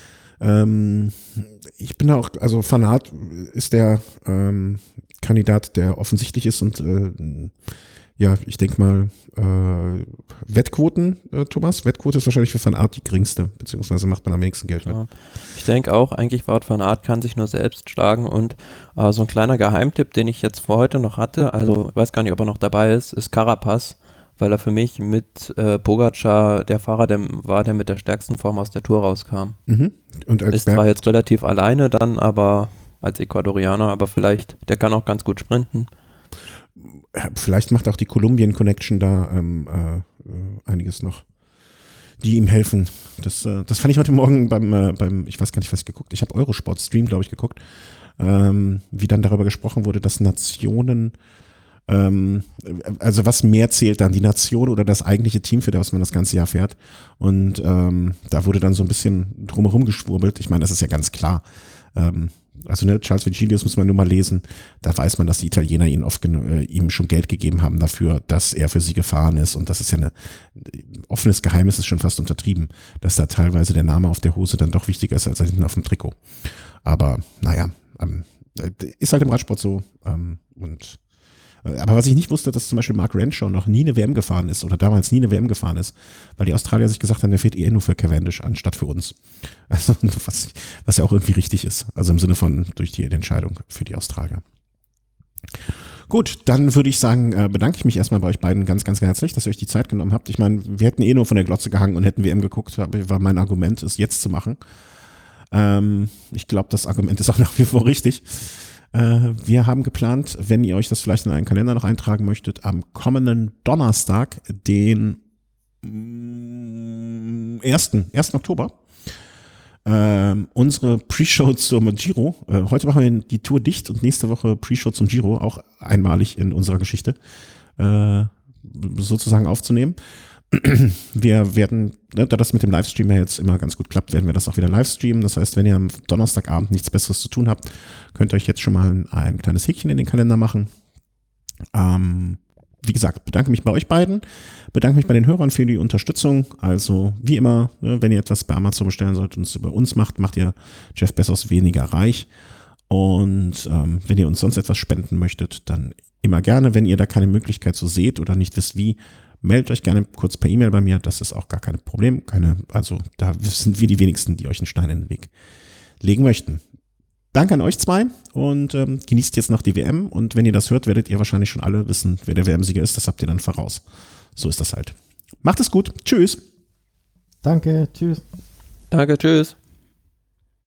Ähm, ich bin auch, also Van Aert ist der ähm, Kandidat, der offensichtlich ist und äh, ja, ich denke mal, äh, Wettquoten, äh, Thomas, Wettquote ist wahrscheinlich für Van Aert die geringste, beziehungsweise macht man am wenigsten Geld mit. Ja. Ich denke auch, eigentlich Wout van Aert kann sich nur selbst schlagen und äh, so ein kleiner Geheimtipp, den ich jetzt vor heute noch hatte, also ich weiß gar nicht, ob er noch dabei ist, ist Carapaz, weil er für mich mit äh, Pogačar der Fahrer der, war, der mit der stärksten Form aus der Tour rauskam. Mhm. Und als Ist zwar jetzt relativ alleine dann, aber als Ecuadorianer, aber vielleicht, der kann auch ganz gut sprinten. Vielleicht macht auch die Colombian Connection da ähm, äh, einiges noch. die ihm helfen. Das, äh, das fand ich heute Morgen beim, äh, beim, ich weiß gar nicht, was ich geguckt, ich habe Eurosport Stream, glaube ich, geguckt, ähm, wie dann darüber gesprochen wurde, dass Nationen, ähm, also was mehr zählt dann, die Nation oder das eigentliche Team, für das man das ganze Jahr fährt. Und ähm, da wurde dann so ein bisschen drumherum geschwurbelt. Ich meine, das ist ja ganz klar. Ähm, also ne, Charles Vigilius muss man nur mal lesen, da weiß man, dass die Italiener ihn oft äh, ihm schon Geld gegeben haben dafür, dass er für sie gefahren ist, und das ist ja ein offenes Geheimnis, ist schon fast untertrieben, dass da teilweise der Name auf der Hose dann doch wichtiger ist als hinten auf dem Trikot. Aber naja, ähm, ist halt im Radsport so. Ähm, und aber was ich nicht wusste, dass zum Beispiel Mark Renshaw noch nie eine W M gefahren ist oder damals nie eine W M gefahren ist, weil die Australier sich gesagt haben, der fährt eh nur für Cavendish anstatt für uns. Also was, was ja auch irgendwie richtig ist. Also im Sinne von durch die Entscheidung für die Australier. Gut, dann würde ich sagen, bedanke ich mich erstmal bei euch beiden ganz, ganz herzlich, dass ihr euch die Zeit genommen habt. Ich meine, wir hätten eh nur von der Glotze gehangen und hätten W M geguckt, war mein Argument, es jetzt zu machen. Ähm, ich glaube, das Argument ist auch nach wie vor richtig. Wir haben geplant, wenn ihr euch das vielleicht in einen Kalender noch eintragen möchtet, am kommenden Donnerstag, den ersten Oktober, äh, unsere Pre-Show zum Giro. Äh, heute machen wir die Tour dicht und nächste Woche Pre-Show zum Giro, auch einmalig in unserer Geschichte, äh, sozusagen aufzunehmen. Wir werden, ne, da das mit dem Livestream ja jetzt immer ganz gut klappt, werden wir das auch wieder livestreamen. Das heißt, wenn ihr am Donnerstagabend nichts Besseres zu tun habt, könnt ihr euch jetzt schon mal ein, ein kleines Häkchen in den Kalender machen. Ähm, wie gesagt, bedanke mich bei euch beiden, bedanke mich bei den Hörern für die Unterstützung. Also wie immer, ne, wenn ihr etwas bei Amazon bestellen sollt und es über uns macht, macht ihr Jeff Bezos weniger reich. Und ähm, wenn ihr uns sonst etwas spenden möchtet, dann immer gerne. Wenn ihr da keine Möglichkeit so seht oder nicht wisst wie, meldet euch gerne kurz per E-Mail bei mir, das ist auch gar kein Problem. Keine, also da sind wir die wenigsten, die euch einen Stein in den Weg legen möchten. Danke an euch zwei und ähm, genießt jetzt noch die W M, und wenn ihr das hört, werdet ihr wahrscheinlich schon alle wissen, wer der W M-Sieger ist, das habt ihr dann voraus. So ist das halt. Macht es gut, tschüss. Danke, tschüss. Danke, tschüss.